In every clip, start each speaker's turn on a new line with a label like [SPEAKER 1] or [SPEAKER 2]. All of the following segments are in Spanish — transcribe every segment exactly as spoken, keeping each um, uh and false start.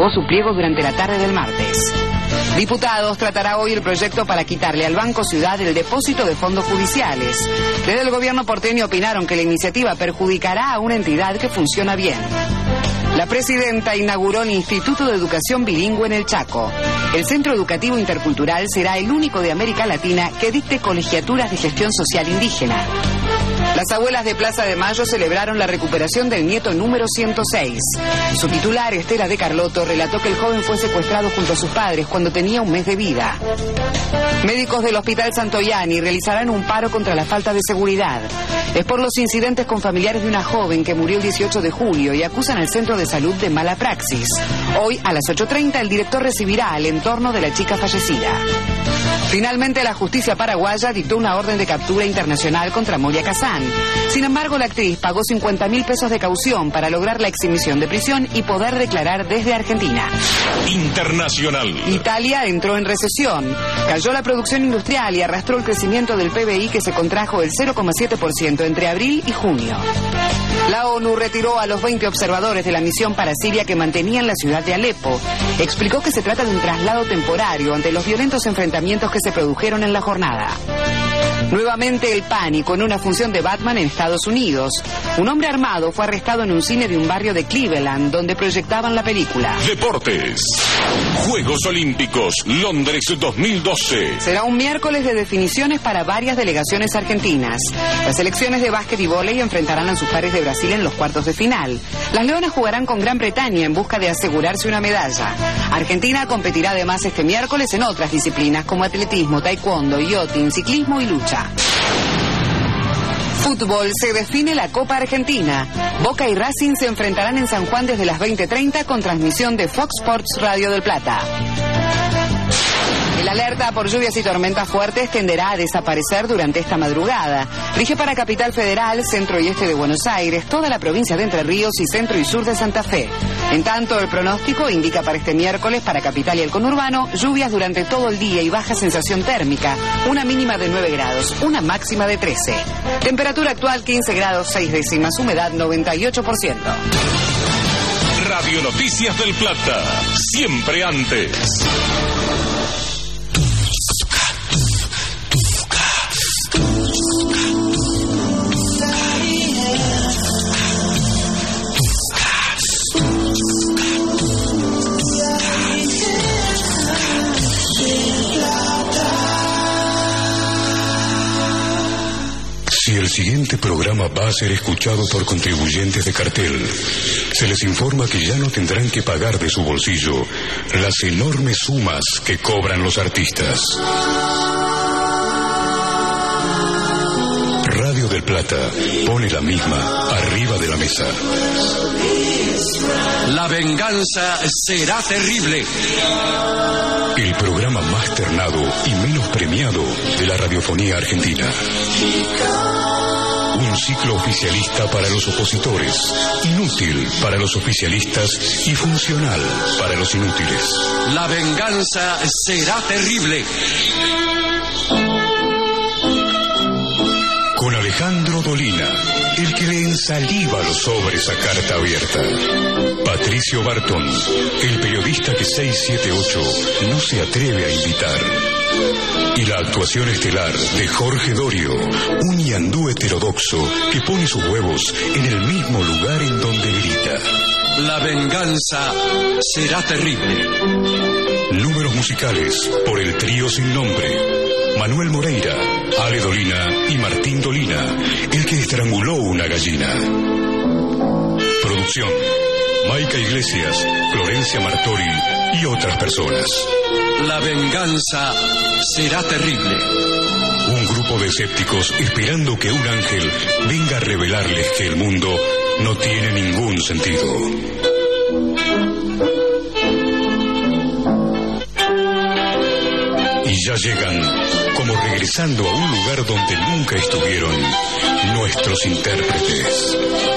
[SPEAKER 1] aprobó su pliego durante la tarde del martes. Diputados tratará hoy el proyecto para quitarle al Banco Ciudad el depósito de fondos judiciales. Desde el gobierno porteño opinaron que la iniciativa perjudicará a una entidad que funciona bien. La presidenta inauguró el Instituto de Educación Bilingüe en el Chaco. El Centro Educativo Intercultural será el único de América Latina que dicte colegiaturas de gestión social indígena. Las abuelas de Plaza de Mayo celebraron la recuperación del nieto número ciento seis. Su titular, Estela de Carlotto, relató que el joven fue secuestrado junto a sus padres cuando tenía un mes de vida. Médicos del Hospital Santoyani realizarán un paro contra la falta de seguridad. Es por los incidentes con familiares de una joven que murió el dieciocho de julio y acusan al centro de salud de mala praxis. Hoy, a las ocho treinta, el director recibirá al entorno de la chica fallecida. Finalmente, la justicia paraguaya dictó una orden de captura internacional contra Moria Kazan. Sin embargo, la actriz pagó cincuenta mil pesos de caución para lograr la exhibición de prisión y poder declarar desde Argentina.
[SPEAKER 2] Internacional.
[SPEAKER 1] Italia entró en recesión. Cayó la producción industrial y arrastró el crecimiento del P B I, que se contrajo el cero coma siete por ciento entre abril y junio. La ONU retiró a los veinte observadores de la misión para Siria que mantenían la ciudad de Alepo. Explicó que se trata de un traslado temporario ante los violentos enfrentamientos que se produjeron en la jornada. Nuevamente el pánico en una función de Batman en Estados Unidos. Un hombre armado fue arrestado en un cine de un barrio de Cleveland donde proyectaban la película.
[SPEAKER 2] Deportes. Juegos Olímpicos Londres dos mil doce.
[SPEAKER 1] Será un miércoles de definiciones para varias delegaciones argentinas. Las selecciones de básquet y vóley enfrentarán a sus pares de Brasil en los cuartos de final. Las leonas jugarán con Gran Bretaña en busca de asegurarse una medalla. Argentina competirá además este miércoles en otras disciplinas como atletismo, taekwondo, yachting, ciclismo y lucha. Fútbol, se define la Copa Argentina. Boca y Racing se enfrentarán en San Juan desde las veinte treinta con transmisión de Fox Sports Radio del Plata. El alerta por lluvias y tormentas fuertes tenderá a desaparecer durante esta madrugada. Rige para Capital Federal, centro y este de Buenos Aires, toda la provincia de Entre Ríos y centro y sur de Santa Fe. En tanto, el pronóstico indica para este miércoles para Capital y el conurbano lluvias durante todo el día y baja sensación térmica, una mínima de nueve grados, una máxima de trece. Temperatura actual quince grados seis décimas, humedad noventa y ocho por ciento.
[SPEAKER 2] Radio Noticias del Plata, siempre antes.
[SPEAKER 3] Si el siguiente programa va a ser escuchado por contribuyentes de cartel, se les informa que ya no tendrán que pagar de su bolsillo las enormes sumas que cobran los artistas. Radio del Plata pone la misma arriba de la mesa.
[SPEAKER 4] La venganza será terrible.
[SPEAKER 3] El programa más ternado y menos premiado de la radiofonía argentina. Un ciclo oficialista para los opositores, inútil para los oficialistas y funcional para los inútiles.
[SPEAKER 4] La venganza será terrible.
[SPEAKER 3] Con Alejandro Dolina, el que le ensaliva los sobres a carta abierta. Patricio Barton, el periodista que seiscientos setenta y ocho no se atreve a invitar. Y la actuación estelar de Jorge Dorio, un ñandú heterodoxo que pone sus huevos en el mismo lugar en donde grita.
[SPEAKER 4] La venganza será terrible.
[SPEAKER 3] Números musicales por el trío sin nombre. Manuel Moreira, Ale Dolina y Martín Dolina, el que estranguló una gallina. Producción: Maica Iglesias, Florencia Martori y otras personas.
[SPEAKER 4] La venganza será terrible.
[SPEAKER 3] Un grupo de escépticos esperando que un ángel venga a revelarles que el mundo no tiene ningún sentido. Y ya llegan, como regresando a un lugar donde nunca estuvieron, nuestros intérpretes.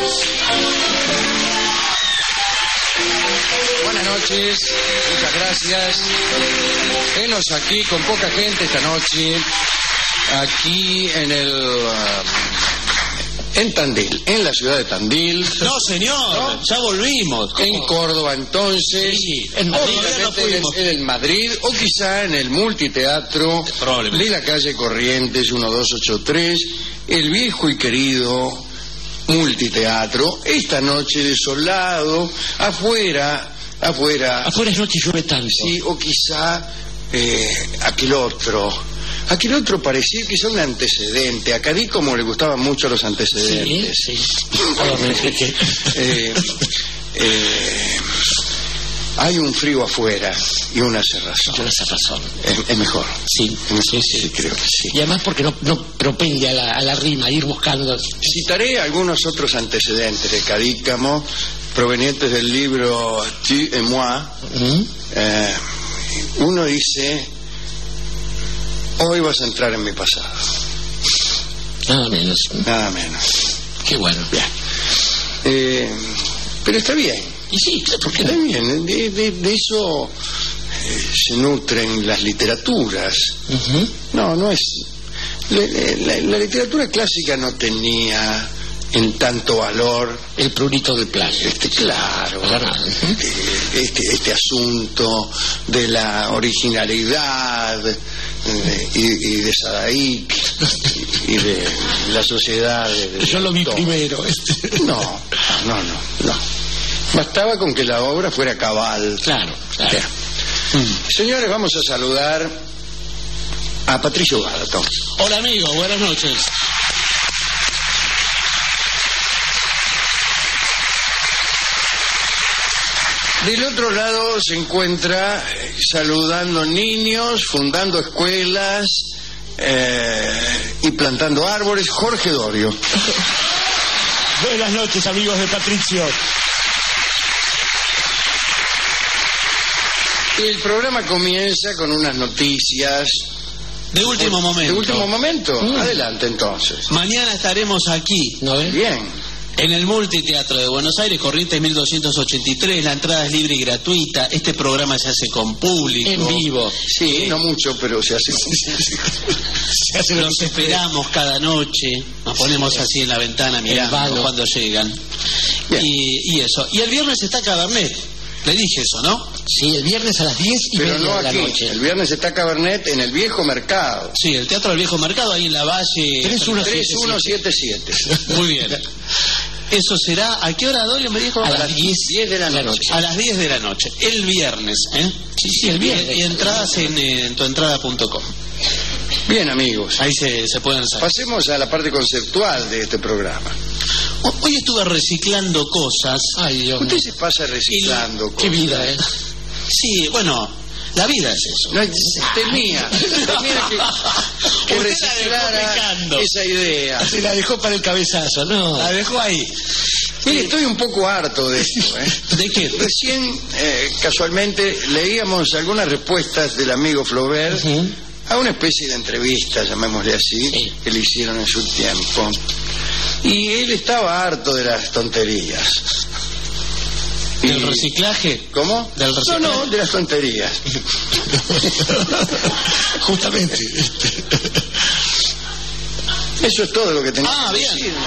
[SPEAKER 5] Buenas noches, muchas gracias. Venos aquí con poca gente esta noche, aquí en el uh, en Tandil, en la ciudad de Tandil.
[SPEAKER 6] No, señor, ¿no? Ya volvimos. ¿Cómo?
[SPEAKER 5] En Córdoba, entonces.
[SPEAKER 6] Sí, en Madrid,
[SPEAKER 5] en, el, en el Madrid, o quizá en el multiteatro de la calle Corrientes uno dos ocho tres, el viejo y querido multiteatro, esta noche desolado, afuera, afuera.
[SPEAKER 6] Afuera es noche y llueve tanto.
[SPEAKER 5] Sí, o quizá eh, aquel otro. Aquel otro parecía quizá un antecedente. A Cadí como le gustaban mucho los antecedentes.
[SPEAKER 6] Sí, sí.
[SPEAKER 5] eh, eh, hay un frío afuera y una cerrazón.
[SPEAKER 6] Una cerrazón.
[SPEAKER 5] Es, es mejor.
[SPEAKER 6] Sí, sí, sí,
[SPEAKER 5] sí, creo que sí.
[SPEAKER 6] Y además porque no, no propende a la, a la rima, a ir buscando.
[SPEAKER 5] Citaré algunos otros antecedentes de Cadícamo provenientes del libro Tu et moi. Uh-huh. eh, uno dice: hoy vas a entrar en mi pasado.
[SPEAKER 6] Nada menos.
[SPEAKER 5] Nada menos.
[SPEAKER 6] Qué bueno.
[SPEAKER 5] Bien. Eh, pero está bien.
[SPEAKER 6] Y sí, ¿por qué
[SPEAKER 5] está
[SPEAKER 6] no?
[SPEAKER 5] bien. De, de, de eso eh, se nutren las literaturas. Uh-huh. No, no es... La, la, la literatura clásica no tenía en tanto valor
[SPEAKER 6] el prurito del plagio.
[SPEAKER 5] Este, claro. Este, este, este asunto de la originalidad de, y, y de Sadaik y de la sociedad de, de
[SPEAKER 6] yo lo vi
[SPEAKER 5] todo.
[SPEAKER 6] primero este.
[SPEAKER 5] no, no, no, no bastaba con que la obra fuera cabal.
[SPEAKER 6] Claro, claro.
[SPEAKER 5] Mm. Señores, vamos a saludar a Patricio Barton.
[SPEAKER 6] Hola amigo, buenas noches.
[SPEAKER 5] Del otro lado se encuentra eh, saludando niños, fundando escuelas eh, y plantando árboles, Jorge Dorio.
[SPEAKER 7] Buenas noches, amigos de Patricio.
[SPEAKER 5] El programa comienza con unas noticias
[SPEAKER 6] de último momento.
[SPEAKER 5] De último momento.
[SPEAKER 6] Mm.
[SPEAKER 5] Adelante entonces.
[SPEAKER 6] Mañana estaremos aquí, ¿no ves?
[SPEAKER 5] Bien.
[SPEAKER 6] En el Multiteatro de Buenos Aires, Corrientes mil doscientos ochenta y tres, la entrada es libre y gratuita. Este programa se hace con público.
[SPEAKER 5] En vivo. Sí, no mucho, pero se hace.
[SPEAKER 6] se hace Los esperamos cada noche, nos ponemos así en la ventana mirando cuando llegan. Y, y eso. Y el viernes está Cabernet. Le dije eso, ¿no?
[SPEAKER 5] Sí, el viernes a las diez y media no de la aquí. noche. El viernes está Cabernet en el Viejo Mercado.
[SPEAKER 6] Sí, el Teatro del Viejo Mercado, ahí en la Valle...
[SPEAKER 5] tres uno siete siete.
[SPEAKER 6] Muy bien. Eso será... ¿A qué hora, Dorio, me dijo?
[SPEAKER 5] A, a las diez de la noche.
[SPEAKER 6] A las diez de la noche. El viernes, ¿eh? Sí, sí, el viernes. Y, y entradas en, en tuentrada punto com.
[SPEAKER 5] Bien, amigos.
[SPEAKER 6] Ahí se, se pueden saber.
[SPEAKER 5] Pasemos a la parte conceptual de este programa.
[SPEAKER 6] Hoy estuve reciclando cosas.
[SPEAKER 5] Ay, Dios. Usted se pasa reciclando
[SPEAKER 6] y,
[SPEAKER 5] cosas.
[SPEAKER 6] Qué vida, ¿eh? Sí, bueno, la vida es eso.
[SPEAKER 5] No, temía, temía que, que reciclara esa idea.
[SPEAKER 6] Se la dejó para el cabezazo, no. La dejó ahí.
[SPEAKER 5] Mire, estoy un poco harto de esto, ¿eh?
[SPEAKER 6] ¿De qué?
[SPEAKER 5] Recién, eh, casualmente, leíamos algunas respuestas del amigo Flaubert uh-huh. a una especie de entrevista, llamémosle así, sí. que le hicieron en su tiempo. Y él estaba harto de las tonterías.
[SPEAKER 6] ¿Del y... reciclaje?
[SPEAKER 5] ¿Cómo?
[SPEAKER 6] ¿Del reciclaje?
[SPEAKER 5] No, no, de las tonterías.
[SPEAKER 6] Justamente.
[SPEAKER 5] Eso es todo lo que tenía
[SPEAKER 6] ah,
[SPEAKER 5] que
[SPEAKER 6] bien.
[SPEAKER 5] decir.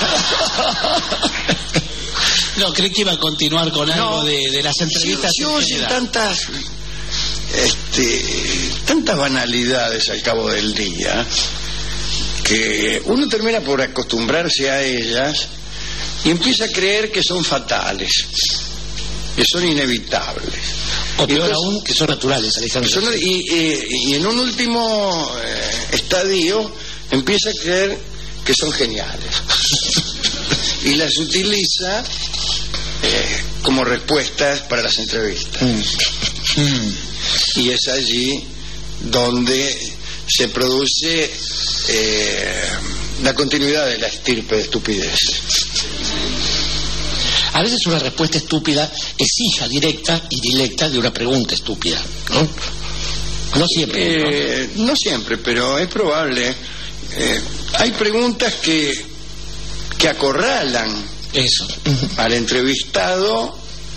[SPEAKER 6] No, creí que iba a continuar con algo no, de, de las entrevistas.
[SPEAKER 5] Yo oye tantas, este, tantas banalidades al cabo del día que uno termina por acostumbrarse a ellas y empieza a creer que son fatales, que son inevitables.
[SPEAKER 6] O peor entonces, aún, que son naturales, Alejandro.
[SPEAKER 5] Son, y, y, y en un último eh, estadio empieza a creer que son geniales. Y las utiliza eh, como respuestas para las entrevistas. Mm. Mm. Y es allí donde se produce eh, la continuidad de la estirpe de estupidez.
[SPEAKER 6] A veces una respuesta estúpida es hija directa y directa de una pregunta estúpida, ¿no? No siempre.
[SPEAKER 5] Eh, ¿no? no siempre, pero es probable. Eh, hay preguntas que, que acorralan
[SPEAKER 6] eso
[SPEAKER 5] al entrevistado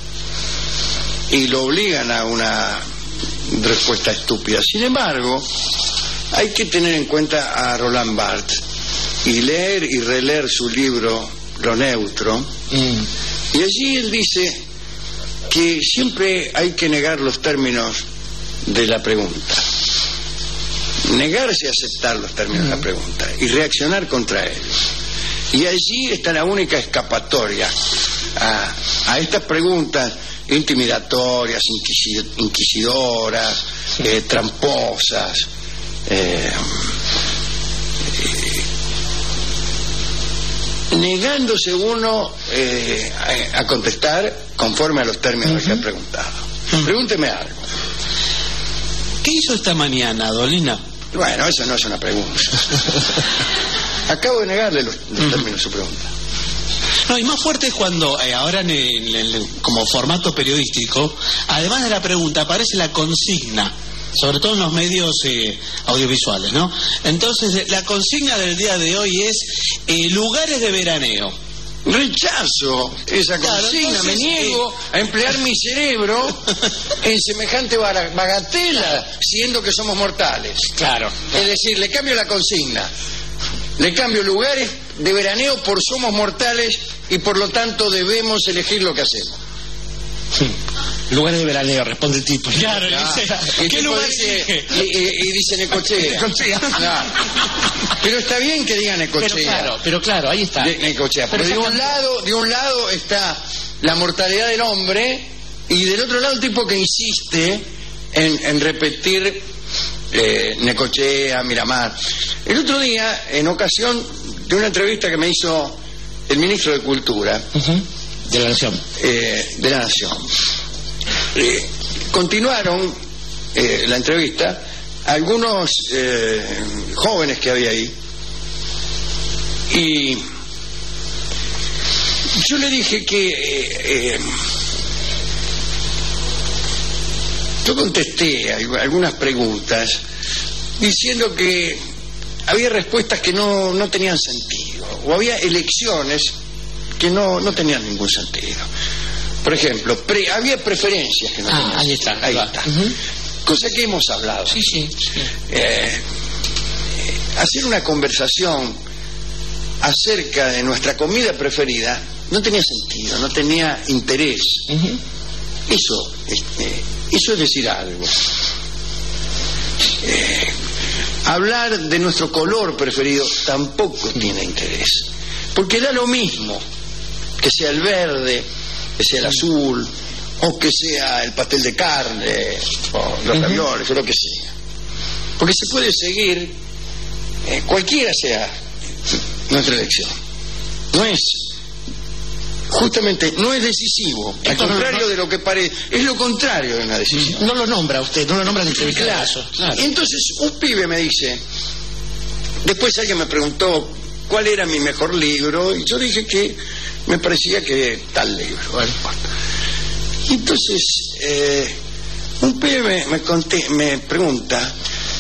[SPEAKER 5] y lo obligan a una respuesta estúpida. Sin embargo, hay que tener en cuenta a Roland Barthes y leer y releer su libro lo neutro, mm. y allí él dice que siempre hay que negar los términos de la pregunta, negarse a aceptar los términos mm. de la pregunta y reaccionar contra ellos. Y allí está la única escapatoria a, a estas preguntas intimidatorias, inquisid- inquisidoras, sí. eh, tramposas, eh, eh, negándose uno eh, a, a contestar conforme a los términos uh-huh. que ha preguntado. Uh-huh. Pregúnteme algo.
[SPEAKER 6] ¿Qué hizo esta mañana, Dolina?
[SPEAKER 5] Bueno, eso no es una pregunta. Acabo de negarle los, los uh-huh. términos de su pregunta.
[SPEAKER 6] No, y más fuerte es cuando, eh, ahora en el, en el, como formato periodístico, además de la pregunta, aparece la consigna, sobre todo en los medios eh, audiovisuales, ¿no? Entonces, la consigna del día de hoy es eh, lugares de veraneo.
[SPEAKER 5] Rechazo esa consigna, claro, entonces, me niego eh... a emplear mi cerebro en semejante bagatela, siendo que somos mortales.
[SPEAKER 6] Claro, claro.
[SPEAKER 5] Es decir, le cambio la consigna, le cambio lugares de veraneo por somos mortales y por lo tanto debemos elegir lo que hacemos.
[SPEAKER 7] Sí. Lugares de veraneo, responde el tipo.
[SPEAKER 6] Claro,
[SPEAKER 5] claro.
[SPEAKER 6] Dice,
[SPEAKER 5] ¿qué
[SPEAKER 6] ¿qué lugar
[SPEAKER 5] dice? Y, y, y dice Necochea.
[SPEAKER 7] Necochea.
[SPEAKER 5] Claro. Pero está bien que diga Necochea.
[SPEAKER 6] Pero claro, pero claro, ahí está.
[SPEAKER 5] De, Necochea. Pero, pero de un lado, de un lado está la mortalidad del hombre y del otro lado el tipo que insiste en, en repetir eh, Necochea, Miramar. El otro día, en ocasión de una entrevista que me hizo el ministro de Cultura,
[SPEAKER 7] uh-huh. de la Nación,
[SPEAKER 5] eh, de la Nación, eh, continuaron eh, la entrevista algunos eh, jóvenes que había ahí y yo le dije que eh, eh, yo contesté algunas preguntas diciendo que había respuestas que no, no tenían sentido o había elecciones que no, no tenían ningún sentido. Por ejemplo, pre, había preferencias que no
[SPEAKER 6] ah,
[SPEAKER 5] tenían
[SPEAKER 6] ahí
[SPEAKER 5] sentido.
[SPEAKER 6] está,
[SPEAKER 5] ahí
[SPEAKER 6] va.
[SPEAKER 5] está.
[SPEAKER 6] Uh-huh.
[SPEAKER 5] Cosa que hemos hablado.
[SPEAKER 6] Sí, sí, sí.
[SPEAKER 5] Eh, hacer una conversación acerca de nuestra comida preferida no tenía sentido, no tenía interés.
[SPEAKER 6] Uh-huh.
[SPEAKER 5] Eso, eh, eso es decir algo. Eh, hablar de nuestro color preferido tampoco tiene interés, porque da lo mismo que sea el verde, que sea el azul, o que sea el pastel de carne, o los ravioles, o lo que sea. Porque se puede seguir, eh, cualquiera sea nuestra elección. No es, justamente, no es decisivo. Al
[SPEAKER 7] Esto
[SPEAKER 5] contrario
[SPEAKER 7] no, no,
[SPEAKER 5] de lo que parece, es lo contrario de una decisión.
[SPEAKER 7] No lo nombra usted, no lo nombra en entrevista.
[SPEAKER 5] Claro, claro. Entonces, un pibe me dice, después alguien me preguntó cuál era mi mejor libro, y yo dije que me parecía que tal libro. Bueno, entonces, eh, un pibe me, me, conté, me pregunta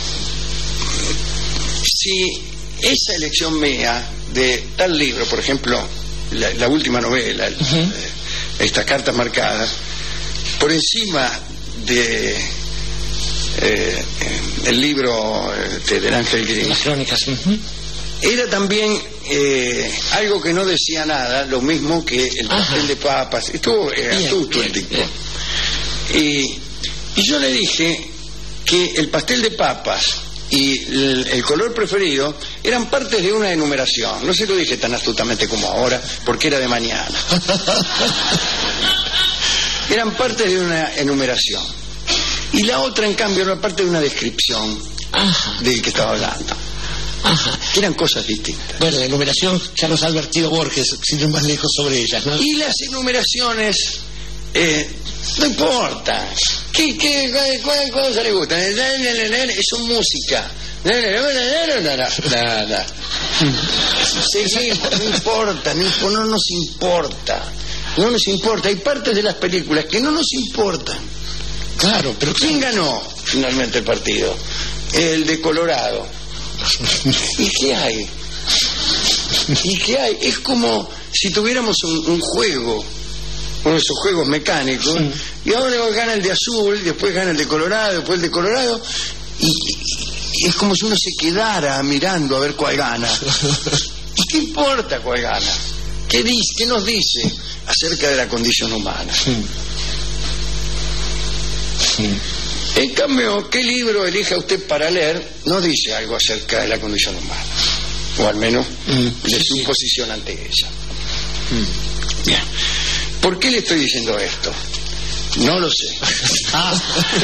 [SPEAKER 5] si esa elección mía de tal libro, por ejemplo, la, la última novela, uh-huh. eh, estas cartas marcadas, por encima de eh, el libro eh, del Ángel Gris,
[SPEAKER 7] las crónicas, uh-huh.
[SPEAKER 5] era también eh, algo que no decía nada, lo mismo que el pastel Ajá. de papas. Estuvo eh, astuto el tipo. Y, y yo le dije que el pastel de papas y el, el color preferido eran partes de una enumeración. No se lo dije tan astutamente como ahora, porque era de mañana. Eran partes de una enumeración. Y la otra, en cambio, era parte de una descripción Ajá. del que estaba hablando.
[SPEAKER 7] Ajá.
[SPEAKER 5] Eran cosas distintas.
[SPEAKER 7] Bueno, la enumeración ya nos ha advertido Borges, sin ir más lejos sobre ellas, ¿no?
[SPEAKER 5] Y las enumeraciones eh, no importa. ¿Qué, qué, cuál, cuál cosa le gusta? Son música. Nada. Seguimos, no importa, no, no nos importa. No nos importa. Hay partes de las películas que no nos importan.
[SPEAKER 7] Claro, pero
[SPEAKER 5] ¿quién ganó finalmente el partido? El de Colorado. ¿Y qué hay? ¿Y qué hay? Es como si tuviéramos un, un juego, uno de esos juegos mecánicos, sí. Y ahora gana el de azul, después gana el de Colorado, después el de Colorado, y, y es como si uno se quedara mirando a ver cuál gana. ¿Y qué importa cuál gana? ¿Qué, dice, ¿Qué nos dice acerca de la condición humana?
[SPEAKER 6] Sí. Sí.
[SPEAKER 5] En cambio, ¿qué libro elija usted para leer? No dice algo acerca de la condición humana, o al menos
[SPEAKER 6] Mm,
[SPEAKER 5] de
[SPEAKER 6] sí,
[SPEAKER 5] su
[SPEAKER 6] sí.
[SPEAKER 5] posición ante ella.
[SPEAKER 6] Mm.
[SPEAKER 5] Bien. ¿Por qué le estoy diciendo esto? No lo sé.
[SPEAKER 6] Ah.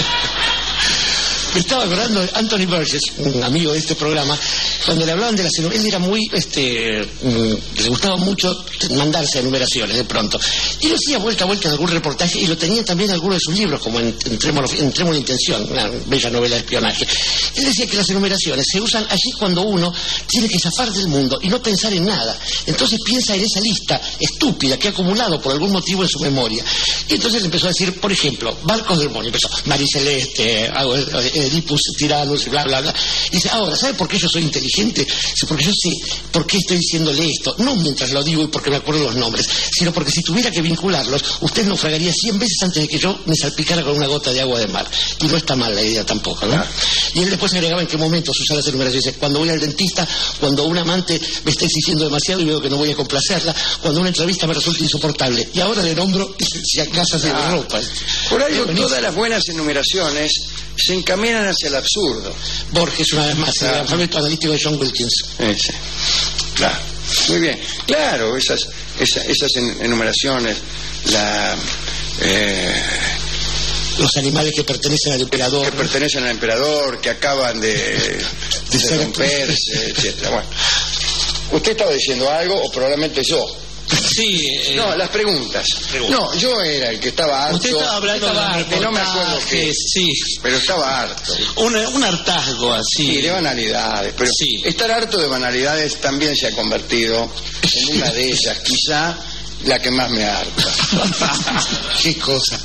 [SPEAKER 6] Me estaba acordando de Anthony Burgess, un amigo de este programa, cuando le hablaban de las enumeraciones. Él era muy, este, mm, le gustaba mucho mandarse enumeraciones de pronto. Y lo hacía vuelta a vuelta en algún reportaje, y lo tenía también en algunos de sus libros, como en Entremos en la Intención, una bella novela de espionaje. Él decía que las enumeraciones se usan allí cuando uno tiene que zafar del mundo y no pensar en nada. Entonces piensa en esa lista estúpida que ha acumulado por algún motivo en su memoria. Y entonces empezó a decir, por ejemplo, barcos del demonio. Empezó, Mariceleste, Edipus Tiranus, bla, bla, bla. Y dice, ahora, ¿sabe por qué yo soy inteligente? Dice, porque yo sé por qué estoy diciéndole esto. No mientras lo digo y porque me acuerdo los nombres, sino porque si tuviera que vincularlos, usted naufragaría cien veces antes de que yo me salpicara con una gota de agua de mar. Y no está mal la idea tampoco, ¿no? Y él después agregaba en qué momentos usa las enumeraciones. Dice, cuando voy al dentista, cuando un amante me está exigiendo demasiado y veo que no voy a complacerla, cuando una entrevista me resulta insoportable. Y ahora le nombro si acaso se de ropa.
[SPEAKER 5] Por algo, todas las buenas enumeraciones se encaminan hacia el absurdo.
[SPEAKER 6] Borges, una vez más,
[SPEAKER 5] Claro.
[SPEAKER 6] el alfabeto analítico de John Wilkins.
[SPEAKER 5] Ese. Claro. Muy bien. Claro, esas, esas, esas en- enumeraciones, la... Eh,
[SPEAKER 6] Los animales que pertenecen al emperador.
[SPEAKER 5] que pertenecen al emperador, que acaban de, de
[SPEAKER 6] ser-
[SPEAKER 5] romperse, etcétera. Bueno, usted estaba diciendo algo, o probablemente yo.
[SPEAKER 6] Sí, eh,
[SPEAKER 5] No, las preguntas. No, yo era el que estaba harto.
[SPEAKER 6] usted estaba hablando
[SPEAKER 5] Estaba
[SPEAKER 6] de
[SPEAKER 5] harto, no me acuerdo qué,
[SPEAKER 6] reportajes, sí,
[SPEAKER 5] pero estaba harto.
[SPEAKER 6] un, un hartazgo así.
[SPEAKER 5] Sí, de banalidades, pero
[SPEAKER 6] Sí.
[SPEAKER 5] estar harto de banalidades también se ha convertido en una de ellas, quizá la que más me harta.
[SPEAKER 6] Qué cosa.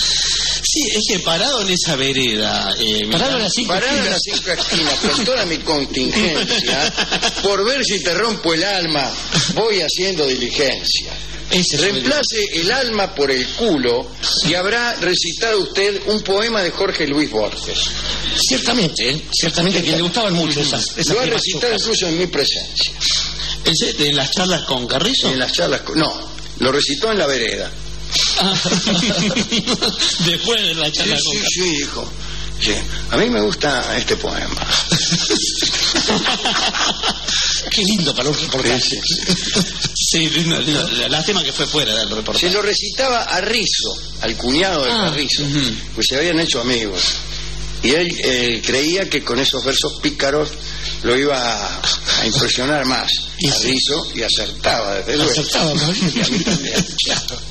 [SPEAKER 6] Sí, es que parado en esa vereda, eh, Parado en las cinco
[SPEAKER 5] Parado en
[SPEAKER 6] esquinas.
[SPEAKER 5] las cinco esquinas con toda mi contingencia, por ver si te rompo el alma, voy haciendo diligencia.
[SPEAKER 6] Ese es el-
[SPEAKER 5] Reemplace el alma por el culo y habrá recitado usted un poema de Jorge Luis Borges.
[SPEAKER 6] Ciertamente, ¿eh? Ciertamente que le gustaban mucho esas, esas
[SPEAKER 5] Lo ha
[SPEAKER 6] primas
[SPEAKER 5] recitado
[SPEAKER 6] chocas.
[SPEAKER 5] incluso en mi presencia.
[SPEAKER 6] ¿Ese de las charlas con Carrizo?
[SPEAKER 5] En las charlas... con- No, lo recitó en la vereda.
[SPEAKER 6] Ah. Después de la
[SPEAKER 5] Sí,
[SPEAKER 6] charla con
[SPEAKER 5] sí,
[SPEAKER 6] Carrizo.
[SPEAKER 5] sí, hijo. Sí. A mí me gusta este poema.
[SPEAKER 6] Qué lindo para un reportaje.
[SPEAKER 5] Sí,
[SPEAKER 6] Sí, lindo, lindo. Lástima que fue fuera del reportaje.
[SPEAKER 5] Se lo recitaba a Rizo, al cuñado de
[SPEAKER 6] Ah,
[SPEAKER 5] Carrizo,
[SPEAKER 6] ujú.
[SPEAKER 5] pues se habían hecho amigos. Y él eh, creía que con esos versos pícaros lo iba a, a impresionar más
[SPEAKER 6] Y
[SPEAKER 5] a
[SPEAKER 6] sí.
[SPEAKER 5] Rizo, y acertaba, desde luego.
[SPEAKER 6] Acertaba, ¿no?
[SPEAKER 5] Y a mí también.
[SPEAKER 6] Claro.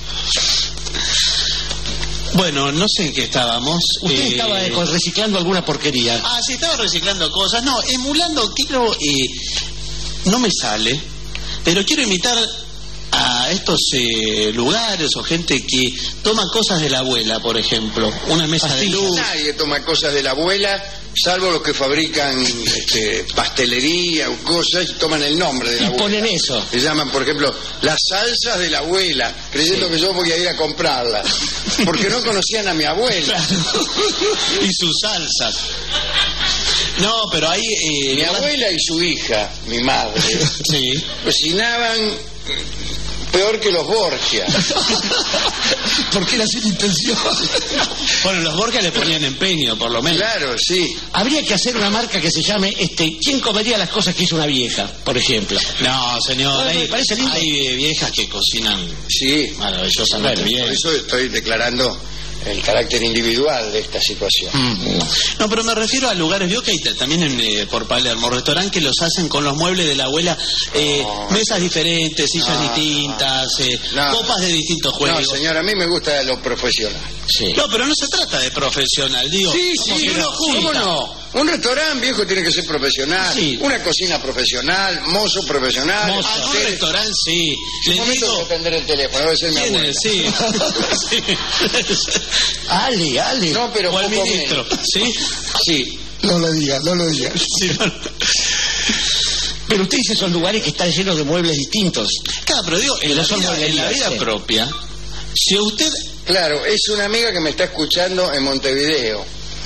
[SPEAKER 6] Bueno, no sé en qué estábamos. Usted
[SPEAKER 8] Eh,
[SPEAKER 6] estaba eh, con- reciclando alguna porquería.
[SPEAKER 8] Ah, sí, estaba reciclando cosas. No, emulando, quiero... eh, no me sale, pero quiero imitar a estos eh, lugares o gente que toma cosas de la abuela, por ejemplo. Una mesa de luz.
[SPEAKER 5] Nadie toma cosas de la abuela, salvo los que fabrican este, pastelería o cosas y toman el nombre de la
[SPEAKER 6] Y
[SPEAKER 5] abuela.
[SPEAKER 6] ponen eso.
[SPEAKER 5] Se llaman, por ejemplo, las salsas de la abuela, creyendo que yo voy a ir a comprarlas, porque no conocían a mi abuela.
[SPEAKER 8] Y sus salsas. No, pero ahí... eh,
[SPEAKER 5] Mi abuela y su hija, mi madre,
[SPEAKER 8] Sí.
[SPEAKER 5] cocinaban peor que los Borgia.
[SPEAKER 6] Porque era sin intención.
[SPEAKER 8] Bueno, los Borges le ponían empeño, por lo menos.
[SPEAKER 5] Claro, sí.
[SPEAKER 6] Habría que hacer una marca que se llame este, ¿quién comería las cosas que hizo una vieja? Por ejemplo.
[SPEAKER 8] No, señor,
[SPEAKER 6] No,
[SPEAKER 8] hay,
[SPEAKER 6] me parece lindo.
[SPEAKER 8] hay eh, viejas que cocinan
[SPEAKER 5] Sí.
[SPEAKER 8] maravillosamente
[SPEAKER 6] Bueno,
[SPEAKER 8] bien.
[SPEAKER 5] Por eso estoy declarando el carácter individual de esta situación.
[SPEAKER 8] Mm. No, pero me refiero a lugares, vio que hay t- también en, eh, por Palermo, restaurantes que los hacen con los muebles de la abuela, eh,
[SPEAKER 5] No.
[SPEAKER 8] mesas diferentes, sillas
[SPEAKER 5] No,
[SPEAKER 8] distintas, eh,
[SPEAKER 5] no.
[SPEAKER 8] copas de distintos juegos.
[SPEAKER 5] No, señor, a mí me gusta lo profesional.
[SPEAKER 6] Sí.
[SPEAKER 8] No, pero no se trata de profesional, digo.
[SPEAKER 5] Sí,
[SPEAKER 8] como
[SPEAKER 5] sí,
[SPEAKER 8] que uno
[SPEAKER 5] ¿cómo
[SPEAKER 8] junta.
[SPEAKER 5] no? Un restaurante viejo tiene que ser profesional,
[SPEAKER 6] Sí.
[SPEAKER 5] una cocina profesional, mozo profesional.
[SPEAKER 8] Ah, en un
[SPEAKER 5] ustedes-
[SPEAKER 8] restaurante sí.
[SPEAKER 5] Un
[SPEAKER 8] Le
[SPEAKER 5] momento de
[SPEAKER 8] digo,
[SPEAKER 5] atender el teléfono, debe ser mi
[SPEAKER 8] ¿quién
[SPEAKER 5] abuela.
[SPEAKER 8] es? Sí. Sí.
[SPEAKER 6] Ale, Ale.
[SPEAKER 5] No, pero
[SPEAKER 8] O el
[SPEAKER 5] poco
[SPEAKER 8] ministro,
[SPEAKER 5] menos.
[SPEAKER 8] ¿sí?
[SPEAKER 5] Sí.
[SPEAKER 6] No lo diga, no lo diga.
[SPEAKER 8] Sí, no.
[SPEAKER 6] Pero usted dice son lugares que están llenos de muebles distintos.
[SPEAKER 8] Claro, pero digo, en la,
[SPEAKER 6] son
[SPEAKER 8] vida, en la
[SPEAKER 6] mueblerías,
[SPEAKER 8] vida
[SPEAKER 6] sí.
[SPEAKER 8] propia, si usted...
[SPEAKER 5] Claro, es una amiga que me está escuchando en Montevideo.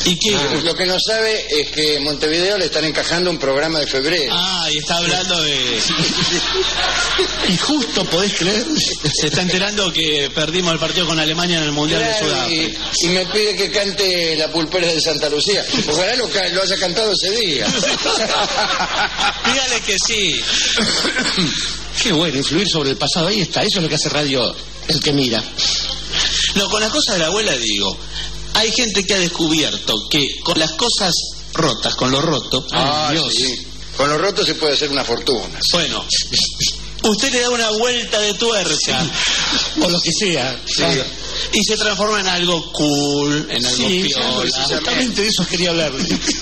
[SPEAKER 8] ¿Y qué?
[SPEAKER 5] Ah. Lo que no sabe es que en Montevideo le están encajando un programa de febrero.
[SPEAKER 8] Ah, y está hablando de...
[SPEAKER 6] Y justo, ¿podés creer?
[SPEAKER 8] Se está enterando que perdimos el partido con Alemania en el Mundial
[SPEAKER 5] Claro,
[SPEAKER 8] de Sudáfrica.
[SPEAKER 5] y, y me pide que cante La Pulpera de Santa Lucía. Ojalá lo, ca- lo haya cantado ese día.
[SPEAKER 8] Dígale que sí.
[SPEAKER 6] Qué bueno, influir sobre el pasado. Ahí está, eso es lo que hace Radio El que Mira.
[SPEAKER 8] No, con las cosas de la abuela digo, hay gente que ha descubierto que con las cosas rotas, con lo roto,
[SPEAKER 5] Ah,
[SPEAKER 8] ay, Dios,
[SPEAKER 5] sí. Con lo roto se puede hacer una fortuna.
[SPEAKER 8] bueno, usted le da una vuelta de tuerca
[SPEAKER 6] O lo que sea. Claro.
[SPEAKER 8] y se transforma en algo cool, en algo
[SPEAKER 6] Sí,
[SPEAKER 8] piola.
[SPEAKER 6] exactamente de eso quería hablar.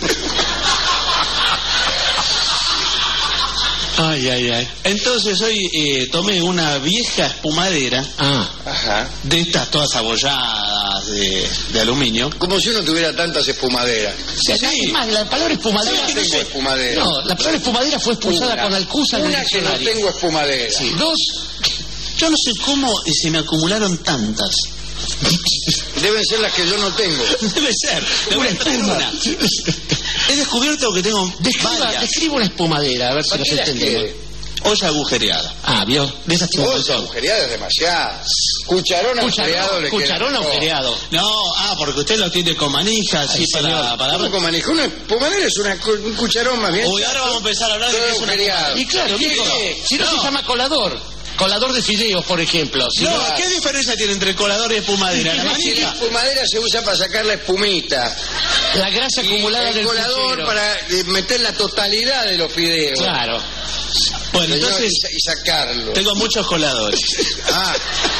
[SPEAKER 6] Ay, ay, ay.
[SPEAKER 8] Entonces hoy eh, tomé una vieja espumadera
[SPEAKER 6] Ah,
[SPEAKER 5] Ajá.
[SPEAKER 8] de estas todas abolladas de, de aluminio.
[SPEAKER 5] Como si uno tuviera tantas espumaderas.
[SPEAKER 6] o sea, es más, la palabra espumadera...
[SPEAKER 5] Yo no tengo espumadera.
[SPEAKER 6] No, la palabra espumadera fue expulsada
[SPEAKER 5] Una.
[SPEAKER 6] con Alcusa del
[SPEAKER 5] Una que no
[SPEAKER 6] diccionario.
[SPEAKER 5] tengo espumadera.
[SPEAKER 6] Sí, dos...
[SPEAKER 8] Yo no sé cómo eh, se me acumularon tantas.
[SPEAKER 5] Deben ser las que yo no tengo.
[SPEAKER 8] Debe ser. Le voy a traer una. He descubierto que tengo
[SPEAKER 6] Describa,
[SPEAKER 8] varias.
[SPEAKER 6] describa una espumadera, a ver si
[SPEAKER 5] ¿Para
[SPEAKER 6] nos
[SPEAKER 5] qué las
[SPEAKER 6] entendemos.
[SPEAKER 5] quiere?
[SPEAKER 8] Olla agujereada.
[SPEAKER 6] Ah, vio, de esas tengo un
[SPEAKER 5] Bolsa
[SPEAKER 6] montón.
[SPEAKER 5] agujereada es demasiado. Cucharón agujereado le queda.
[SPEAKER 6] Cucharón
[SPEAKER 5] mejor.
[SPEAKER 6] agujereado.
[SPEAKER 8] No, ah, porque usted lo tiene con manija, así
[SPEAKER 6] Ay,
[SPEAKER 8] para,
[SPEAKER 6] señor.
[SPEAKER 8] para...
[SPEAKER 5] ¿Cómo con manija? Una espumadera es una, cu- un cucharón más bien.
[SPEAKER 8] Uy, ahora vamos a empezar a hablar de
[SPEAKER 5] Todo
[SPEAKER 8] que es una...
[SPEAKER 5] agujereado.
[SPEAKER 6] Y claro,
[SPEAKER 5] ¿Qué
[SPEAKER 6] digo,
[SPEAKER 5] qué?
[SPEAKER 6] si no,
[SPEAKER 8] No.
[SPEAKER 6] se llama colador. Colador de fideos, por ejemplo. Si
[SPEAKER 8] No,
[SPEAKER 6] no,
[SPEAKER 8] ¿qué diferencia tiene entre colador y espumadera? La
[SPEAKER 5] Si la
[SPEAKER 8] manija.
[SPEAKER 5] espumadera se usa para sacar la espumita.
[SPEAKER 6] la grasa acumulada
[SPEAKER 5] El
[SPEAKER 6] del
[SPEAKER 5] colador
[SPEAKER 6] puchero.
[SPEAKER 5] para eh, meter la totalidad de los fideos.
[SPEAKER 6] Claro.
[SPEAKER 8] Bueno,
[SPEAKER 5] Señor,
[SPEAKER 8] entonces
[SPEAKER 5] y, sa- y sacarlo.
[SPEAKER 8] tengo muchos coladores.
[SPEAKER 5] Ah.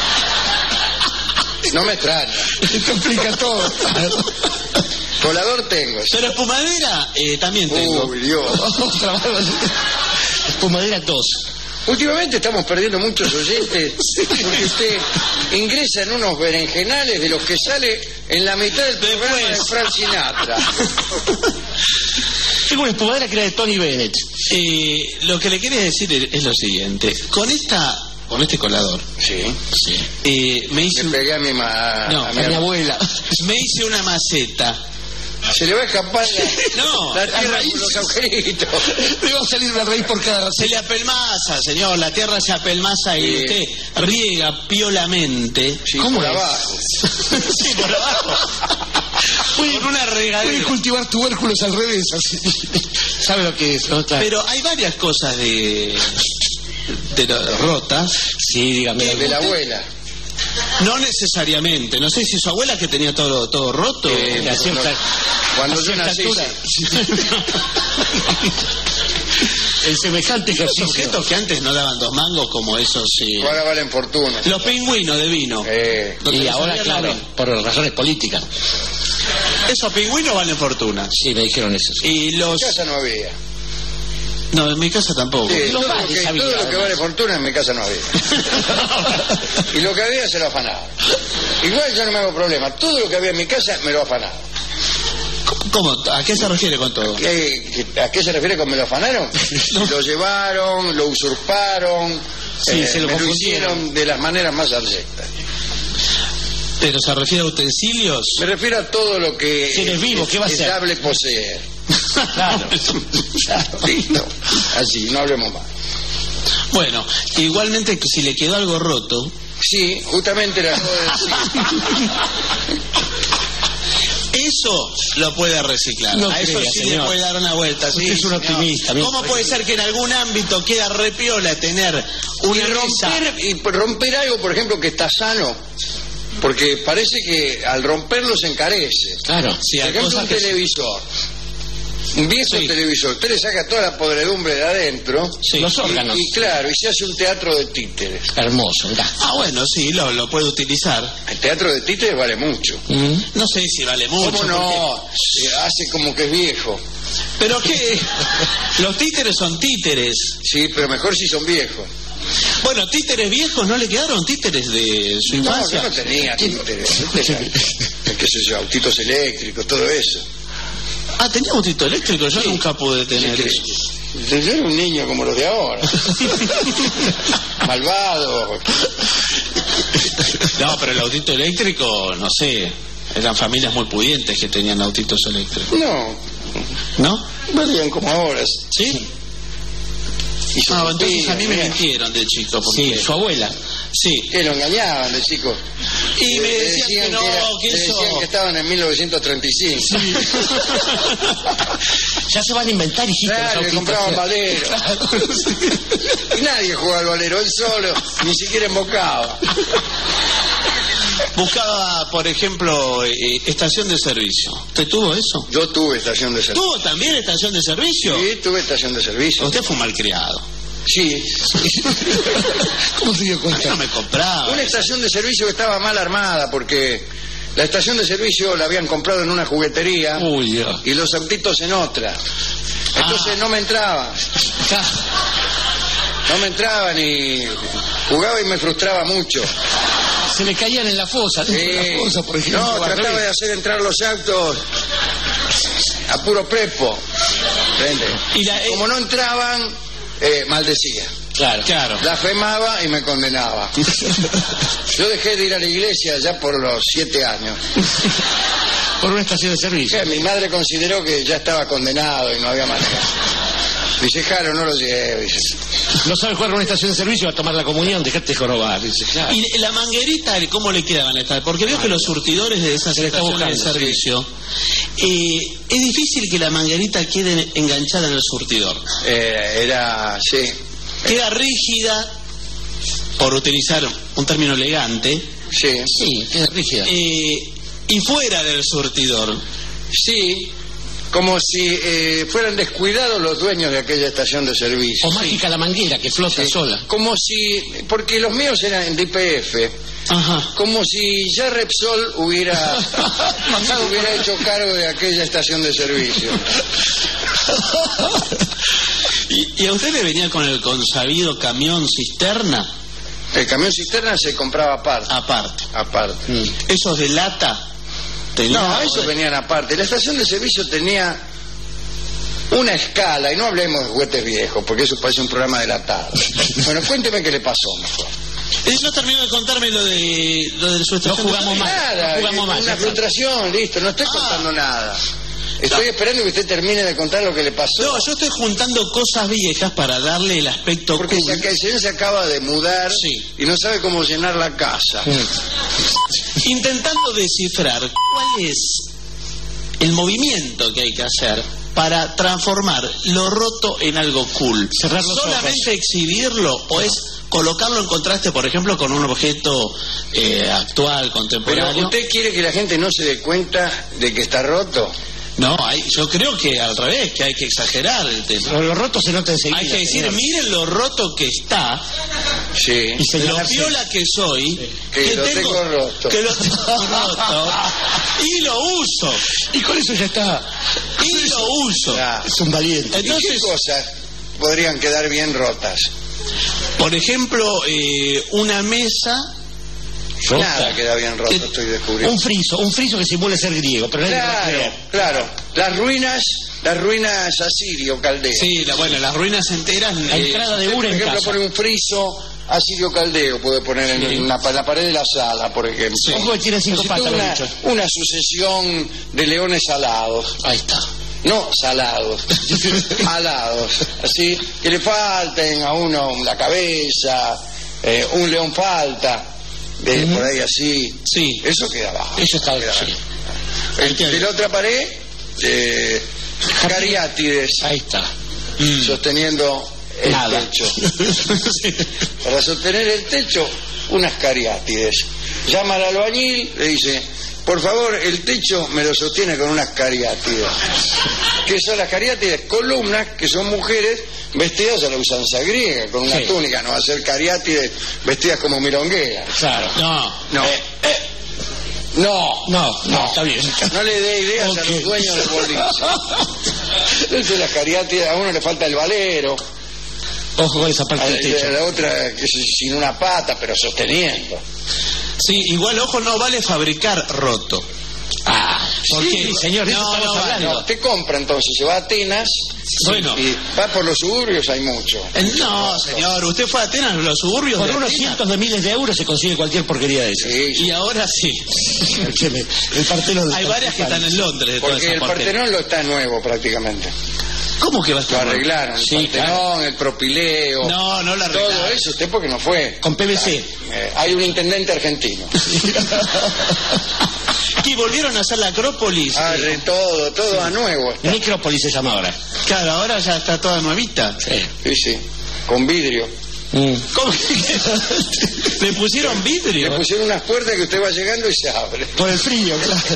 [SPEAKER 5] No me extraña.
[SPEAKER 6] Esto explica todo.
[SPEAKER 5] Colador tengo.
[SPEAKER 8] Pero espumadera eh, también tengo.
[SPEAKER 5] Uy, Dios.
[SPEAKER 6] Espumadera dos.
[SPEAKER 5] Últimamente estamos perdiendo muchos oyentes porque usted ingresa en unos berenjenales de los que sale en la mitad del programa de
[SPEAKER 8] Después.
[SPEAKER 5] Frank Sinatra.
[SPEAKER 6] Tengo una espumadera que era de Tony Bennett.
[SPEAKER 8] Eh, lo que le quería decir es, es lo siguiente. Con esta, con este colador,
[SPEAKER 5] Sí.
[SPEAKER 8] sí, eh, me hice
[SPEAKER 5] Le
[SPEAKER 8] un-
[SPEAKER 5] pegué a mi, ma-
[SPEAKER 8] No,
[SPEAKER 5] a
[SPEAKER 6] A
[SPEAKER 5] mi
[SPEAKER 6] mi abuela.
[SPEAKER 8] me hice una maceta.
[SPEAKER 5] Se le va a escapar la,
[SPEAKER 8] No,
[SPEAKER 5] la
[SPEAKER 6] la
[SPEAKER 5] tierra
[SPEAKER 6] raíz.
[SPEAKER 5] con los agujeritos.
[SPEAKER 6] Le va a salir una raíz por cada...
[SPEAKER 8] Se le apelmaza, señor, la tierra se apelmaza y
[SPEAKER 5] Sí.
[SPEAKER 8] usted riega piolamente.
[SPEAKER 5] Sí,
[SPEAKER 6] ¿Cómo
[SPEAKER 5] por
[SPEAKER 6] es?
[SPEAKER 5] abajo.
[SPEAKER 8] Sí, por abajo. Con una
[SPEAKER 6] Puede
[SPEAKER 8] regadera.
[SPEAKER 6] cultivar tubérculos al revés. Así. ¿Sabe lo que es? ¿No? Claro.
[SPEAKER 8] Pero hay varias cosas de, de lo- rotas.
[SPEAKER 6] Sí, dígame.
[SPEAKER 5] De la abuela.
[SPEAKER 8] No necesariamente. No sé si su abuela que tenía todo, todo roto.
[SPEAKER 5] Eh,
[SPEAKER 6] a cierta-
[SPEAKER 5] Cuando
[SPEAKER 6] a
[SPEAKER 5] yo
[SPEAKER 6] cierta
[SPEAKER 5] nací,
[SPEAKER 6] altura. El semejante
[SPEAKER 8] Los
[SPEAKER 6] ejercicio.
[SPEAKER 8] objetos que antes no daban dos mangos como esos... eh,
[SPEAKER 5] ahora valen fortuna.
[SPEAKER 8] los pingüinos de vino.
[SPEAKER 5] Eh,
[SPEAKER 8] Donde
[SPEAKER 6] Y
[SPEAKER 8] le
[SPEAKER 6] ahora,
[SPEAKER 8] salía
[SPEAKER 6] claro,
[SPEAKER 8] la vena.
[SPEAKER 6] por razones políticas.
[SPEAKER 8] Esos pingüinos valen fortuna.
[SPEAKER 6] Sí, me dijeron eso. sí.
[SPEAKER 8] Y los...
[SPEAKER 5] en casa no había.
[SPEAKER 8] No, en mi casa tampoco.
[SPEAKER 5] Sí,
[SPEAKER 6] los
[SPEAKER 5] todo, lo
[SPEAKER 6] bares
[SPEAKER 5] que,
[SPEAKER 6] había,
[SPEAKER 5] todo lo que
[SPEAKER 6] además.
[SPEAKER 5] vale fortuna en mi casa no había. Y lo que había se lo afanaba. Igual yo no me hago problema. Todo lo que había en mi casa me lo afanaba.
[SPEAKER 8] ¿Cómo? ¿A qué se refiere con todo?
[SPEAKER 5] ¿Qué- qué- ¿A qué se refiere con me lo afanaron? Lo llevaron, lo usurparon, eh,
[SPEAKER 6] Sí, se lo
[SPEAKER 5] me lo
[SPEAKER 6] confundieron.
[SPEAKER 5] hicieron de las maneras más abyectas.
[SPEAKER 8] ¿Pero se refiere a utensilios?
[SPEAKER 5] Me refiero a todo lo que
[SPEAKER 6] Si eres vivo, ¿qué va a
[SPEAKER 5] es
[SPEAKER 6] ser?
[SPEAKER 5] dable poseer.
[SPEAKER 6] Claro.
[SPEAKER 5] Claro, listo. Así, no hablemos más.
[SPEAKER 8] Bueno, igualmente que si le quedó algo roto,
[SPEAKER 5] Sí, justamente le acabo de decir.
[SPEAKER 8] eso lo puede reciclar.
[SPEAKER 6] No
[SPEAKER 8] a eso
[SPEAKER 6] crea,
[SPEAKER 8] sí le
[SPEAKER 6] señor.
[SPEAKER 8] puede dar una vuelta. Sí,
[SPEAKER 6] Usted es un
[SPEAKER 8] señor.
[SPEAKER 6] optimista, amigo.
[SPEAKER 8] ¿Cómo puede ser que en algún ámbito queda repiola tener
[SPEAKER 5] Y
[SPEAKER 8] una mesa?
[SPEAKER 5] romper, y romper algo, por ejemplo, que está sano, porque parece que al romperlo se encarece.
[SPEAKER 6] Claro.
[SPEAKER 8] Sí,
[SPEAKER 5] Por
[SPEAKER 8] hay
[SPEAKER 5] ejemplo,
[SPEAKER 8] cosas
[SPEAKER 5] un
[SPEAKER 8] que...
[SPEAKER 5] televisor. Un viejo
[SPEAKER 8] Sí.
[SPEAKER 5] televisor. Usted le saca toda la podredumbre de adentro.
[SPEAKER 8] Sí.
[SPEAKER 6] Los
[SPEAKER 5] Y,
[SPEAKER 6] órganos.
[SPEAKER 5] y claro, y se hace un teatro de títeres.
[SPEAKER 6] Hermoso, mirá.
[SPEAKER 8] Ah, bueno, sí, lo, lo puede utilizar.
[SPEAKER 5] El teatro de títeres vale mucho.
[SPEAKER 6] Mm.
[SPEAKER 8] No sé si vale mucho.
[SPEAKER 5] ¿Cómo no?
[SPEAKER 8] porque-
[SPEAKER 5] Eh, hace como que es viejo.
[SPEAKER 8] Pero que los títeres son títeres.
[SPEAKER 5] Sí, pero mejor si son viejos.
[SPEAKER 8] Bueno, títeres viejos, ¿no le quedaron títeres de su
[SPEAKER 5] No, yo
[SPEAKER 8] infancia?
[SPEAKER 5] no tenía títeres. Yo tenía, eh, qué sé yo, autitos eléctricos, todo eso.
[SPEAKER 8] Ah, tenía un tito eléctrico, yo nunca pude tener
[SPEAKER 5] Sí,
[SPEAKER 8] eso.
[SPEAKER 5] que- Yo era un niño como los de ahora. Malvado.
[SPEAKER 8] No, pero el autito eléctrico, no sé. Eran familias muy pudientes que tenían autitos eléctricos.
[SPEAKER 5] No,
[SPEAKER 8] ¿No?
[SPEAKER 5] valían como ahora.
[SPEAKER 8] ¿Sí?
[SPEAKER 5] Y se
[SPEAKER 8] No, entonces
[SPEAKER 5] sentían,
[SPEAKER 8] a mí me
[SPEAKER 5] mirá.
[SPEAKER 8] mintieron de chico. Porque...
[SPEAKER 6] Sí, su abuela.
[SPEAKER 8] Sí.
[SPEAKER 5] Que lo engañaban de chico.
[SPEAKER 8] Y me
[SPEAKER 5] Le
[SPEAKER 8] decían que no,
[SPEAKER 5] era-
[SPEAKER 8] que
[SPEAKER 5] le
[SPEAKER 8] eso...
[SPEAKER 5] decían que estaban en mil novecientos treinta y cinco.
[SPEAKER 6] Ya se van a inventar, hijito.
[SPEAKER 5] Claro,
[SPEAKER 6] los
[SPEAKER 5] le
[SPEAKER 6] autitos.
[SPEAKER 5] compraban valero. Y nadie jugaba al valero, él solo, ni siquiera embocaba.
[SPEAKER 8] Buscaba, por ejemplo, eh, estación de servicio. ¿Usted tuvo eso?
[SPEAKER 5] Yo tuve estación de servicio.
[SPEAKER 8] ¿Tuvo también estación de servicio?
[SPEAKER 5] Sí, tuve estación de servicio.
[SPEAKER 8] Usted fue un malcriado.
[SPEAKER 5] Sí.
[SPEAKER 6] ¿Cómo se dio
[SPEAKER 8] A mí
[SPEAKER 6] cuenta?
[SPEAKER 8] no me compraba.
[SPEAKER 5] Una estación de servicio que estaba mal armada porque la estación de servicio la habían comprado en una juguetería
[SPEAKER 6] Uy, Dios.
[SPEAKER 5] y los autitos en otra. Entonces
[SPEAKER 8] Ah.
[SPEAKER 5] no me entraba. No me entraban y jugaba y me frustraba mucho.
[SPEAKER 6] Se le caían en la fosa.
[SPEAKER 5] Sí.
[SPEAKER 6] En la fosa, por ejemplo.
[SPEAKER 5] No,
[SPEAKER 6] al
[SPEAKER 5] trataba
[SPEAKER 6] revés.
[SPEAKER 5] de hacer entrar los autos a puro prepo. ¿Entiende?
[SPEAKER 8] Y la-
[SPEAKER 5] Como no entraban, eh, maldecía.
[SPEAKER 6] Claro.
[SPEAKER 8] Claro.
[SPEAKER 5] Blasfemaba y me condenaba. Yo dejé de ir a la iglesia ya por los siete años.
[SPEAKER 6] Por una estación de servicio.
[SPEAKER 5] Que mi madre consideró que ya estaba condenado y no había manera. Dice, Jaro, no lo lleve. Dice,
[SPEAKER 6] No sabe jugar con una estación de servicio, va a tomar la comunión, dejate jorobar. Dice, claro.
[SPEAKER 8] Y la manguerita, ¿cómo le quedaban estas? Porque veo que los surtidores de esas
[SPEAKER 6] Se le está
[SPEAKER 8] estaciones de
[SPEAKER 6] buscando,
[SPEAKER 8] servicio, eh, es difícil que la manguerita quede enganchada en el surtidor.
[SPEAKER 5] eh, era, sí.
[SPEAKER 8] Queda rígida, por utilizar un término elegante,
[SPEAKER 5] Sí,
[SPEAKER 6] Sí, es rígida.
[SPEAKER 8] eh, y fuera del surtidor.
[SPEAKER 5] sí, como si eh, fueran descuidados los dueños de aquella estación de servicio.
[SPEAKER 6] O mágica la manguera que flota
[SPEAKER 5] Sí.
[SPEAKER 6] sola.
[SPEAKER 5] Como si, porque los míos eran en D P F,
[SPEAKER 8] Ajá.
[SPEAKER 5] como si ya Repsol hubiera, hubiera hecho cargo de aquella estación de servicio.
[SPEAKER 8] ¿Y, y a usted le venía con el consabido camión cisterna?
[SPEAKER 5] El camión cisterna se compraba aparte.
[SPEAKER 8] Aparte.
[SPEAKER 5] Aparte.
[SPEAKER 6] Mm.
[SPEAKER 8] ¿Esos de lata? tenían-
[SPEAKER 5] No, esos venían aparte. La estación de servicio tenía una escala, y no hablemos de juguetes viejos, porque eso parece un programa de la tarde. Bueno, cuénteme qué le pasó mejor.
[SPEAKER 8] Eh, no terminó de contarme lo de lo de su estación.
[SPEAKER 6] No jugamos
[SPEAKER 8] de-
[SPEAKER 6] más.
[SPEAKER 5] Nada,
[SPEAKER 6] jugamos más, ya
[SPEAKER 5] una
[SPEAKER 6] está.
[SPEAKER 5] frustración, listo, no estoy
[SPEAKER 8] Ah.
[SPEAKER 5] contando nada. Estoy esperando que usted termine de contar lo que le pasó.
[SPEAKER 8] No, yo estoy juntando cosas viejas para darle el aspecto
[SPEAKER 5] Porque
[SPEAKER 8] cool.
[SPEAKER 5] se, el señor se acaba de mudar
[SPEAKER 8] Sí.
[SPEAKER 5] y no sabe cómo llenar la casa.
[SPEAKER 8] Intentando descifrar cuál es el movimiento que hay que hacer para transformar lo roto en algo cool.
[SPEAKER 6] Cerrar los
[SPEAKER 8] ¿Solamente exhibirlo o es colocarlo en contraste, por ejemplo, con un objeto eh, actual,
[SPEAKER 5] Pero
[SPEAKER 8] contemporáneo?
[SPEAKER 5] usted quiere que la gente no se dé cuenta de que está roto.
[SPEAKER 8] No, hay, yo creo que al revés, que hay que exagerar el tema.
[SPEAKER 6] Lo, lo roto se nota enseguida.
[SPEAKER 8] Hay que decir,
[SPEAKER 6] señor.
[SPEAKER 8] miren lo roto que está,
[SPEAKER 5] Sí.
[SPEAKER 6] Y
[SPEAKER 8] lo
[SPEAKER 6] señalarse.
[SPEAKER 8] piola que soy,
[SPEAKER 5] Que lo tengo roto.
[SPEAKER 8] que lo tengo roto, y lo uso,
[SPEAKER 6] Y con eso ya está.
[SPEAKER 8] y lo uso.
[SPEAKER 5] Ya.
[SPEAKER 6] Es un valiente.
[SPEAKER 5] ¿Y qué
[SPEAKER 8] Entonces,
[SPEAKER 5] cosas podrían quedar bien rotas?
[SPEAKER 8] por ejemplo, eh, una mesa,
[SPEAKER 5] Nada queda bien roto,
[SPEAKER 8] ¿Qué?
[SPEAKER 5] estoy descubriendo.
[SPEAKER 6] Un friso, un friso que simule ser griego, pero nadie lo va a
[SPEAKER 5] Claro,
[SPEAKER 6] creer.
[SPEAKER 5] claro. Las ruinas, las ruinas asirio caldeo.
[SPEAKER 8] sí, la, bueno, las ruinas enteras.
[SPEAKER 6] La
[SPEAKER 8] eh,
[SPEAKER 6] entrada de
[SPEAKER 5] Usted,
[SPEAKER 6] Ura
[SPEAKER 5] por
[SPEAKER 6] en
[SPEAKER 5] ejemplo,
[SPEAKER 6] casa.
[SPEAKER 5] pone un friso asirio caldeo, puede poner en,
[SPEAKER 8] Sí.
[SPEAKER 5] en la, en la pared de la sala, por ejemplo.
[SPEAKER 8] Sí.
[SPEAKER 6] Ojo que tiene cinco
[SPEAKER 5] Si
[SPEAKER 6] patas,
[SPEAKER 5] tuvo
[SPEAKER 6] los
[SPEAKER 5] una,
[SPEAKER 6] bichos.
[SPEAKER 5] una sucesión de leones alados.
[SPEAKER 6] Ahí está.
[SPEAKER 5] No salados, alados. Así que le falten a uno la cabeza, eh, un león falta, de, por ahí así.
[SPEAKER 8] Sí.
[SPEAKER 5] Eso queda abajo.
[SPEAKER 6] Eso está
[SPEAKER 5] Queda
[SPEAKER 6] sí.
[SPEAKER 5] abajo. El- de la otra pared, eh, cariátides
[SPEAKER 6] Ahí está.
[SPEAKER 8] Mm.
[SPEAKER 5] sosteniendo el
[SPEAKER 6] Nada.
[SPEAKER 5] techo. Para sostener el techo, unas cariátides. Llama al albañil, le dice, por favor, el techo me lo sostiene con unas cariátides. ¿Qué son las cariátides? Columnas que son mujeres vestidas a la usanza griega, con una
[SPEAKER 6] Sí.
[SPEAKER 5] túnica, no va a ser cariátides vestidas como milongueras.
[SPEAKER 6] Claro.
[SPEAKER 8] No,
[SPEAKER 5] No.
[SPEAKER 6] Eh, eh,
[SPEAKER 5] No.
[SPEAKER 6] No, no, está bien.
[SPEAKER 5] No le dé ideas a
[SPEAKER 6] Ok.
[SPEAKER 5] los dueños del boliche. Entonces las cariátides, a uno le falta el valero,
[SPEAKER 6] Ojo con esa
[SPEAKER 5] a
[SPEAKER 6] parte
[SPEAKER 5] la,
[SPEAKER 6] del techo.
[SPEAKER 5] a la otra que es sin una pata, pero sosteniendo.
[SPEAKER 8] sí, igual, ojo, no vale fabricar roto.
[SPEAKER 6] Ah, ¿Por
[SPEAKER 5] Sí,
[SPEAKER 6] qué?
[SPEAKER 9] señor, de eso
[SPEAKER 6] no,
[SPEAKER 9] estamos
[SPEAKER 6] no,
[SPEAKER 9] hablando.
[SPEAKER 5] No, usted compra entonces, se va a Atenas.
[SPEAKER 6] Bueno.
[SPEAKER 5] Y va por los suburbios, hay mucho.
[SPEAKER 6] Eh, No, señor, usted fue a Atenas, los suburbios
[SPEAKER 9] Por
[SPEAKER 6] de
[SPEAKER 9] unos
[SPEAKER 6] Atenas.
[SPEAKER 9] cientos de miles de euros se consigue cualquier porquería de esas.
[SPEAKER 5] Sí, sí.
[SPEAKER 6] Y ahora sí.
[SPEAKER 9] Escúcheme, el Partenón.
[SPEAKER 6] Hay varias que están en Londres de toda
[SPEAKER 5] Porque
[SPEAKER 6] esa
[SPEAKER 5] el
[SPEAKER 6] porquería.
[SPEAKER 5] Partenón lo está nuevo prácticamente.
[SPEAKER 6] ¿Cómo que va a
[SPEAKER 5] Lo
[SPEAKER 6] estar?
[SPEAKER 5] arreglaron, el
[SPEAKER 9] Sí,
[SPEAKER 5] Partenón,
[SPEAKER 9] claro.
[SPEAKER 5] el propileo.
[SPEAKER 6] No, no lo arreglaron.
[SPEAKER 5] Todo eso, usted porque no fue.
[SPEAKER 9] Con P V C.
[SPEAKER 5] Eh, hay un intendente argentino.
[SPEAKER 6] Y volvieron a hacer la Acrópolis.
[SPEAKER 5] Ah,
[SPEAKER 6] Eh,
[SPEAKER 5] de todo, todo a nuevo. está.
[SPEAKER 9] Necrópolis se llama ahora.
[SPEAKER 6] Claro, ahora ya está toda nuevita.
[SPEAKER 9] Sí.
[SPEAKER 5] Sí, sí, con vidrio.
[SPEAKER 9] Mm.
[SPEAKER 6] ¿Cómo que? ¿Le pusieron
[SPEAKER 5] Le
[SPEAKER 6] vidrio?
[SPEAKER 5] pusieron unas puertas que usted va llegando y se abre.
[SPEAKER 9] Por el frío, claro.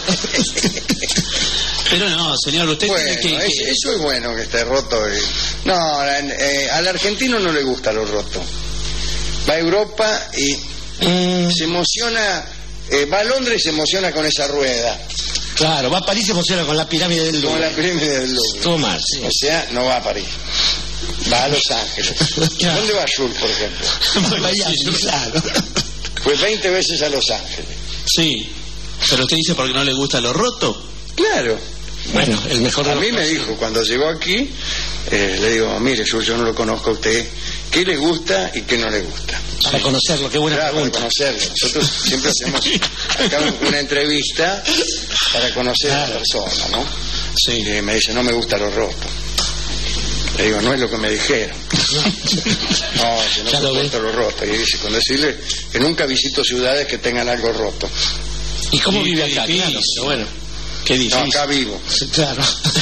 [SPEAKER 6] Pero no, señor, usted
[SPEAKER 5] Bueno,
[SPEAKER 6] tiene que...
[SPEAKER 5] es-
[SPEAKER 6] que-
[SPEAKER 5] eso es bueno que esté roto. y- No, eh, al argentino no le gusta lo roto. Va a Europa y
[SPEAKER 9] Mm,
[SPEAKER 5] se emociona, eh, va a Londres y se emociona con esa rueda,
[SPEAKER 9] claro, va a París y se emociona con la pirámide del
[SPEAKER 5] como la
[SPEAKER 9] Louvre.
[SPEAKER 5] pirámide del Louvre.
[SPEAKER 9] Todo mal, sí.
[SPEAKER 5] O sea, no va a París, va a Los Ángeles.
[SPEAKER 9] Claro.
[SPEAKER 5] ¿Dónde va Jules, por ejemplo?
[SPEAKER 9] Miami, claro.
[SPEAKER 5] Fue veinte veces a Los Ángeles.
[SPEAKER 6] Sí, pero usted dice porque no le gusta lo roto.
[SPEAKER 5] Claro.
[SPEAKER 9] Bueno, el mejor de
[SPEAKER 5] A
[SPEAKER 9] los
[SPEAKER 5] mí me
[SPEAKER 9] casos.
[SPEAKER 5] dijo, cuando llegó aquí, eh, le digo, mire, Jules, yo no lo conozco a usted, ¿qué le gusta y qué no le gusta?
[SPEAKER 9] Para conocerlo, qué buena
[SPEAKER 5] Claro, para
[SPEAKER 9] pregunta.
[SPEAKER 5] conocerlo. Nosotros siempre hacemos acá una entrevista para conocer a la persona, ¿no?
[SPEAKER 6] Sí.
[SPEAKER 5] Y me dice, no me gusta lo roto. Le digo, no es lo que me dijeron. No, si no
[SPEAKER 9] Ya
[SPEAKER 5] me
[SPEAKER 9] lo
[SPEAKER 5] gusta lo roto. Y dice, con decirle que nunca visito ciudades que tengan algo roto.
[SPEAKER 9] ¿Y cómo
[SPEAKER 6] Sí,
[SPEAKER 9] vive
[SPEAKER 6] qué
[SPEAKER 9] acá?
[SPEAKER 6] difícil.
[SPEAKER 9] Claro, pero bueno.
[SPEAKER 6] Qué
[SPEAKER 5] No,
[SPEAKER 6] difícil.
[SPEAKER 5] acá vivo.
[SPEAKER 9] Sí, claro.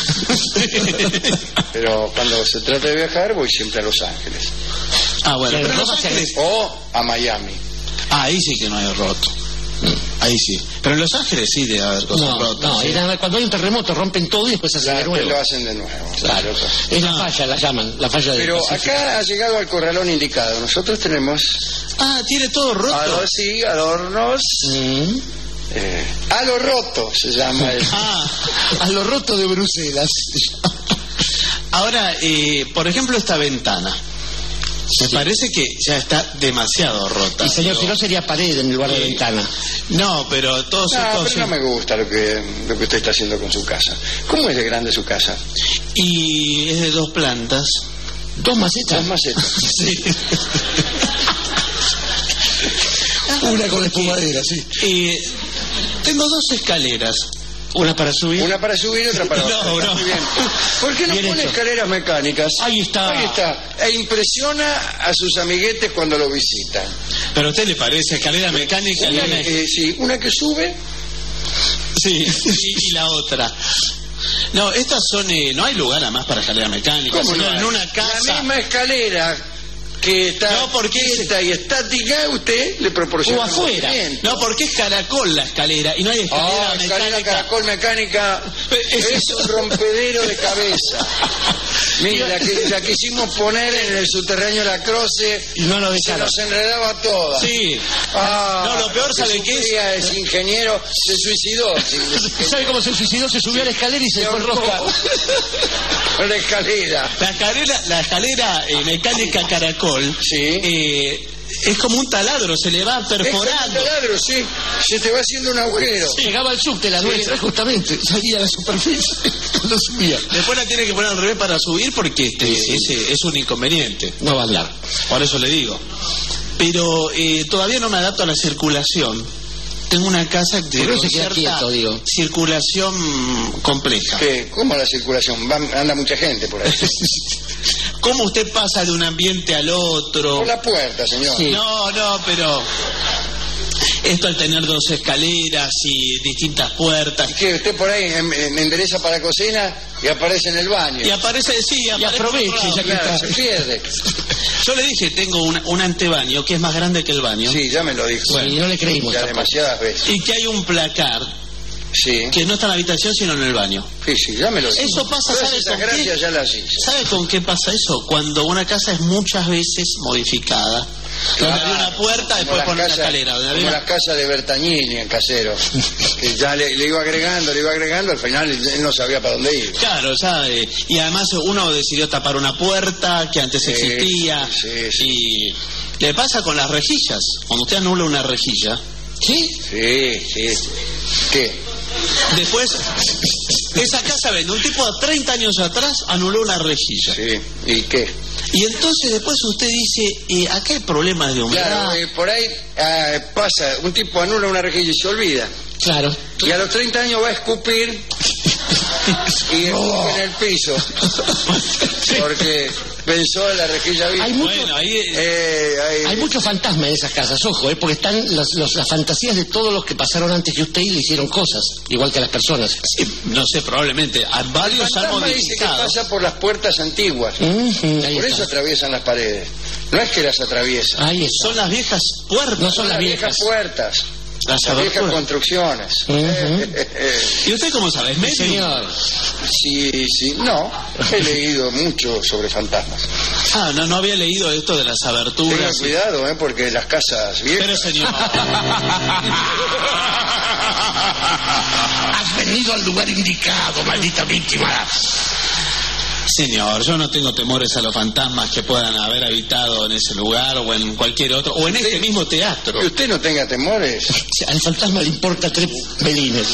[SPEAKER 5] Pero cuando se trata de viajar, voy siempre a Los Ángeles.
[SPEAKER 6] Ah, bueno,
[SPEAKER 9] Pero
[SPEAKER 6] pero
[SPEAKER 9] no
[SPEAKER 6] Los
[SPEAKER 9] se-
[SPEAKER 6] Ángeles...
[SPEAKER 5] O a Miami.
[SPEAKER 6] Ah, ahí sí que no hay roto. Ahí sí. Pero en Los Ángeles sí debe haber cosas
[SPEAKER 9] No,
[SPEAKER 6] rotas.
[SPEAKER 9] no,
[SPEAKER 6] sí.
[SPEAKER 9] y nada, cuando hay un terremoto rompen todo y después hacen de
[SPEAKER 5] Claro,
[SPEAKER 9] nuevo.
[SPEAKER 5] lo hacen de nuevo.
[SPEAKER 9] Claro. Es la falla, la llaman, la falla de
[SPEAKER 5] Pero acá ha llegado al corralón indicado. Nosotros tenemos
[SPEAKER 6] Ah, tiene todo roto.
[SPEAKER 5] ador- sí, adornos.
[SPEAKER 9] Mm.
[SPEAKER 5] Eh, a lo roto se llama el...
[SPEAKER 6] Ah,
[SPEAKER 9] A lo roto de Bruselas.
[SPEAKER 6] ahora, eh, por ejemplo, esta ventana. Me parece que ya está demasiado rota.
[SPEAKER 9] Y señor,
[SPEAKER 6] Digo,
[SPEAKER 9] si no sería pared en lugar de
[SPEAKER 6] Sí.
[SPEAKER 9] ventana.
[SPEAKER 6] No, pero todos
[SPEAKER 5] No,
[SPEAKER 6] estos...
[SPEAKER 5] pero no me gusta lo que, lo que usted está haciendo con su casa. ¿Cómo es de grande su casa?
[SPEAKER 6] Y es de dos plantas.
[SPEAKER 9] Dos macetas.
[SPEAKER 5] Dos macetas.
[SPEAKER 6] Sí.
[SPEAKER 9] Una con espumadera, sí.
[SPEAKER 6] Eh, tengo dos escaleras.
[SPEAKER 9] Una para subir.
[SPEAKER 5] Una para subir y otra para bajar.
[SPEAKER 6] No,
[SPEAKER 5] Está
[SPEAKER 6] no.
[SPEAKER 5] muy bien. ¿Por qué no
[SPEAKER 9] Bien
[SPEAKER 5] pone
[SPEAKER 9] hecho.
[SPEAKER 5] escaleras mecánicas?
[SPEAKER 9] Ahí está.
[SPEAKER 5] Ahí está. E impresiona a sus amiguetes cuando lo visitan.
[SPEAKER 6] Pero a usted le parece escalera mecánica.
[SPEAKER 5] Una,
[SPEAKER 6] Una-
[SPEAKER 5] eh, sí, una que sube.
[SPEAKER 6] Sí, y, y la otra. No, estas son... eh, no hay lugar además para escalera mecánica.
[SPEAKER 5] ¿Cómo
[SPEAKER 6] señor,
[SPEAKER 5] no hay?
[SPEAKER 6] en una casa...
[SPEAKER 5] La misma escalera que está
[SPEAKER 6] No, porque es-
[SPEAKER 5] quieta y estática, usted le proporciona
[SPEAKER 9] O afuera.
[SPEAKER 5] movimiento.
[SPEAKER 6] No, porque es caracol la escalera y no hay escalera
[SPEAKER 5] Ah, escalera
[SPEAKER 6] mecánica.
[SPEAKER 5] caracol mecánica
[SPEAKER 6] Es-
[SPEAKER 5] es un rompedero de cabeza. Mira, la que la quisimos poner en el subterráneo de la Croce
[SPEAKER 9] Y no lo
[SPEAKER 5] se
[SPEAKER 9] dejaron.
[SPEAKER 5] nos enredaba toda.
[SPEAKER 6] Sí.
[SPEAKER 5] Ah,
[SPEAKER 6] No, lo peor, ¿sabe qué es?
[SPEAKER 5] sufría ese ingeniero se suicidó.
[SPEAKER 9] ¿Sabe cómo se suicidó? Se subió a la escalera y se fue rosca.
[SPEAKER 5] Con la escalera.
[SPEAKER 6] La escalera, la escalera eh, mecánica caracol
[SPEAKER 5] Sí.
[SPEAKER 6] eh, es como un taladro, se le va
[SPEAKER 5] Es como un
[SPEAKER 6] perforando.
[SPEAKER 5] taladro, sí. Se te va haciendo un agujero.
[SPEAKER 9] Llegaba al subte la
[SPEAKER 5] Sí.
[SPEAKER 9] nuestra, justamente. Salía a la superficie cuando subía.
[SPEAKER 6] Después la tiene que poner al revés para subir porque este, ese es un inconveniente.
[SPEAKER 9] No va a andar.
[SPEAKER 6] Por eso le digo. Pero eh, todavía no me adapto a la circulación. Tengo una casa de
[SPEAKER 9] ¿Por qué
[SPEAKER 6] con
[SPEAKER 9] se queda
[SPEAKER 6] cierta
[SPEAKER 9] quieto, digo?
[SPEAKER 6] circulación compleja.
[SPEAKER 5] ¿Qué? ¿Cómo la circulación? Va- anda mucha gente por ahí.
[SPEAKER 6] ¿Cómo usted pasa de un ambiente al otro?
[SPEAKER 5] Por la puerta, señor.
[SPEAKER 9] Sí.
[SPEAKER 6] No, no, pero esto al tener dos escaleras y distintas puertas.
[SPEAKER 5] Que usted por ahí em- em- endereza para la cocina y aparece en el baño.
[SPEAKER 6] Y aparece, sí, aparece
[SPEAKER 9] aproveche,
[SPEAKER 6] por otro lado.
[SPEAKER 9] ya que
[SPEAKER 5] Claro,
[SPEAKER 9] está.
[SPEAKER 5] se pierde.
[SPEAKER 6] Yo le dije, tengo una- un antebaño que es más grande que el baño.
[SPEAKER 5] Sí, ya me lo dijo.
[SPEAKER 9] Y no le creímos
[SPEAKER 5] Ya
[SPEAKER 9] tampoco.
[SPEAKER 5] demasiadas veces.
[SPEAKER 6] Y que hay un placar
[SPEAKER 5] Sí.
[SPEAKER 6] que no está en la habitación sino en el baño.
[SPEAKER 5] Sí, sí, ya me lo dijo.
[SPEAKER 6] Eso pasa,
[SPEAKER 5] Todas
[SPEAKER 6] ¿sabe
[SPEAKER 5] esas
[SPEAKER 6] con qué?
[SPEAKER 5] gracias ya las hice.
[SPEAKER 6] ¿Sabe con qué pasa eso? Cuando una casa es muchas veces modificada. Donde había una puerta,
[SPEAKER 5] Como
[SPEAKER 6] después
[SPEAKER 5] las
[SPEAKER 6] pone una
[SPEAKER 5] casas-
[SPEAKER 6] escalera. Donde
[SPEAKER 5] Como
[SPEAKER 6] había-
[SPEAKER 5] las casas de Bertagnini en Casero. Que ya le, le iba agregando, le iba agregando, al final él no sabía para dónde ir.
[SPEAKER 6] Claro, ¿sabe? Y además uno decidió tapar una puerta que antes
[SPEAKER 5] Sí,
[SPEAKER 6] existía.
[SPEAKER 5] sí, sí.
[SPEAKER 6] Y le pasa con las rejillas. Cuando usted anula una rejilla,
[SPEAKER 9] ¿Sí?
[SPEAKER 5] Sí, sí. ¿Qué?
[SPEAKER 8] Después, esa casa vende. Un tipo a treinta años atrás anuló una rejilla.
[SPEAKER 5] Sí, ¿y qué?
[SPEAKER 8] Y entonces después usted dice, eh, acá hay problemas de humedad.
[SPEAKER 5] Claro, eh, por ahí eh, pasa, un tipo anula una rejilla y se olvida.
[SPEAKER 8] Claro.
[SPEAKER 5] Y a los treinta años va a escupir y escupe en el piso. Porque pensó en la rejilla viva.
[SPEAKER 10] Hay, mucho,
[SPEAKER 8] Bueno, ahí,
[SPEAKER 5] Eh, ahí-
[SPEAKER 10] hay muchos fantasmas en esas casas, ojo, eh, porque están los, los- las fantasías de todos los que pasaron antes que usted y le hicieron cosas, igual que a las personas.
[SPEAKER 8] sí, no sé, probablemente, a varios han
[SPEAKER 5] fantasma dice que
[SPEAKER 8] modificado.
[SPEAKER 5] pasa por las puertas antiguas.
[SPEAKER 10] Ujú, ahí
[SPEAKER 5] Por
[SPEAKER 10] está.
[SPEAKER 5] eso atraviesan las paredes. No es que las atraviesan.
[SPEAKER 10] Ahí está.
[SPEAKER 8] Son las viejas puertas.
[SPEAKER 10] No son las viejas.
[SPEAKER 5] puertas.
[SPEAKER 8] Las
[SPEAKER 5] Las viejas
[SPEAKER 8] aberturas.
[SPEAKER 5] construcciones.
[SPEAKER 10] Ujú.
[SPEAKER 8] ¿Y usted cómo sabe? ¿Es
[SPEAKER 10] Sí,
[SPEAKER 8] médium?
[SPEAKER 10] señor.
[SPEAKER 5] Sí, sí. No, he leído mucho sobre fantasmas.
[SPEAKER 8] Ah, no, no había leído esto de las
[SPEAKER 5] Tengan
[SPEAKER 8] aberturas.
[SPEAKER 5] cuidado, ¿eh? Porque las casas viejas...
[SPEAKER 8] Pero señor,
[SPEAKER 10] Has venido al lugar indicado, maldita víctima.
[SPEAKER 8] señor, yo no tengo temores a los fantasmas que puedan haber habitado en ese lugar o en cualquier otro, o en este mismo teatro.
[SPEAKER 5] Que usted no tenga temores.
[SPEAKER 10] Al fantasma le importa tres belines.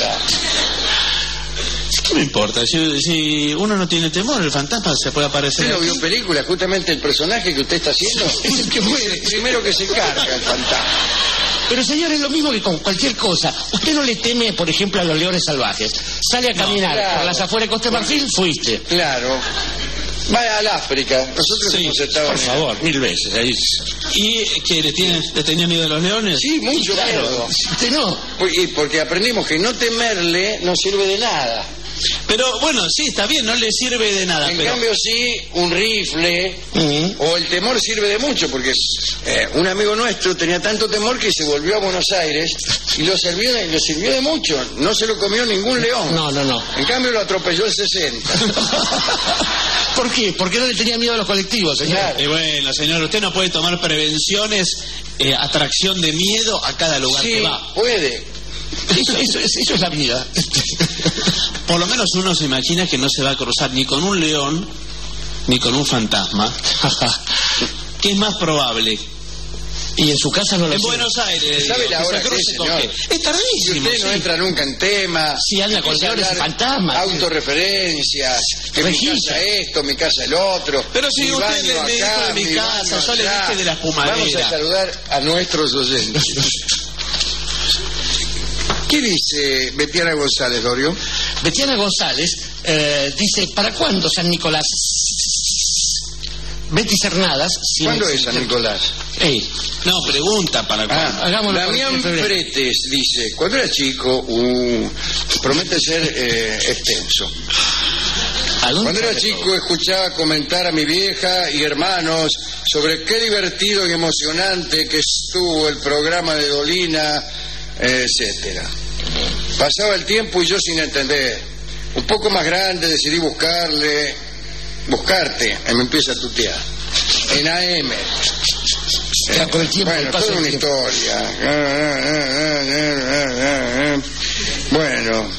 [SPEAKER 8] ¿Qué me importa? Si, si uno no tiene temor, el fantasma se puede aparecer.
[SPEAKER 5] ¿Usted no
[SPEAKER 8] aquí.
[SPEAKER 5] vio películas? Justamente el personaje que usted está haciendo
[SPEAKER 10] Es el que muere.
[SPEAKER 5] es el primero que se carga el fantasma.
[SPEAKER 10] Pero señor, es lo mismo que con cualquier cosa. Usted no le teme, por ejemplo, a los leones salvajes. Sale a caminar
[SPEAKER 5] claro.
[SPEAKER 10] por las afueras de Costa de Marfil, fuiste.
[SPEAKER 5] Claro. Vaya al África. Nosotros
[SPEAKER 8] Sí,
[SPEAKER 5] hemos estado
[SPEAKER 10] Por
[SPEAKER 5] en el-
[SPEAKER 10] favor, mil veces. Ahí.
[SPEAKER 8] ¿Y que le, tiene, le tenía miedo a los leones?
[SPEAKER 5] Sí, mucho
[SPEAKER 10] Claro,
[SPEAKER 5] miedo.
[SPEAKER 10] usted no.
[SPEAKER 5] Y porque aprendimos que no temerle no sirve de nada.
[SPEAKER 8] Pero bueno, sí, está bien, no le sirve de nada.
[SPEAKER 5] En
[SPEAKER 8] pero
[SPEAKER 5] cambio sí, un rifle
[SPEAKER 10] Mm.
[SPEAKER 5] o el temor sirve de mucho, porque eh, un amigo nuestro tenía tanto temor que se volvió a Buenos Aires y lo sirvió de, lo sirvió de mucho. No se lo comió ningún león.
[SPEAKER 10] No, no, no.
[SPEAKER 5] En cambio lo atropelló el sesenta.
[SPEAKER 10] ¿Por qué? ¿Por qué no le tenía miedo a los colectivos, señor?
[SPEAKER 5] Claro.
[SPEAKER 8] Y bueno, señor, usted no puede tomar prevenciones, eh, atracción de miedo a cada lugar
[SPEAKER 5] Sí,
[SPEAKER 8] que va.
[SPEAKER 5] puede.
[SPEAKER 10] Eso, eso es, eso es la vida.
[SPEAKER 8] Por lo menos uno se imagina que no se va a cruzar ni con un león ni con un fantasma. ¿Qué es más probable?
[SPEAKER 10] Y en su casa no lo
[SPEAKER 8] En
[SPEAKER 10] sé.
[SPEAKER 8] Buenos Aires.
[SPEAKER 5] ¿Sabe
[SPEAKER 8] digo,
[SPEAKER 5] la
[SPEAKER 8] que se
[SPEAKER 5] hora que
[SPEAKER 8] cruce
[SPEAKER 5] es,
[SPEAKER 8] con
[SPEAKER 5] señor?
[SPEAKER 8] qué. Es
[SPEAKER 5] Si
[SPEAKER 8] tardísimo.
[SPEAKER 5] usted no
[SPEAKER 8] sí.
[SPEAKER 5] entra nunca en tema,
[SPEAKER 10] Sí, anda con
[SPEAKER 5] empieza a
[SPEAKER 10] leones y
[SPEAKER 5] hablar
[SPEAKER 10] fantasmas.
[SPEAKER 5] autorreferencias, que mi
[SPEAKER 10] Rejilla.
[SPEAKER 5] casa esto, mi casa el otro.
[SPEAKER 8] Pero si
[SPEAKER 5] mi
[SPEAKER 8] usted
[SPEAKER 5] baño
[SPEAKER 8] le- me dijo
[SPEAKER 5] acá,
[SPEAKER 8] de mi casa,
[SPEAKER 5] baño
[SPEAKER 8] yo le
[SPEAKER 5] allá.
[SPEAKER 8] dije de la espumadera.
[SPEAKER 5] Vamos a saludar a nuestros oyentes. ¿Qué dice Betiana González, Dorio?
[SPEAKER 10] Betiana González eh, dice, ¿para cuándo San Nicolás? Betty Cernadas. si-
[SPEAKER 5] ¿Cuándo
[SPEAKER 10] si-
[SPEAKER 5] es San Nicolás?
[SPEAKER 10] Ey,
[SPEAKER 8] No, pregunta para cuándo.
[SPEAKER 5] Ah,
[SPEAKER 10] hagámoslo
[SPEAKER 5] Damián
[SPEAKER 10] en febrero.
[SPEAKER 5] Pretes dice, cuando era chico, uh, promete ser eh, extenso.
[SPEAKER 10] ¿a dónde
[SPEAKER 5] Cuando era
[SPEAKER 10] sale
[SPEAKER 5] chico
[SPEAKER 10] todo?
[SPEAKER 5] escuchaba comentar a mi vieja y hermanos sobre qué divertido y emocionante que estuvo el programa de Dolina, eh, etcétera. Pasaba el tiempo y yo sin entender. Un poco más grande decidí buscarle, buscarte, y me empieza a tutear. En A M.
[SPEAKER 10] Ya, con el tiempo,
[SPEAKER 5] Bueno,
[SPEAKER 10] el paso
[SPEAKER 5] toda
[SPEAKER 10] del
[SPEAKER 5] una
[SPEAKER 10] tiempo.
[SPEAKER 5] historia. Bueno.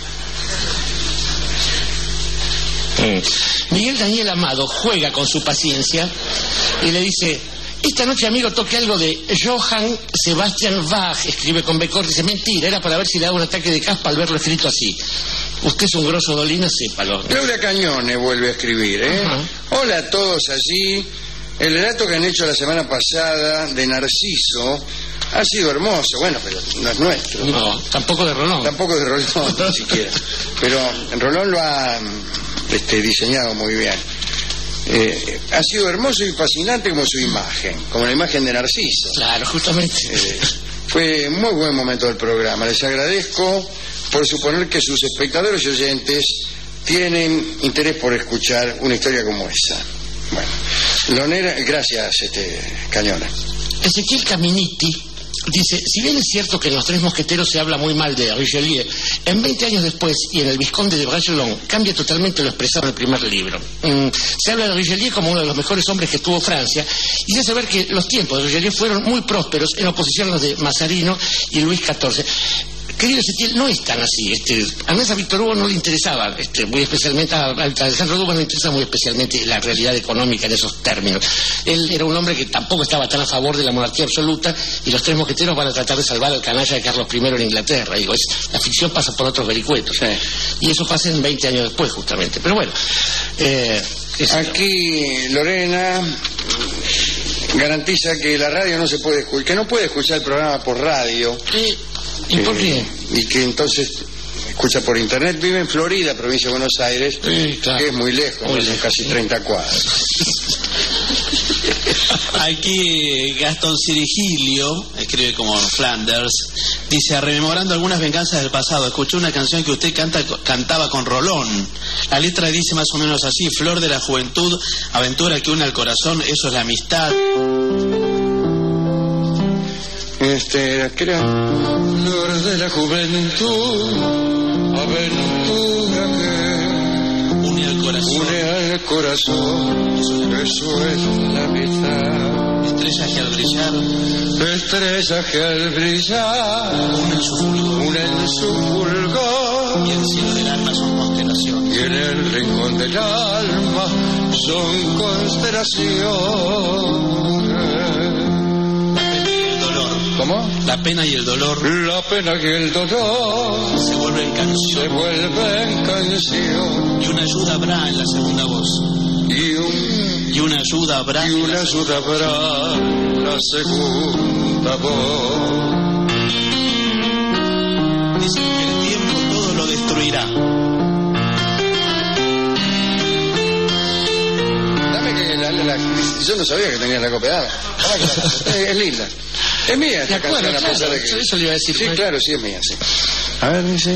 [SPEAKER 10] Mm. Miguel Daniel Amado juega con su paciencia y le dice, esta noche, amigo, toque algo de Johann Sebastian Bach, escribe con B corta, dice, mentira, era para ver si le daba un ataque de caspa al verlo escrito así. Usted es un grosso, Dolina, sépalo.
[SPEAKER 5] Claudia Cañone vuelve a escribir, ¿eh?
[SPEAKER 10] Ajá.
[SPEAKER 5] Hola a todos allí. El relato que han hecho la semana pasada de Narciso ha sido hermoso. Bueno, pero no es nuestro.
[SPEAKER 10] No, tampoco de Rolón.
[SPEAKER 5] Tampoco de Rolón, ni siquiera. Pero Rolón lo ha este, diseñado muy bien. Eh, ha sido hermoso y fascinante como su imagen, como la imagen de Narciso.
[SPEAKER 10] Claro, justamente.
[SPEAKER 5] Eh, fue un muy buen momento del programa. Les agradezco por suponer que sus espectadores y oyentes tienen interés por escuchar una historia como esa. Bueno, Lonera, gracias, este, Cañona.
[SPEAKER 10] Ezequiel Caminiti dice, si bien es cierto que en Los Tres Mosqueteros se habla muy mal de Richelieu, en veinte años después y en El Vizconde de Bragelonne cambia totalmente lo expresado en el primer libro. Mm, se habla de Richelieu como uno de los mejores hombres que tuvo Francia y se hace ver que los tiempos de Richelieu fueron muy prósperos en oposición a los de Mazarino y Luis catorce. querido Setiel, no es tan así. Este, además a Víctor Hugo no le interesaba, este, muy especialmente, a, a Alejandro Dumas no le interesa muy especialmente la realidad económica en esos términos. Él era un hombre que tampoco estaba tan a favor de la monarquía absoluta, y los tres mosqueteros van a tratar de salvar al canalla de Carlos primero en Inglaterra. Digo, es, la ficción pasa por otros vericuetos. Sí. Y eso pasa en veinte años después, justamente. Pero bueno. Eh,
[SPEAKER 5] Aquí Lorena garantiza que la radio no se puede escuchar, que no puede escuchar el programa por radio.
[SPEAKER 10] ¿Y, ¿y por qué?
[SPEAKER 5] Y que entonces escucha por internet. Vive en Florida, provincia de Buenos Aires, sí, claro. Que es muy lejos, muy lejos, casi treinta cuadras.
[SPEAKER 8] Aquí Gastón Cirigilio, escribe como Flanders, dice, rememorando algunas venganzas del pasado, escuché una canción que usted canta, cantaba con Rolón. La letra dice más o menos así: flor de la juventud, aventura que une al corazón, eso es la amistad.
[SPEAKER 5] Este, ¿qué era? Flor de la juventud, aventura que
[SPEAKER 8] une al corazón,
[SPEAKER 5] une al corazón, eso es la amistad.
[SPEAKER 8] Estrellas que al brillar,
[SPEAKER 5] estrellas que al brillar,
[SPEAKER 8] unen su fulgor,
[SPEAKER 5] unen su fulgor,
[SPEAKER 8] y el cielo del alma son constelaciones,
[SPEAKER 5] y en el rincón del alma son constelaciones. ¿Cómo?
[SPEAKER 8] La pena y el dolor.
[SPEAKER 5] La pena y el dolor
[SPEAKER 8] se vuelven canción.
[SPEAKER 5] Se vuelven canción.
[SPEAKER 8] Y una ayuda habrá en la segunda voz.
[SPEAKER 5] Y, un,
[SPEAKER 8] y una ayuda habrá.
[SPEAKER 5] Y una ayuda habrá en la segunda voz.
[SPEAKER 8] Dicen que el tiempo todo lo destruirá.
[SPEAKER 5] Dame que la, la, la, yo no sabía que tenía la copiada. Es linda. Es mía esta canción,
[SPEAKER 10] claro,
[SPEAKER 5] a pesar
[SPEAKER 10] claro,
[SPEAKER 5] de que...
[SPEAKER 10] Eso le iba a decir.
[SPEAKER 5] Sí, ¿no? Claro, sí es mía, sí. A ver, dice...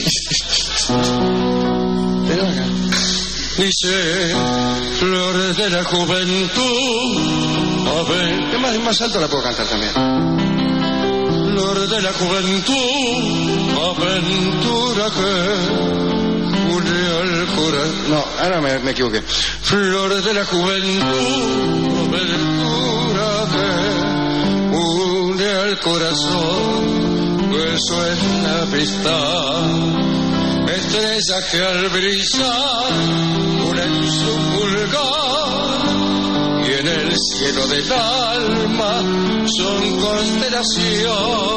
[SPEAKER 5] Pero acá. Dice... Flores de la juventud... A ver... ¿Qué más, más alto la puedo cantar también? Flores de la juventud... Aventura que... une al corazón... No, ahora me, me equivoqué. Flores de la juventud... Aventura que... une al corazón, eso es la amistad. Estrellas que al brillar unen su fulgor, y en el cielo del alma son constelaciones.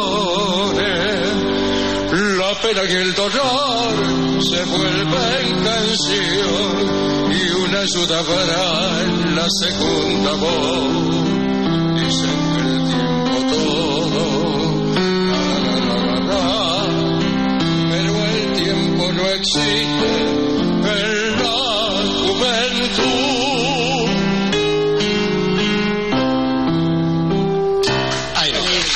[SPEAKER 5] La pena y el dolor se vuelven canción, y una ayuda habrá en la segunda voz. Dicen que el tiempo todo, la, la, la, la, la, pero el tiempo no existe en la juventud.
[SPEAKER 10] Ay, no.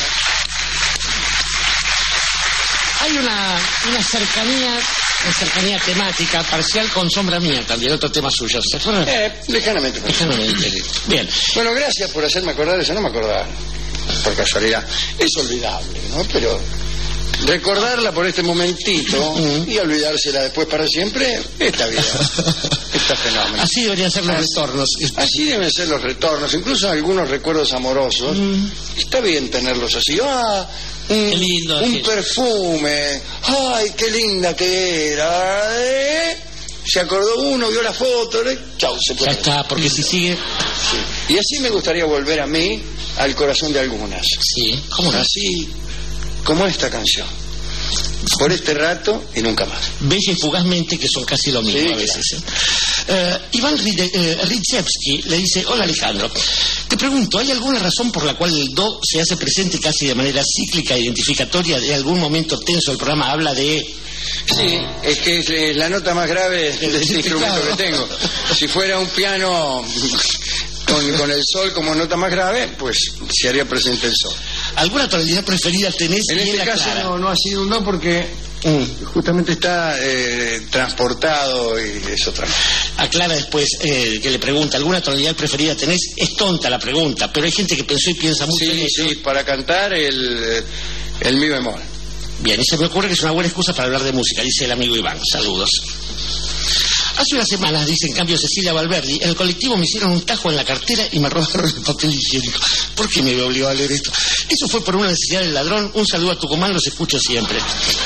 [SPEAKER 10] Hay una, una cercanía, una cercanía temática parcial con Sombra Mía, también otro tema suyo, ¿se acuerdan?
[SPEAKER 5] Eh, lejanamente.
[SPEAKER 10] Lejanamente. Bien.
[SPEAKER 5] Bueno, gracias por hacerme acordar de eso, no me acordaba por casualidad. Es olvidable, ¿no? Pero recordarla por este momentito uh-huh. y olvidársela después para siempre, está bien. Está fenómeno.
[SPEAKER 10] Así deberían ser los
[SPEAKER 5] así,
[SPEAKER 10] retornos.
[SPEAKER 5] Así deben ser los retornos, incluso algunos recuerdos amorosos. Uh-huh. Está bien tenerlos así. Ah, un,
[SPEAKER 8] qué lindo,
[SPEAKER 5] un
[SPEAKER 8] qué... perfume.
[SPEAKER 5] Ay, qué linda que era. ¿Eh? Se acordó uno, vio la foto, ¿eh? Chau, se puede.
[SPEAKER 10] Ya está, porque si sigue...
[SPEAKER 5] Sí. Y así me gustaría volver a mí al corazón de algunas.
[SPEAKER 10] Sí, ¿cómo no?
[SPEAKER 5] Así como esta canción. Por este rato y nunca más.
[SPEAKER 10] Bella y fugazmente, que son casi lo mismo, sí, a veces. Claro. ¿eh? Uh, Iván Ridzewski le dice: hola Alejandro, te pregunto, ¿hay alguna razón por la cual el do se hace presente casi de manera cíclica e identificatoria? ¿De algún momento tenso el programa habla de...?
[SPEAKER 5] Sí, es que es la nota más grave de ese instrumento que tengo. Si fuera un piano con, con el sol como nota más grave, pues se haría presente el sol.
[SPEAKER 10] ¿Alguna tonalidad preferida tenés?
[SPEAKER 5] En este caso no, no ha sido un do porque mm. justamente está eh, transportado y es otra cosa.
[SPEAKER 10] Aclara después eh, que le pregunta, ¿alguna tonalidad preferida tenés? Es tonta la pregunta, pero hay gente que pensó y piensa mucho
[SPEAKER 5] sí,
[SPEAKER 10] en eso.
[SPEAKER 5] Sí, para cantar el, el mi bemol.
[SPEAKER 10] Bien, y se me ocurre que es una buena excusa para hablar de música, dice el amigo Iván. Saludos. Hace unas semanas, dice en cambio Cecilia Valverdi, en el colectivo me hicieron un tajo en la cartera y me robaron el papel higiénico. ¿Por qué me obligó a leer esto? Eso fue por una necesidad del ladrón. Un saludo a Tucumán, los escucho siempre.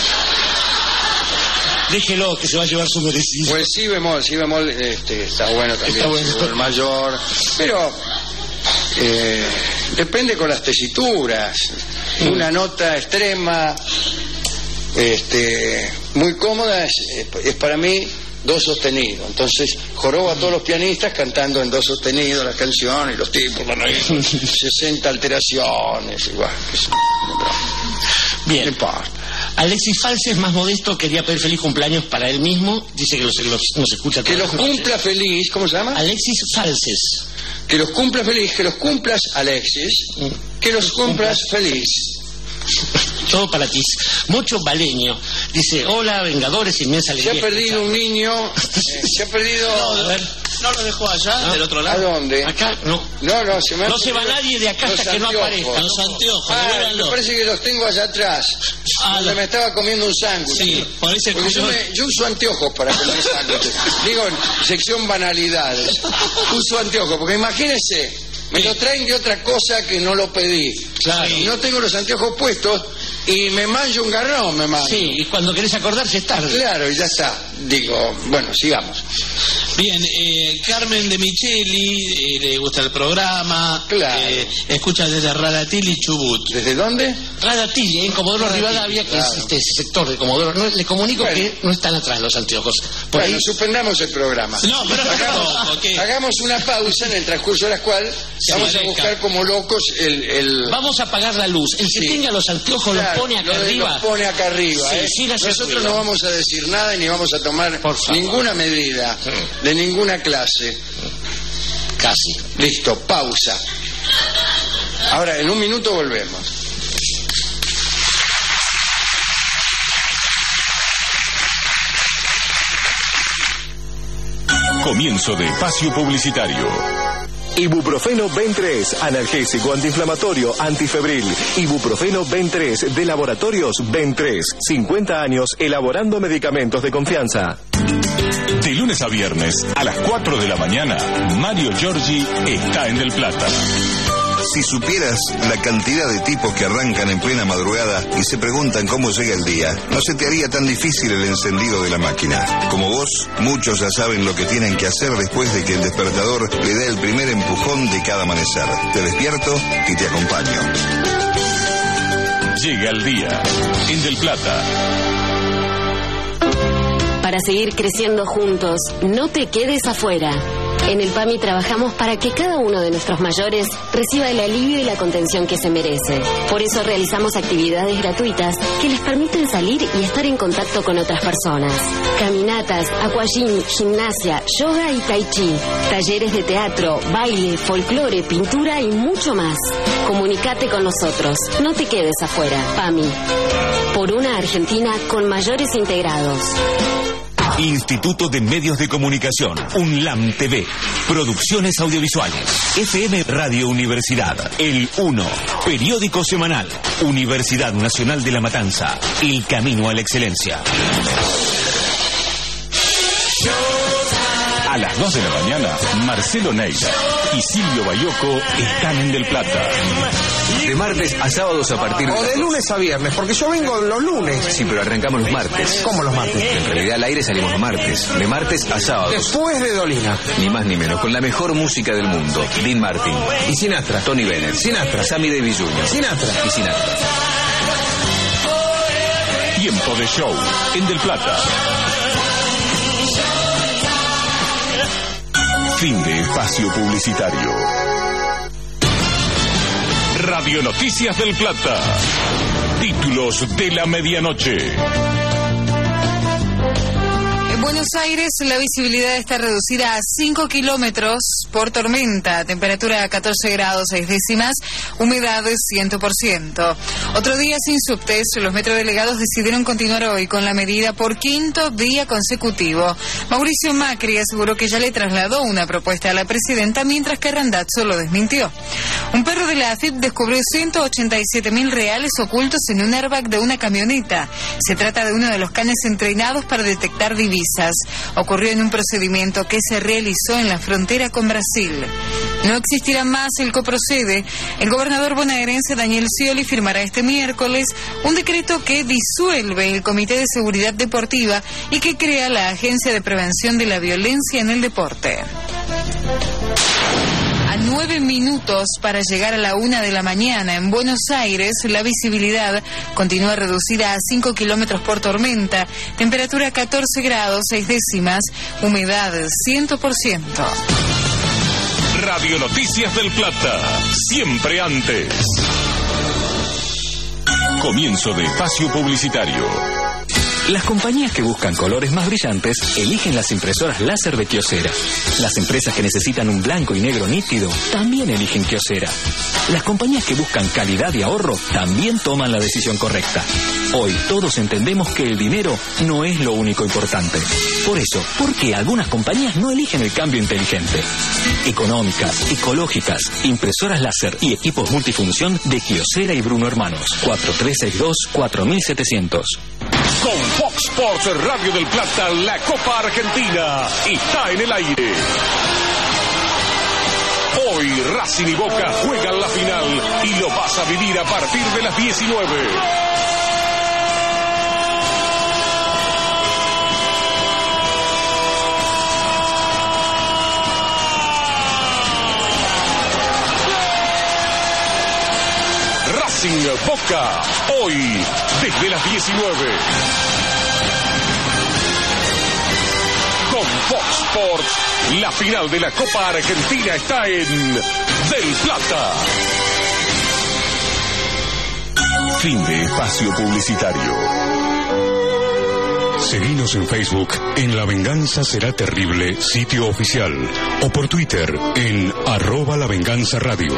[SPEAKER 10] Déjelo, que se va a llevar su merecido.
[SPEAKER 5] Pues sí bemol, sí bemol, este, está bueno también,
[SPEAKER 10] está bueno.
[SPEAKER 5] Si el mayor, pero eh, depende con las tesituras. Mm. Una nota extrema, este, muy cómoda, es, es para mí do sostenido. Entonces joroba a todos los pianistas cantando en do sostenido las canciones, y los tipos van ahí, sesenta alteraciones, igual.
[SPEAKER 10] Bien. Alexis Falces, más modesto, quería pedir feliz cumpleaños para él mismo. Dice que los, los, nos escucha.
[SPEAKER 5] Que los cumpla feliz, ¿cómo se llama?
[SPEAKER 10] Alexis Falces.
[SPEAKER 5] Que los cumpla feliz, que los cumplas, Alexis. Que los cumplas feliz.
[SPEAKER 10] Todo para ti. Mucho Baleño. Dice, hola, Vengadores, inmensa alegría.
[SPEAKER 5] Se ha perdido un niño. Eh, se ha perdido...
[SPEAKER 6] No, a ver, ¿no lo dejó allá, no, del otro lado?
[SPEAKER 5] ¿A dónde?
[SPEAKER 10] Acá, no.
[SPEAKER 5] No, no, se me
[SPEAKER 10] No se va nadie de acá hasta que no aparezca.
[SPEAKER 6] Los anteojos,
[SPEAKER 5] ah, me parece que los tengo allá atrás. Ah, donde lo... me estaba comiendo un sándwich.
[SPEAKER 6] Sí, parece que
[SPEAKER 5] yo, me, yo uso anteojos para comer sándwiches. Digo, en sección banalidades. Uso anteojos, porque imagínense, me lo traen de otra cosa que no lo pedí.
[SPEAKER 10] Claro.
[SPEAKER 5] Y no tengo los anteojos puestos y me manjo un garrón, me manjo.
[SPEAKER 10] Sí, y cuando querés acordarse es tarde.
[SPEAKER 5] Claro, y ya está. Digo, bueno, sigamos.
[SPEAKER 6] Bien, eh, Carmen de Micheli, eh, le gusta el programa.
[SPEAKER 5] Claro.
[SPEAKER 6] Eh, escucha desde Radatili, Chubut.
[SPEAKER 5] ¿Desde dónde?
[SPEAKER 10] Radatili, en Comodoro
[SPEAKER 5] Radatili,
[SPEAKER 10] Rivadavia, que
[SPEAKER 5] claro.
[SPEAKER 10] es este ese sector de Comodoro. No, le comunico bueno. que no están atrás los anteojos. Por
[SPEAKER 5] bueno,
[SPEAKER 10] ahí...
[SPEAKER 5] suspendamos el programa.
[SPEAKER 6] No, pero
[SPEAKER 5] hagamos,
[SPEAKER 6] no, okay.
[SPEAKER 5] hagamos una pausa en el transcurso de la cual sí, vamos a buscar como locos el... el...
[SPEAKER 10] Vamos a apagar la luz. El que sí. tenga los anteojos claro, los pone acá
[SPEAKER 5] lo
[SPEAKER 10] arriba.
[SPEAKER 5] Los pone acá arriba.
[SPEAKER 10] Sí,
[SPEAKER 5] ¿eh?
[SPEAKER 10] sin hacer
[SPEAKER 5] Nosotros
[SPEAKER 10] ruido.
[SPEAKER 5] No vamos a decir nada y ni vamos a tomar ninguna medida sí. de ninguna clase.
[SPEAKER 10] Casi.
[SPEAKER 5] Listo, pausa. Ahora, en un minuto volvemos.
[SPEAKER 2] Comienzo de espacio publicitario.
[SPEAKER 11] Ibuprofeno Ben tres, analgésico, antiinflamatorio, antifebril. Ibuprofeno Ben tres, de Laboratorios Ben tres. cincuenta años elaborando medicamentos de confianza.
[SPEAKER 2] De lunes a viernes, a las cuatro de la mañana, Mario Giorgi está en Del Plata.
[SPEAKER 12] Si supieras la cantidad de tipos que arrancan en plena madrugada y se preguntan cómo llega el día, no se te haría tan difícil el encendido de la máquina. Como vos, muchos ya saben lo que tienen que hacer después de que el despertador le dé el primer empujón de cada amanecer. Te despierto y te acompaño.
[SPEAKER 2] Llega el día en Del Plata.
[SPEAKER 13] Para seguir creciendo juntos, no te quedes afuera. En el PAMI trabajamos para que cada uno de nuestros mayores reciba el alivio y la contención que se merece. Por eso realizamos actividades gratuitas que les permiten salir y estar en contacto con otras personas. Caminatas, aquagym, gimnasia, yoga y tai chi. Talleres de teatro, baile, folclore, pintura y mucho más. Comunicate con nosotros. No te quedes afuera. PAMI. Por una Argentina con mayores integrados.
[SPEAKER 14] Instituto de Medios de Comunicación, UNLAM T V, Producciones Audiovisuales, F M Radio Universidad, El uno, Periódico Semanal, Universidad Nacional de La Matanza, El Camino a la Excelencia.
[SPEAKER 2] A las dos de la mañana, Marcelo Neira y Silvio Bayoco están en Del Plata.
[SPEAKER 15] De martes a sábados a partir de...
[SPEAKER 16] O de lunes a viernes, porque yo vengo los lunes.
[SPEAKER 15] Sí, pero arrancamos los martes.
[SPEAKER 16] ¿Cómo los martes?
[SPEAKER 15] En realidad al aire salimos los martes. De martes a sábados.
[SPEAKER 16] Después de Dolina.
[SPEAKER 15] Ni más ni menos, con la mejor música del mundo. Dean Martin.
[SPEAKER 16] Y Sinatra.
[SPEAKER 15] Tony Bennett.
[SPEAKER 16] Sinatra.
[SPEAKER 15] Sammy Davis junior
[SPEAKER 16] Sinatra.
[SPEAKER 15] Y Sinatra.
[SPEAKER 2] Tiempo de show en Del Plata. Fin de espacio publicitario. Radio Noticias del Plata. Títulos de la medianoche.
[SPEAKER 17] En Buenos Aires la visibilidad está reducida a cinco kilómetros por tormenta, temperatura a catorce grados seis décimas, humedad cien por ciento. Otro día sin subtes, los metrodelegados decidieron continuar hoy con la medida por quinto día consecutivo. Mauricio Macri aseguró que ya le trasladó una propuesta a la presidenta, mientras que Randazzo lo desmintió. Un perro de la A F I P descubrió ciento ochenta y siete mil reales ocultos en un airbag de una camioneta. Se trata de uno de los canes entrenados para detectar divisas. divisas ocurrió en un procedimiento que se realizó en la frontera con Brasil. No existirá más el coprocede. El gobernador bonaerense Daniel Scioli firmará este miércoles un decreto que disuelve el Comité de Seguridad Deportiva y que crea la Agencia de Prevención de la Violencia en el Deporte. A nueve minutos para llegar a la una de la mañana en Buenos Aires, la visibilidad continúa reducida a cinco kilómetros por tormenta, temperatura catorce grados seis décimas, humedad cien por ciento.
[SPEAKER 2] Radio Noticias del Plata, siempre antes. Comienzo de espacio publicitario.
[SPEAKER 15] Las compañías que buscan colores más brillantes eligen las impresoras láser de Kyocera. Las empresas que necesitan un blanco y negro nítido también eligen Kyocera. Las compañías que buscan calidad y ahorro también toman la decisión correcta. Hoy todos entendemos que el dinero no es lo único importante. Por eso, ¿por qué algunas compañías no eligen el cambio inteligente? Económicas, ecológicas, impresoras láser y equipos multifunción de Kyocera y Bruno Hermanos. cuatro tres seis dos cuatro siete cero cero.
[SPEAKER 2] Con Fox Sports Radio del Plata, la Copa Argentina está en el aire. Hoy Racing y Boca juegan la final y lo vas a vivir a partir de las diecinueve. Racing Boca, hoy desde las diecinueve. Con Fox Sports, la final de la Copa Argentina está en Del Plata. Fin de espacio publicitario.
[SPEAKER 3] Seguinos en Facebook en La Venganza Será Terrible, sitio oficial, o por Twitter en arroba La Venganza Radio.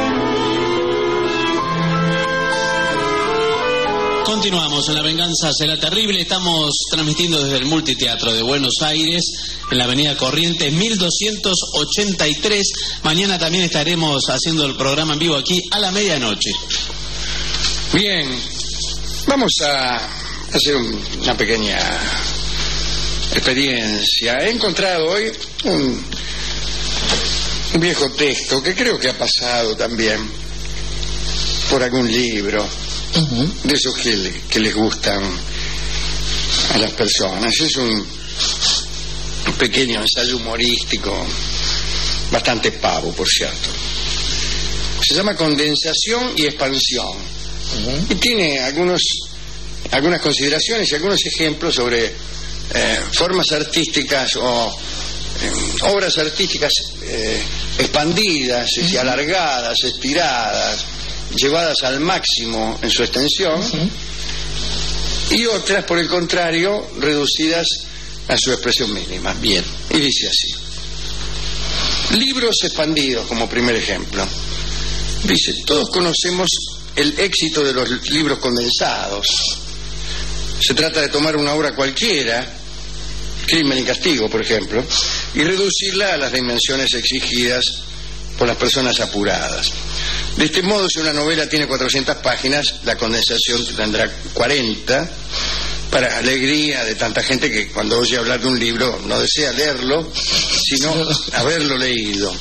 [SPEAKER 8] Continuamos en La Venganza Será Terrible. Estamos transmitiendo desde el Multiteatro de Buenos Aires, en la avenida Corrientes mil doscientos ochenta y tres. Mañana también estaremos haciendo el programa en vivo aquí a la medianoche.
[SPEAKER 5] Bien, vamos a hacer un, una pequeña experiencia. He encontrado hoy un, un viejo texto que creo que ha pasado también por algún libro. Uh-huh. De esos que, le, que les gustan a las personas. Es un, un pequeño ensayo humorístico, bastante pavo, por cierto. Se llama Condensación y Expansión. Uh-huh. Y tiene algunos, algunas consideraciones y algunos ejemplos sobre eh, formas artísticas o eh, obras artísticas eh, expandidas, uh-huh. y alargadas, estiradas, llevadas al máximo en su extensión, uh-huh. y otras, por el contrario, reducidas a su expresión mínima. Bien, y dice así. Libros expandidos, como primer ejemplo. Dice, todos conocemos el éxito de los libros condensados. Se trata de tomar una obra cualquiera, Crimen y Castigo, por ejemplo, y reducirla a las dimensiones exigidas por las personas apuradas. De este modo, si una novela tiene cuatrocientas páginas, la condensación tendrá cuarenta, para alegría de tanta gente que cuando oye hablar de un libro no desea leerlo, sino haberlo leído.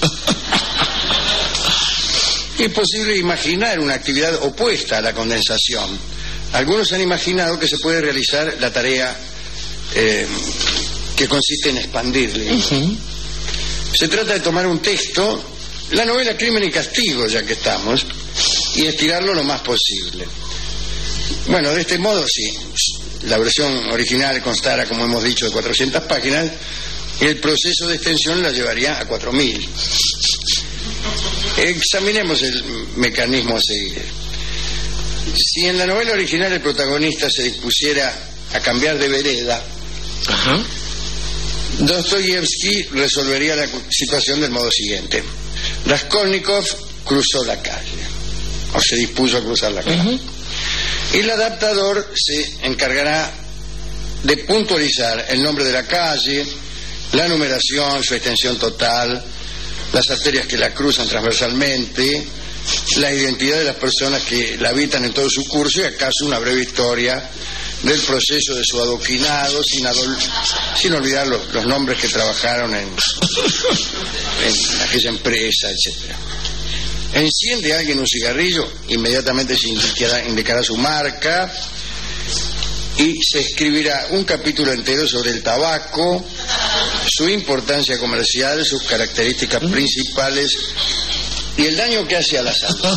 [SPEAKER 5] Es posible imaginar una actividad opuesta a la condensación. Algunos han imaginado que se puede realizar la tarea eh, que consiste en expandirle. Uh-huh. Se trata de tomar un texto, la novela Crimen y Castigo, ya que estamos, y estirarlo lo más posible. Bueno, de este modo, sí, la versión original constara, como hemos dicho, de cuatrocientas páginas, y el proceso de extensión la llevaría a cuatro mil. Examinemos el mecanismo a seguir. Si en la novela original el protagonista se dispusiera a cambiar de vereda, ajá, Dostoyevsky resolvería la situación del modo siguiente. Raskolnikov cruzó la calle, o se dispuso a cruzar la calle. Uh-huh. Y el adaptador se encargará de puntualizar el nombre de la calle, la numeración, su extensión total, las arterias que la cruzan transversalmente, la identidad de las personas que la habitan en todo su curso y acaso una breve historia del proceso de su adoquinado, sin, adol sin olvidar los, los nombres que trabajaron en, en aquella empresa, etcétera. Enciende a alguien un cigarrillo, inmediatamente se indicará, indicará su marca y se escribirá un capítulo entero sobre el tabaco, su importancia comercial, sus características principales y el daño que hace a la salud.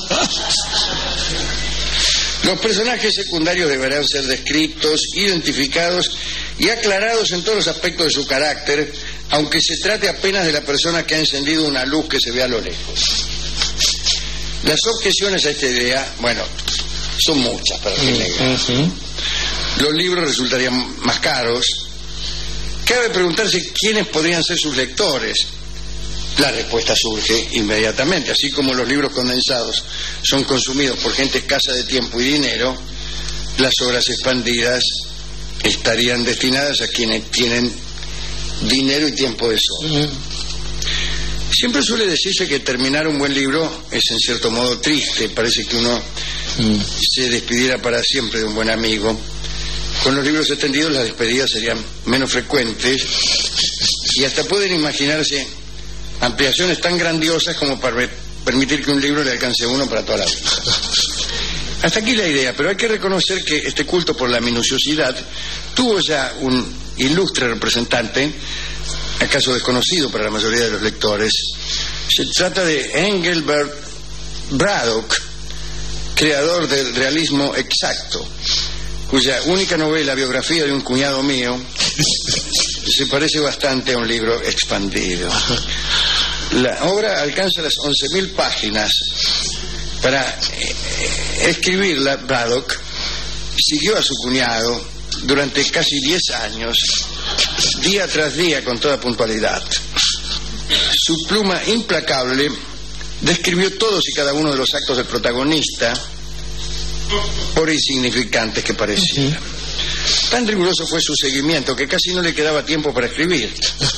[SPEAKER 5] Los personajes secundarios deberán ser descritos, identificados y aclarados en todos los aspectos de su carácter, aunque se trate apenas de la persona que ha encendido una luz que se ve a lo lejos. Las objeciones a esta idea, bueno, son muchas para que negar. Los libros resultarían más caros. Cabe preguntarse quiénes podrían ser sus lectores. La respuesta surge inmediatamente. Así como los libros condensados son consumidos por gente escasa de tiempo y dinero, las obras expandidas estarían destinadas a quienes tienen dinero y tiempo de sobra. Siempre suele decirse que terminar un buen libro es en cierto modo triste. Parece que uno mm. se despidiera para siempre de un buen amigo. Con los libros extendidos las despedidas serían menos frecuentes y hasta pueden imaginarse ampliaciones tan grandiosas como para permitir que un libro le alcance a uno para toda la vida. Hasta aquí la idea, pero hay que reconocer que este culto por la minuciosidad tuvo ya un ilustre representante, acaso desconocido para la mayoría de los lectores. Se trata de Engelbert Braddock, creador del realismo exacto, cuya única novela, Biografía de un cuñado mío, se parece bastante a un libro expandido. La obra alcanza las once mil páginas. Para eh, escribirla, Braddock siguió a su cuñado durante casi diez años, día tras día, con toda puntualidad. Su pluma implacable describió todos y cada uno de los actos del protagonista, por insignificantes que parecieran. Uh-huh. Tan riguroso fue su seguimiento que casi no le quedaba tiempo para escribir.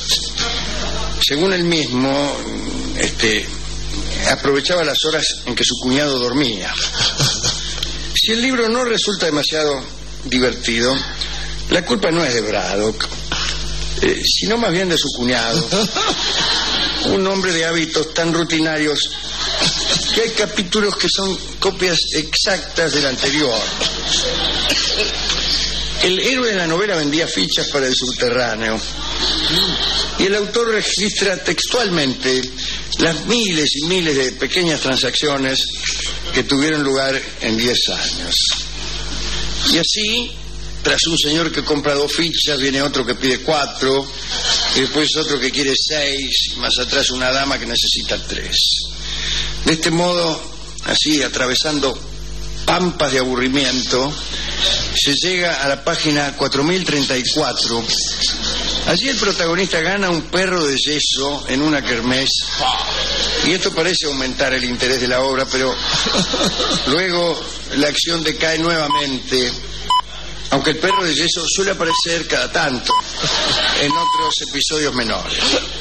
[SPEAKER 5] Según él mismo, este, aprovechaba las horas en que su cuñado dormía. Si el libro no resulta demasiado divertido, la culpa no es de Braddock, eh, sino más bien de su cuñado, un hombre de hábitos tan rutinarios que hay capítulos que son copias exactas del anterior. El héroe de la novela vendía fichas para el subterráneo y el autor registra textualmente las miles y miles de pequeñas transacciones que tuvieron lugar en diez años. Y así, tras un señor que compra dos fichas, viene otro que pide cuatro, y después otro que quiere seis, y más atrás una dama que necesita tres. De este modo, así, atravesando pampas de aburrimiento, se llega a la página cuatro mil treinta y cuatro. Allí el protagonista gana un perro de yeso en una kermés, y esto parece aumentar el interés de la obra, pero luego la acción decae nuevamente, aunque el perro de yeso suele aparecer cada tanto en otros episodios menores.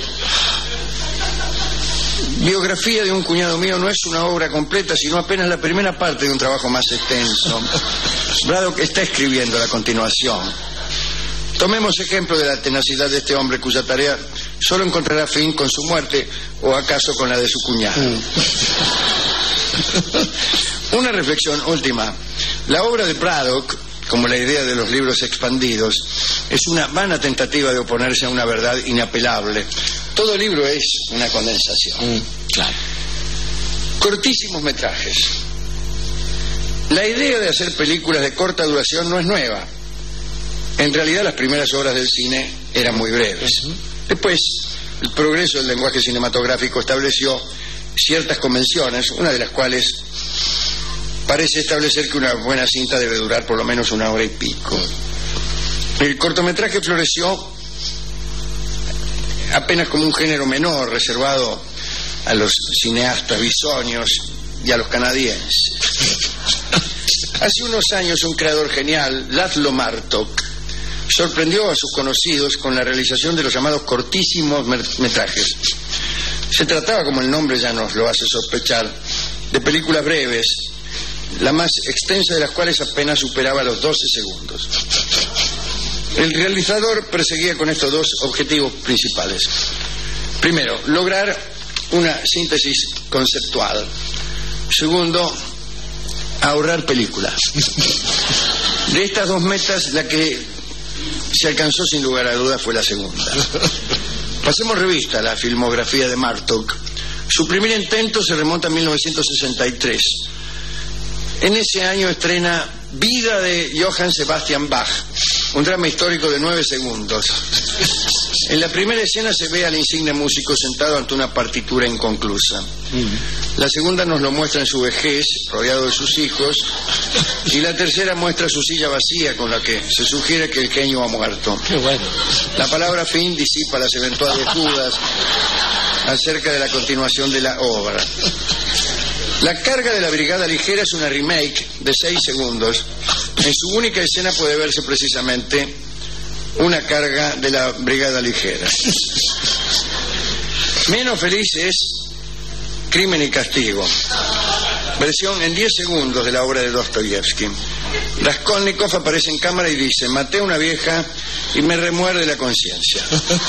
[SPEAKER 5] Biografía de un cuñado mío no es una obra completa, sino apenas la primera parte de un trabajo más extenso. Braddock está escribiendo la continuación. Tomemos ejemplo de la tenacidad de este hombre cuya tarea solo encontrará fin con su muerte, o acaso con la de su cuñado. Mm. Una reflexión última. La obra de Braddock, como la idea de los libros expandidos, es una vana tentativa de oponerse a una verdad inapelable. Todo libro es una condensación. Mm, claro. Cortísimos metrajes. La idea de hacer películas de corta duración no es nueva. En realidad las primeras obras del cine eran muy breves. Uh-huh. Después, el progreso del lenguaje cinematográfico estableció ciertas convenciones, una de las cuales parece establecer que una buena cinta debe durar por lo menos una hora y pico. El cortometraje floreció apenas como un género menor, reservado a los cineastas bisoños y a los canadienses. Hace unos años un creador genial, Laszlo Martok, sorprendió a sus conocidos con la realización de los llamados cortísimos metrajes. Se trataba, como el nombre ya nos lo hace sospechar, de películas breves, la más extensa de las cuales apenas superaba los doce segundos. El realizador perseguía con estos dos objetivos principales. Primero, lograr una síntesis conceptual. Segundo, ahorrar películas. De estas dos metas, la que se alcanzó sin lugar a dudas fue la segunda. Pasemos revista a la filmografía de Martok. Su primer intento se remonta a mil novecientos sesenta y tres. En ese año estrena Vida de Johann Sebastian Bach, un drama histórico de nueve segundos. En la primera escena se ve al insigne músico sentado ante una partitura inconclusa. La segunda nos lo muestra en su vejez, rodeado de sus hijos, y la tercera muestra su silla vacía, con la que se sugiere que el genio ha muerto.
[SPEAKER 10] Qué bueno.
[SPEAKER 5] La palabra fin disipa las eventuales dudas acerca de la continuación de la obra. La carga de la Brigada Ligera es una remake de seis segundos. En su única escena puede verse precisamente una carga de la Brigada Ligera. Menos feliz es Crimen y Castigo, versión en diez segundos de la obra de Dostoyevsky. Raskolnikov aparece en cámara y dice: maté a una vieja y me remuerde la conciencia.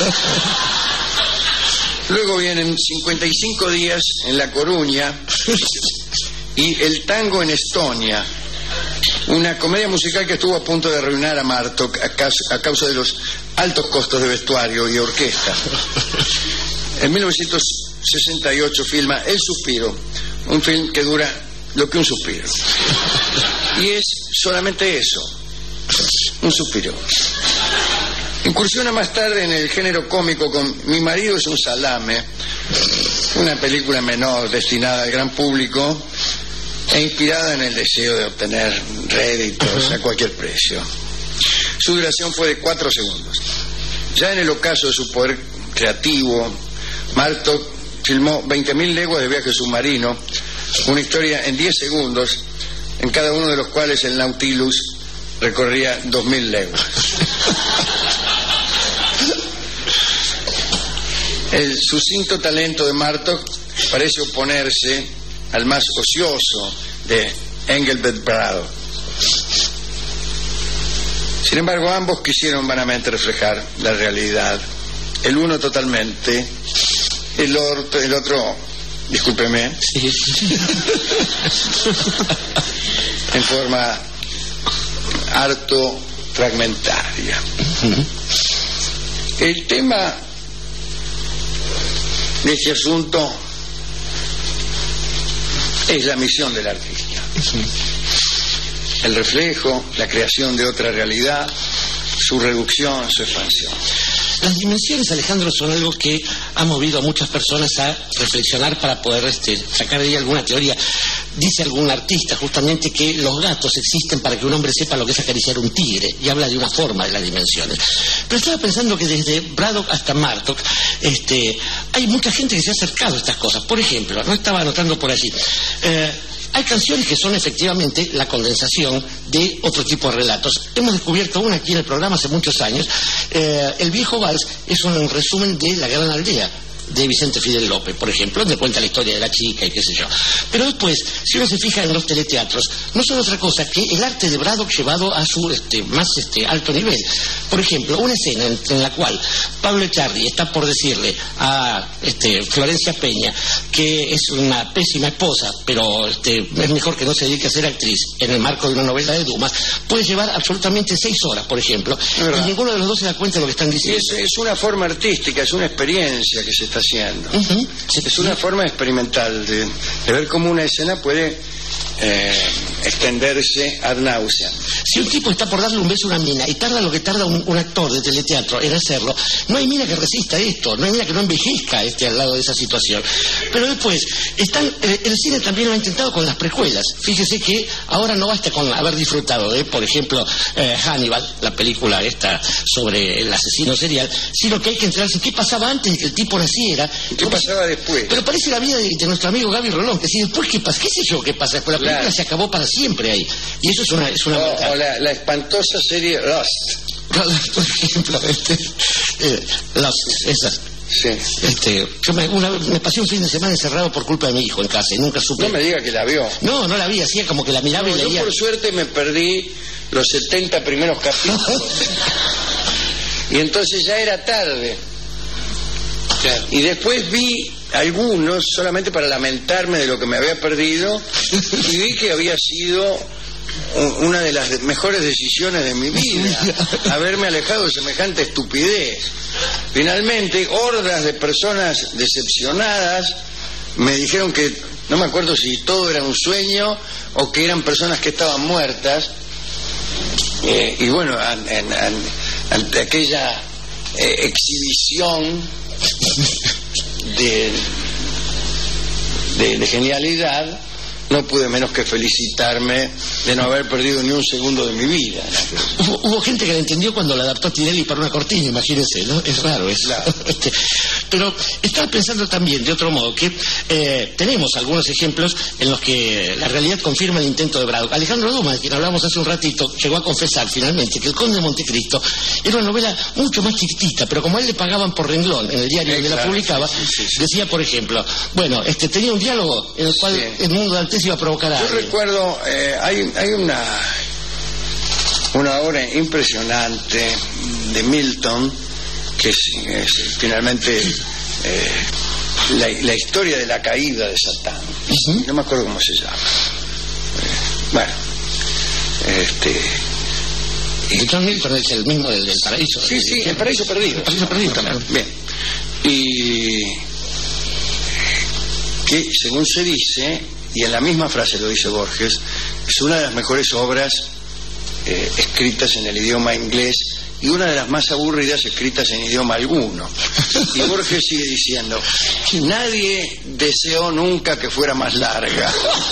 [SPEAKER 5] Luego vienen cincuenta y cinco días en La Coruña y El tango en Estonia, una comedia musical que estuvo a punto de arruinar a Martok a causa, a causa de los altos costos de vestuario y orquesta. En mil novecientos sesenta y ocho filma El Suspiro, un film que dura lo que un suspiro. Y es solamente eso, un suspiro. Incursiona más tarde en el género cómico con Mi marido es un salame, una película menor destinada al gran público e inspirada en el deseo de obtener réditos a cualquier precio. Su duración fue de cuatro segundos. Ya en el ocaso de su poder creativo, Martok filmó veinte mil leguas de viaje submarino, una historia en diez segundos, en cada uno de los cuales el Nautilus recorría dos mil leguas. El sucinto talento de Martok parece oponerse al más ocioso de Engelbert Brado. Sin embargo, ambos quisieron vanamente reflejar la realidad, el uno totalmente, el otro, el otro discúlpeme, sí. en forma harto fragmentaria. El tema de este asunto es la misión del artista. El reflejo, la creación de otra realidad, su reducción, su expansión.
[SPEAKER 10] Las dimensiones, Alejandro, son algo que ha movido a muchas personas a reflexionar para poder este, sacar de ahí alguna teoría. Dice algún artista justamente que los gatos existen para que un hombre sepa lo que es acariciar un tigre, y habla de una forma de las dimensiones. Pero estaba pensando que desde Braddock hasta Martok este, hay mucha gente que se ha acercado a estas cosas. Por ejemplo, no estaba anotando por allí, eh, hay canciones que son efectivamente la condensación de otro tipo de relatos. Hemos descubierto una aquí en el programa hace muchos años. Eh, el viejo vals es un resumen de La Gran Aldea, de Vicente Fidel López, por ejemplo, donde cuenta la historia de la chica y qué sé yo. Pero después, si uno se fija en los teleteatros, no son otra cosa que el arte de Braddock llevado a su este, más este, alto nivel. Por ejemplo, una escena en, en la cual Pablo Echarri está por decirle a este, Florencia Peña que es una pésima esposa, pero este, es mejor que no se dedique a ser actriz en el marco de una novela de Dumas, puede llevar absolutamente seis horas, por ejemplo, y ninguno de los dos se da cuenta de lo que están diciendo.
[SPEAKER 5] Es, es una forma artística, es una experiencia que se está haciendo. Uh-huh. Es una forma experimental de, de ver cómo una escena puede eh, extenderse ad nauseam.
[SPEAKER 10] Si un tipo está por darle un beso a una mina y tarda lo que tarda un, un actor de teleteatro en hacerlo, no hay mina que resista esto, no hay mina que no envejezca este al lado de esa situación. Pero después, están, eh, el cine también lo ha intentado con las precuelas. Fíjese que ahora no basta con haber disfrutado de, por ejemplo, eh, Hannibal, la película esta sobre el asesino serial, sino que hay que enterarse en qué pasaba antes de que el tipo naciera.
[SPEAKER 5] ¿Qué pasaba después?
[SPEAKER 10] Pero parece la vida de, de nuestro amigo Gaby Rolón, que si después qué pasa, qué sé yo qué pasa después, la película claro. se acabó para siempre ahí. Y eso es una... Es una
[SPEAKER 5] o, o la, la espantosa serie Lost.
[SPEAKER 10] Por ejemplo, este, eh, Lost, esas.
[SPEAKER 5] Sí.
[SPEAKER 10] Este, yo me, una, me pasé un fin de semana encerrado por culpa de mi hijo en casa y nunca supe.
[SPEAKER 5] No me diga que la vio.
[SPEAKER 10] No, no la vi, hacía como que la miraba
[SPEAKER 5] no,
[SPEAKER 10] y leía.
[SPEAKER 5] Yo por suerte me perdí los setenta primeros capítulos. Y entonces ya era tarde. Claro. Y después vi algunos solamente para lamentarme de lo que me había perdido y vi que había sido una de las mejores decisiones de mi vida, haberme alejado de semejante estupidez. Finalmente, hordas de personas decepcionadas me dijeron que, no me acuerdo si todo era un sueño o que eran personas que estaban muertas. Eh, y bueno, an, an, an, ante aquella eh, exhibición de, de, de genialidad, no pude menos que felicitarme de no haber perdido ni un segundo de mi vida.
[SPEAKER 10] Hubo, hubo gente que la entendió cuando la adaptó Tinelli para una cortina, imagínense, ¿no? Es raro eso. Claro. Pero estaba pensando también, de otro modo, que eh, tenemos algunos ejemplos en los que la realidad confirma el intento de Braddock. Alejandro Dumas, de quien hablamos hace un ratito, llegó a confesar finalmente que El Conde de Montecristo era una novela mucho más chiquitita, pero como a él le pagaban por renglón en el diario donde la publicaba, sí, sí, sí. decía, por ejemplo, bueno, este tenía un diálogo en el cual sí. el mundo de Altés iba a provocar a
[SPEAKER 5] Yo
[SPEAKER 10] alguien.
[SPEAKER 5] recuerdo, eh, hay, hay una, una obra impresionante de Milton, que es, es finalmente eh, la, la historia de la caída de Satán. Uh-huh. No me acuerdo cómo se llama. Eh, bueno, este...
[SPEAKER 10] Y John Milton es el mismo del, del paraíso.
[SPEAKER 5] Sí, sí, el paraíso perdido.
[SPEAKER 10] El paraíso perdido también.
[SPEAKER 5] Bien. Y que, según se dice, y en la misma frase lo dice Borges, es una de las mejores obras eh, escritas en el idioma inglés y una de las más aburridas escritas en idioma alguno. Y Borges sigue diciendo, nadie deseó nunca que fuera más larga.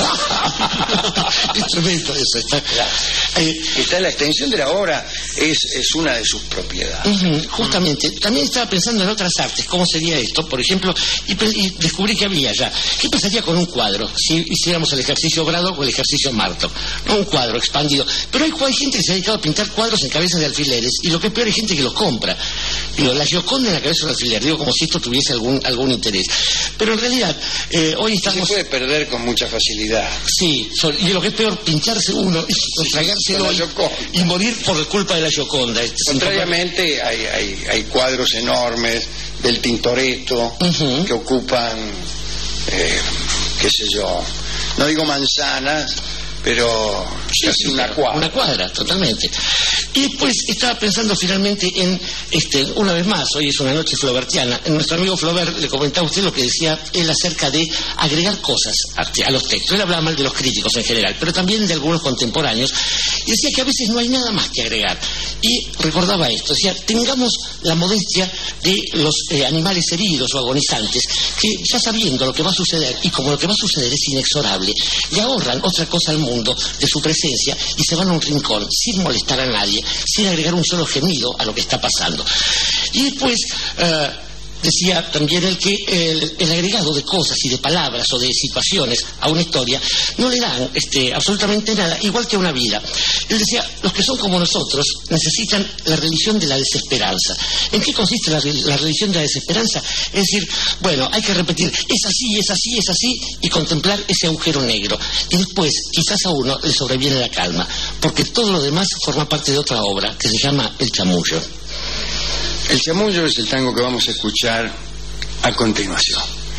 [SPEAKER 10] Es tremendo eso. Está,
[SPEAKER 5] eh, está la extensión de la obra, es, es una de sus propiedades.
[SPEAKER 10] Uh-huh, justamente. También estaba pensando en otras artes, cómo sería esto, por ejemplo, y, y descubrí que había ya. ¿Qué pasaría con un cuadro si hiciéramos el ejercicio Braddock o el ejercicio Marto? No un cuadro expandido. Pero hay, hay gente que se ha dedicado a pintar cuadros en cabezas de alfileres y lo que es peor, hay gente que los compra. Digo, la Gioconda en la cabeza de un alfiler, digo, como si esto tuviese algún algún interés. Pero en realidad, eh, hoy estamos...
[SPEAKER 5] Se puede perder con mucha facilidad.
[SPEAKER 10] Sí, y lo que es peor, pincharse uno y tragárselo y, y morir por culpa de la Gioconda.
[SPEAKER 5] Contrariamente, hay, hay, hay cuadros enormes del Tintoretto uh-huh. que ocupan, eh, qué sé yo, no digo manzanas, pero
[SPEAKER 10] sí,
[SPEAKER 5] casi
[SPEAKER 10] sí,
[SPEAKER 5] una cuadra.
[SPEAKER 10] Una cuadra, totalmente. Y después estaba pensando finalmente en, este, una vez más, hoy es una noche flobertiana, en nuestro amigo Flaubert le comentaba a usted lo que decía él acerca de agregar cosas a, a los textos. Él hablaba mal de los críticos en general, pero también de algunos contemporáneos, y decía que a veces no hay nada más que agregar. Y recordaba esto, decía, tengamos la modestia de los eh, animales heridos o agonizantes, que ya sabiendo lo que va a suceder, y como lo que va a suceder es inexorable, le ahorran otra cosa al mundo de su presencia y se van a un rincón sin molestar a nadie, sin agregar un solo gemido a lo que está pasando. Y después eh, decía también él que el, el agregado de cosas y de palabras o de situaciones a una historia no le dan este, absolutamente nada, igual que a una vida. Él decía, los que son como nosotros necesitan la religión de la desesperanza. ¿En qué consiste la, la religión de la desesperanza? Es decir, bueno, hay que repetir, es así, es así, es así, y contemplar ese agujero negro. Y después, quizás a uno le sobreviene la calma, porque todo lo demás forma parte de otra obra que se llama El Chamullo.
[SPEAKER 5] El Chamullo es el tango que vamos a escuchar a continuación.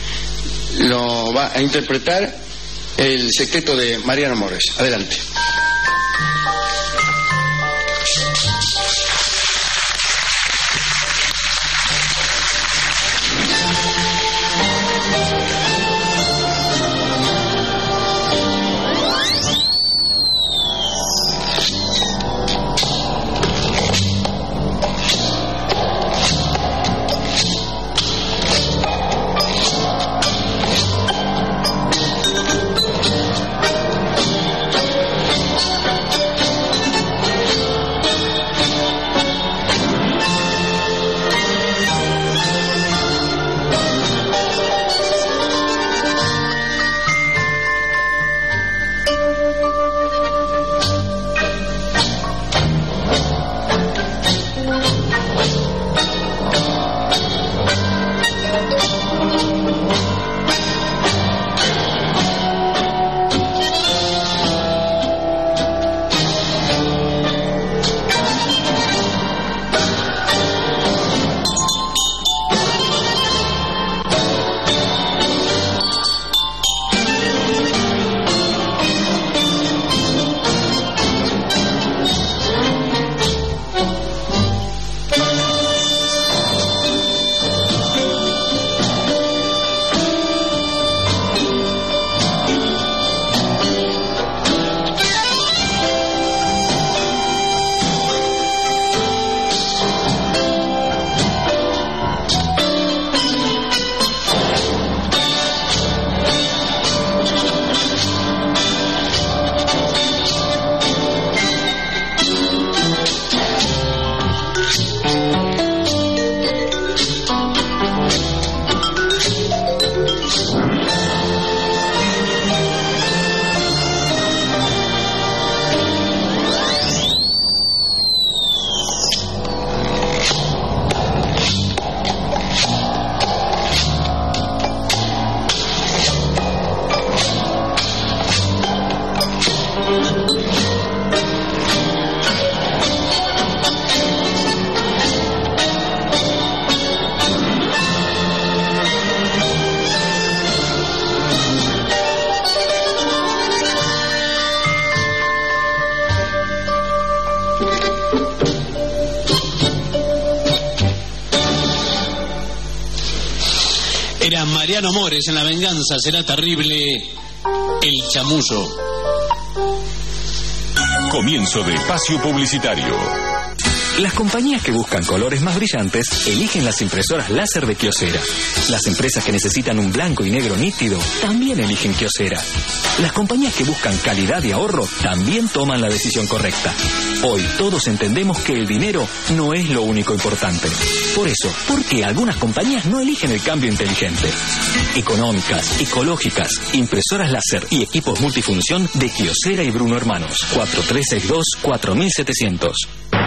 [SPEAKER 5] Lo va a interpretar el sexteto de Mariano Mores. Adelante.
[SPEAKER 6] Era Mariano Mores en La Venganza Será Terrible, El Chamullo.
[SPEAKER 14] Comienzo de espacio publicitario.
[SPEAKER 15] Las compañías que buscan colores más brillantes eligen las impresoras láser de Kyocera. Las empresas que necesitan un blanco y negro nítido también eligen Kyocera. Las compañías que buscan calidad y ahorro también toman la decisión correcta. Hoy todos entendemos que el dinero no es lo único importante. Por eso, ¿por qué algunas compañías no eligen el cambio inteligente? Económicas, ecológicas, impresoras láser y equipos multifunción de Kyocera y Bruno Hermanos. cuatro tres seis dos cuatro siete cero cero.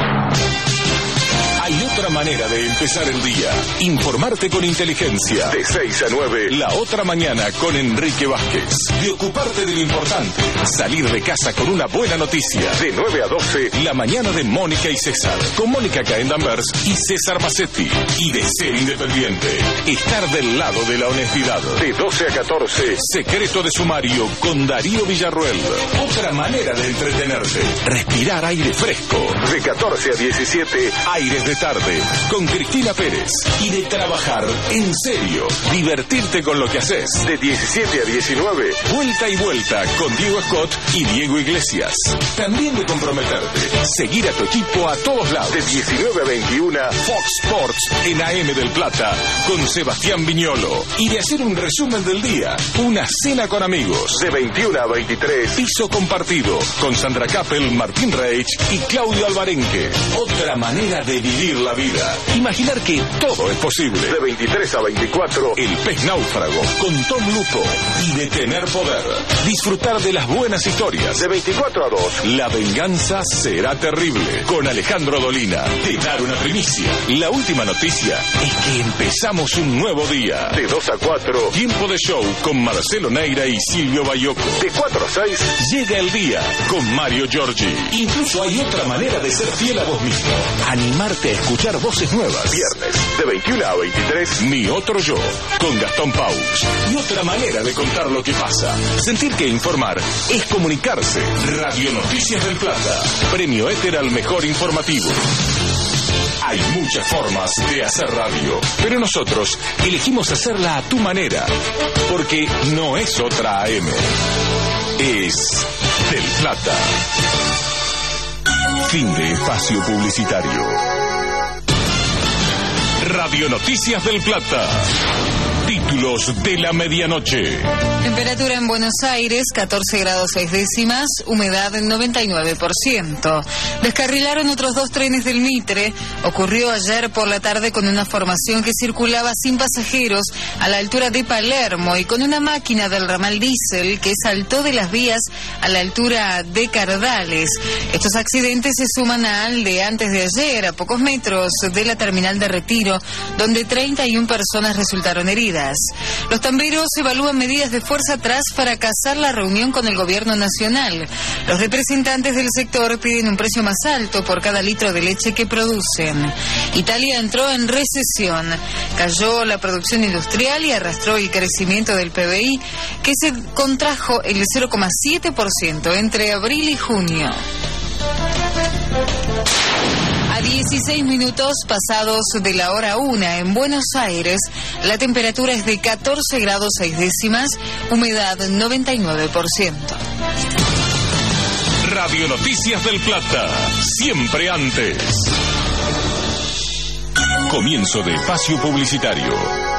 [SPEAKER 2] Hay otra manera de empezar el día. Informarte con inteligencia. De seis a nueve. La otra mañana con Enrique Vázquez. De ocuparte de lo importante. Salir de casa con una buena noticia. De nueve a doce. La mañana de Mónica y César. Con Mónica Caendambers y César Massetti. Y de ser independiente. Estar del lado de la honestidad. De doce a catorce. Secreto de sumario con Darío Villarruel. Otra manera de entretenerte. Respirar aire fresco. De catorce a diecisiete. Aires de tarde con Cristina Pérez. Y de trabajar en serio, divertirte con lo que haces. De diecisiete a diecinueve, vuelta y vuelta con Diego Scott y Diego Iglesias. También de comprometerte, seguir a tu equipo a todos lados. De diecinueve a veintiuno, Fox Sports en A M del Plata con Sebastián Viñolo. Y de hacer un resumen del día, una cena con amigos. De veintiuno a veintitrés, piso compartido con Sandra Kappel, Martín Reich y Claudio Alvarenque. Otra manera de vivir la vida. Imaginar que todo es posible. De veintitrés a veinticuatro, El Pez Náufrago con Tom Lupo. Y de tener poder. Disfrutar de las buenas historias. De veinticuatro a dos, La Venganza Será Terrible con Alejandro Dolina. De dar una primicia. La última noticia es que empezamos un nuevo día. De dos a cuatro, Tiempo de Show con Marcelo Neira y Silvio Bayoco. De cuatro a seis, Llega el Día con Mario Giorgi. Incluso hay otra manera de ser fiel a vos mismo. Animarte a escuchar voces nuevas. Viernes, de veintiuno a veintitrés, Mi Otro Yo, con Gastón Paus. Y otra manera de contar lo que pasa. Sentir que informar es comunicarse. Radio Noticias del Plata. Premio Éter al mejor informativo. Hay muchas formas de hacer radio, pero nosotros elegimos hacerla a tu manera. Porque no es otra A M. Es del Plata. Fin de espacio publicitario. Radio Noticias del Plata. Títulos de la medianoche.
[SPEAKER 17] Temperatura en Buenos Aires, catorce grados seis décimas, humedad noventa y nueve por ciento. Descarrilaron otros dos trenes del Mitre. Ocurrió ayer por la tarde con una formación que circulaba sin pasajeros a la altura de Palermo y con una máquina del ramal diésel que saltó de las vías a la altura de Cardales. Estos accidentes se suman al de antes de ayer, a pocos metros de la terminal de Retiro, donde treinta y una personas resultaron heridas. Los tamberos evalúan medidas de fuerza atrás para cazar la reunión con el gobierno nacional. Los representantes del sector piden un precio más alto por cada litro de leche que producen. Italia entró en recesión. Cayó la producción industrial y arrastró el crecimiento del P B I, que se contrajo el cero coma siete por ciento entre abril y junio. A dieciséis minutos pasados de la hora una en Buenos Aires, la temperatura es de catorce grados seis décimas, humedad noventa y nueve por ciento.
[SPEAKER 2] Radio Noticias del Plata, siempre antes. Comienzo de espacio publicitario.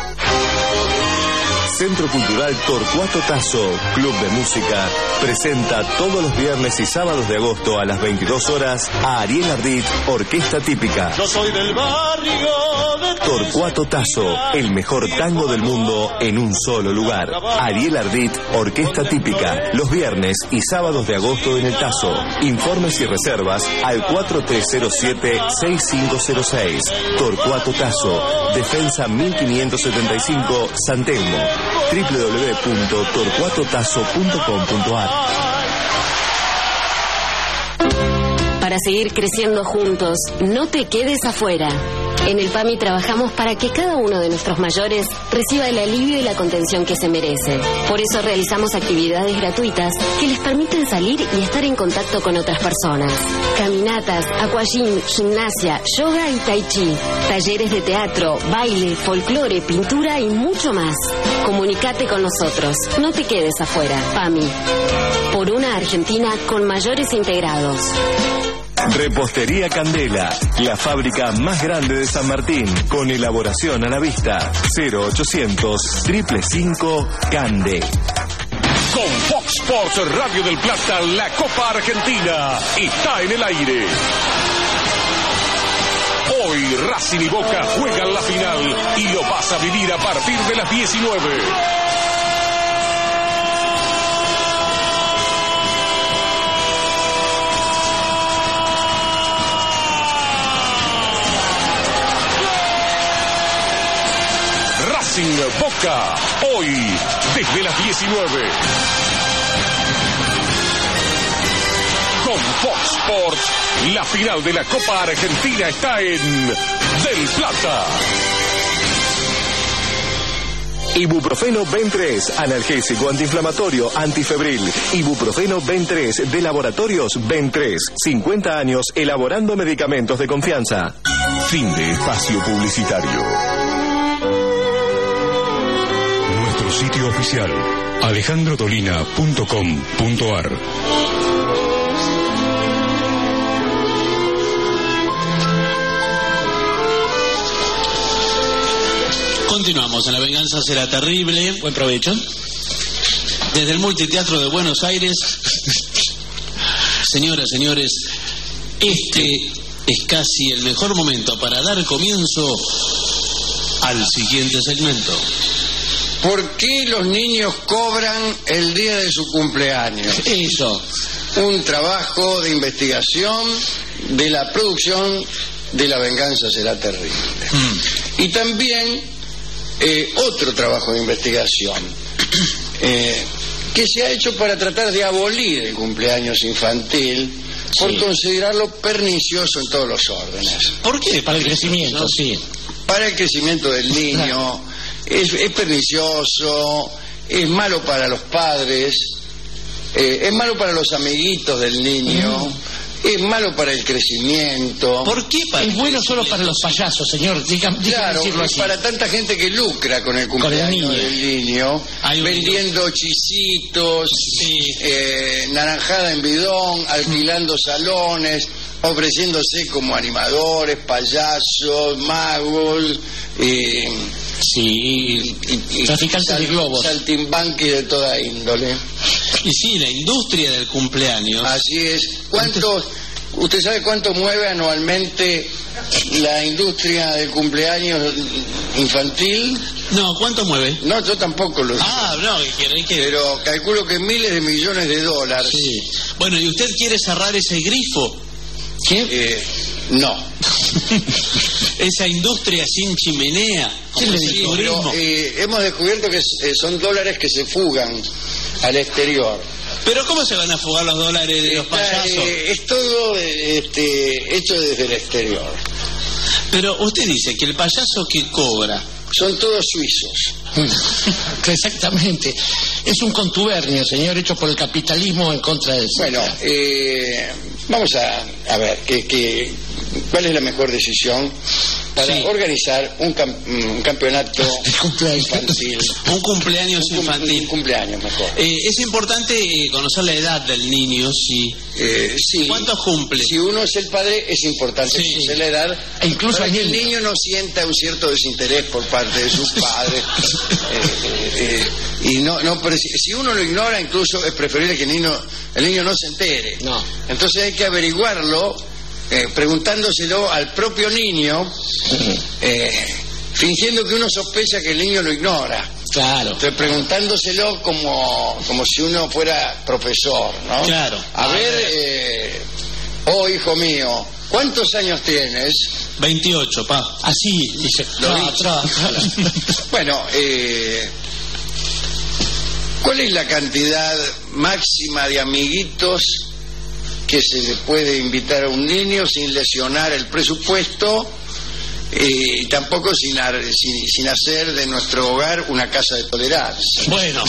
[SPEAKER 11] Centro Cultural Torcuato Tasso, Club de Música, presenta todos los viernes y sábados de agosto a las veintidós horas a Ariel Ardit, Orquesta Típica.
[SPEAKER 7] Yo soy del barrio de
[SPEAKER 11] Torcuato Tasso, el mejor tango del mundo en un solo lugar. Ariel Ardit, Orquesta Típica, los viernes y sábados de agosto en el Tasso. Informes y reservas al cuatro tres cero siete seis cinco cero seis. Torcuato Tasso, Defensa mil quinientos setenta y cinco, San Telmo. doble u doble u doble u punto torcuato tasso punto com punto a r.
[SPEAKER 13] Para seguir creciendo juntos, no te quedes afuera. En el PAMI trabajamos para que cada uno de nuestros mayores reciba el alivio y la contención que se merece. Por eso realizamos actividades gratuitas que les permiten salir y estar en contacto con otras personas. Caminatas, aquagym, gimnasia, yoga y tai chi. Talleres de teatro, baile, folclore, pintura y mucho más. Comunicate con nosotros. No te quedes afuera. PAMI. Por una Argentina con mayores integrados.
[SPEAKER 11] Repostería Candela, la fábrica más grande de San Martín, con elaboración a la vista. cero ochocientos, cinco cinco cinco, Cande.
[SPEAKER 2] Con Fox Sports Radio del Plata, la Copa Argentina está en el aire. Hoy Racing y Boca juegan la final y lo vas a vivir a partir de las diecinueve. Racing Boca, hoy desde las diecinueve. Con Fox Sports, la final de la Copa Argentina está en Del Plata.
[SPEAKER 11] Ibuprofeno Ben tres, analgésico, antiinflamatorio, antifebril. Ibuprofeno Ben tres, de Laboratorios Ben tres. cincuenta años elaborando medicamentos de confianza.
[SPEAKER 2] Fin de espacio publicitario.
[SPEAKER 3] Nuestro sitio oficial, alejandro dolina punto com punto ar.
[SPEAKER 8] Continuamos, en La Venganza Será Terrible.
[SPEAKER 10] Buen provecho.
[SPEAKER 8] Desde el Multiteatro de Buenos Aires. Señoras, señores, este es casi el mejor momento para dar comienzo al siguiente segmento.
[SPEAKER 5] ¿Por qué los niños cobran el día de su cumpleaños?
[SPEAKER 10] Eso.
[SPEAKER 5] Un trabajo de investigación de la producción de La Venganza Será Terrible. Mm. Y también eh, otro trabajo de investigación eh, que se ha hecho para tratar de abolir el cumpleaños infantil por sí. considerarlo pernicioso en todos los órdenes.
[SPEAKER 10] ¿Por qué? Para el crecimiento,
[SPEAKER 5] ¿no?
[SPEAKER 10] sí.
[SPEAKER 5] Para el crecimiento del niño. Claro. Es, es pernicioso, es malo para los padres, eh, es malo para los amiguitos del niño, mm. es malo para el crecimiento.
[SPEAKER 10] ¿Por qué? Para es bueno solo para los payasos, señor. Diga,
[SPEAKER 5] claro,
[SPEAKER 10] decirlo así.
[SPEAKER 5] Para tanta gente que lucra con el cumpleaños con el niño. del niño, Hay vendiendo un... chisitos, sí. eh, naranjada en bidón, alquilando mm. salones, ofreciéndose como animadores, payasos, magos. Eh,
[SPEAKER 10] Sí, y, y, traficantes sal, de globos.
[SPEAKER 5] Saltimbanqui de toda índole.
[SPEAKER 8] Y sí, la industria del cumpleaños.
[SPEAKER 5] Así es. ¿Cuántos, ¿Usted sabe cuánto mueve anualmente la industria del cumpleaños infantil?
[SPEAKER 8] No, ¿cuánto mueve?
[SPEAKER 5] No, yo tampoco lo sé.
[SPEAKER 8] Ah, no, que, que...
[SPEAKER 5] pero calculo que miles de millones de dólares.
[SPEAKER 8] Sí. Bueno, ¿y usted quiere cerrar ese grifo?
[SPEAKER 5] ¿Qué? Eh, no.
[SPEAKER 8] Esa industria sin chimenea.
[SPEAKER 5] ¿Quién le dijo? Pero, eh, hemos descubierto que eh, son dólares que se fugan al exterior.
[SPEAKER 8] ¿Pero cómo se van a fugar los dólares de los
[SPEAKER 5] Está,
[SPEAKER 8] payasos?
[SPEAKER 5] Eh, es todo este, hecho desde el exterior.
[SPEAKER 8] Pero usted dice que el payaso que cobra...
[SPEAKER 5] Son todos suizos.
[SPEAKER 10] Exactamente. Es un contubernio, señor, hecho por el capitalismo en contra del...
[SPEAKER 5] Bueno, eh, vamos a, a ver, que, que, ¿cuál es la mejor decisión para sí. organizar un, cam, un campeonato infantil?
[SPEAKER 8] Un cumpleaños
[SPEAKER 5] un,
[SPEAKER 8] infantil.
[SPEAKER 5] Un cumpleaños mejor.
[SPEAKER 8] Eh, es importante eh, conocer la edad del niño, sí.
[SPEAKER 5] Eh, sí.
[SPEAKER 8] ¿Cuántos cumple?
[SPEAKER 5] Si uno es el padre, es importante sí. conocer la edad.
[SPEAKER 10] E incluso
[SPEAKER 5] para que
[SPEAKER 10] el
[SPEAKER 5] niño. niño no sienta un cierto desinterés por parte de sus padres. eh, eh, eh, y no, no, pero si, si uno lo ignora, incluso es preferible que el niño, el niño no se entere.
[SPEAKER 10] No.
[SPEAKER 5] Entonces hay que averiguarlo, eh, preguntándoselo al propio niño, eh, fingiendo que uno sospecha que el niño lo ignora.
[SPEAKER 10] Claro.
[SPEAKER 5] Entonces, preguntándoselo como, como si uno fuera profesor, ¿no?
[SPEAKER 10] Claro.
[SPEAKER 5] A ah, ver, eh, oh hijo mío, ¿cuántos años tienes?
[SPEAKER 8] veintiocho, pa.
[SPEAKER 10] Así, dice.
[SPEAKER 5] Tra, tra, tra. Bueno, eh, ¿cuál es la cantidad máxima de amiguitos que se le puede invitar a un niño sin lesionar el presupuesto Y tampoco sin, ar, sin, sin hacer de nuestro hogar una casa de tolerancia.
[SPEAKER 8] Bueno,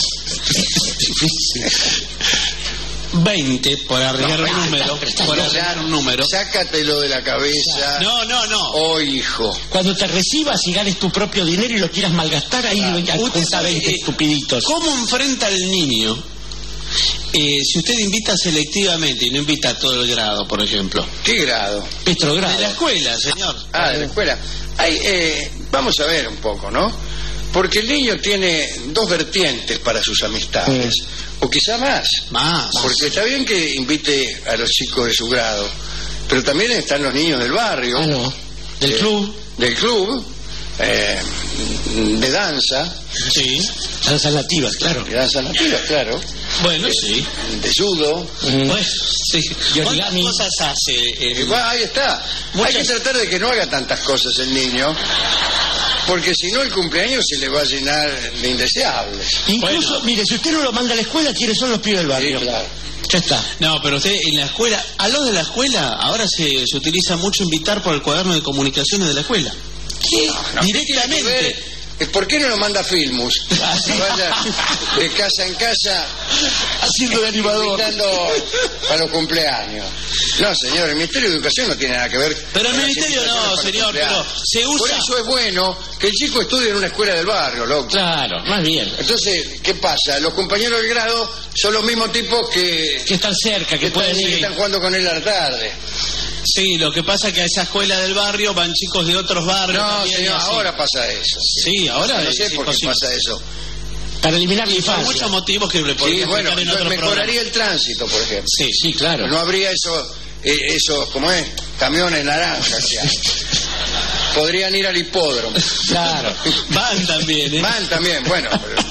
[SPEAKER 8] veinte, por arriesgar
[SPEAKER 5] No,
[SPEAKER 8] un número,
[SPEAKER 10] está-
[SPEAKER 8] por
[SPEAKER 10] no,
[SPEAKER 8] arriesgar un número.
[SPEAKER 5] Sácatelo de la cabeza.
[SPEAKER 8] No, no, no.
[SPEAKER 5] Oh, hijo.
[SPEAKER 10] Cuando te recibas y ganes tu propio dinero y lo quieras malgastar, ahí
[SPEAKER 8] Ah,
[SPEAKER 10] venga,
[SPEAKER 8] usted
[SPEAKER 10] junta
[SPEAKER 8] sabe,
[SPEAKER 10] veinte
[SPEAKER 8] eh,
[SPEAKER 10] estupiditos.
[SPEAKER 8] ¿Cómo enfrenta al niño? Eh, si usted invita selectivamente y no invita a todo el grado, por ejemplo.
[SPEAKER 5] ¿Qué grado?
[SPEAKER 10] Petrogrado.
[SPEAKER 8] De la escuela, señor.
[SPEAKER 5] Ah, de la escuela. Hay, eh, vamos a ver un poco, ¿no? Porque el niño tiene dos vertientes para sus amistades, o quizá más.
[SPEAKER 8] Más.
[SPEAKER 5] Porque está bien que invite a los chicos de su grado, pero también están los niños del barrio.
[SPEAKER 10] Ah, no. Del
[SPEAKER 5] eh,
[SPEAKER 10] club.
[SPEAKER 5] Del club, eh, de danza.
[SPEAKER 8] Sí.
[SPEAKER 10] Danzas nativas, claro.
[SPEAKER 5] De danza nativa, claro.
[SPEAKER 8] Bueno,
[SPEAKER 5] de,
[SPEAKER 8] sí.
[SPEAKER 5] De judo.
[SPEAKER 8] Bueno, sí.
[SPEAKER 10] Y
[SPEAKER 8] ¿Cuántas
[SPEAKER 10] origami.
[SPEAKER 8] cosas hace?
[SPEAKER 5] Y
[SPEAKER 8] el-
[SPEAKER 5] bueno, ahí está.
[SPEAKER 8] Muchas-
[SPEAKER 5] Hay que tratar de que no haga tantas cosas el niño, porque si no el cumpleaños se le va a llenar de indeseables.
[SPEAKER 10] Incluso,
[SPEAKER 8] Bueno.
[SPEAKER 10] mire, si usted no lo manda a la escuela, ¿quiénes son los pibes del barrio?
[SPEAKER 5] Sí, claro.
[SPEAKER 10] Ya está.
[SPEAKER 8] No, pero usted en la escuela, a los de la escuela, ahora se, se utiliza mucho invitar por el cuaderno de comunicaciones de la escuela.
[SPEAKER 10] ¿Qué?
[SPEAKER 5] No,
[SPEAKER 8] Directamente.
[SPEAKER 5] ¿qué tiene que ver? ¿Por qué no lo manda a Filmus? Que vaya de casa en casa
[SPEAKER 10] Haciendo de animador.
[SPEAKER 5] invitando para los cumpleaños. No, señor, el Ministerio de Educación no tiene nada que ver.
[SPEAKER 8] Pero el
[SPEAKER 5] con las
[SPEAKER 8] Ministerio no,
[SPEAKER 5] invitaciones para
[SPEAKER 8] señor,
[SPEAKER 5] cumpleaños.
[SPEAKER 8] pero se usa-
[SPEAKER 5] Por eso es bueno que el chico estudie en una escuela del barrio, loco.
[SPEAKER 10] Claro, más bien.
[SPEAKER 5] Entonces, ¿qué pasa? Los compañeros del grado son los mismos tipos que,
[SPEAKER 10] Que están cerca, que,
[SPEAKER 5] que
[SPEAKER 10] pueden
[SPEAKER 5] están, que
[SPEAKER 10] ir.
[SPEAKER 5] están jugando con él a la tarde.
[SPEAKER 8] Sí, lo que pasa es que a esa escuela del barrio van chicos de otros barrios.
[SPEAKER 5] No,
[SPEAKER 8] también,
[SPEAKER 5] señor,
[SPEAKER 8] y así.
[SPEAKER 5] ahora pasa eso.
[SPEAKER 8] Sí, ahora
[SPEAKER 5] no sé
[SPEAKER 8] es
[SPEAKER 5] por qué
[SPEAKER 8] imposible.
[SPEAKER 5] pasa eso.
[SPEAKER 10] Para eliminar la
[SPEAKER 8] Y por
[SPEAKER 10] infancia.
[SPEAKER 8] muchos motivos que le
[SPEAKER 5] Sí,
[SPEAKER 8] podría
[SPEAKER 5] bueno,
[SPEAKER 8] explicar en otro
[SPEAKER 5] entonces
[SPEAKER 8] programa.
[SPEAKER 5] mejoraría el tránsito, por ejemplo.
[SPEAKER 8] Sí,
[SPEAKER 10] Sí, claro.
[SPEAKER 5] No habría esos, eh, esos, ¿cómo es? Camiones naranjas. que hay. Podrían ir al hipódromo.
[SPEAKER 10] Claro.
[SPEAKER 8] van también, ¿eh?
[SPEAKER 5] Van también, bueno. pero-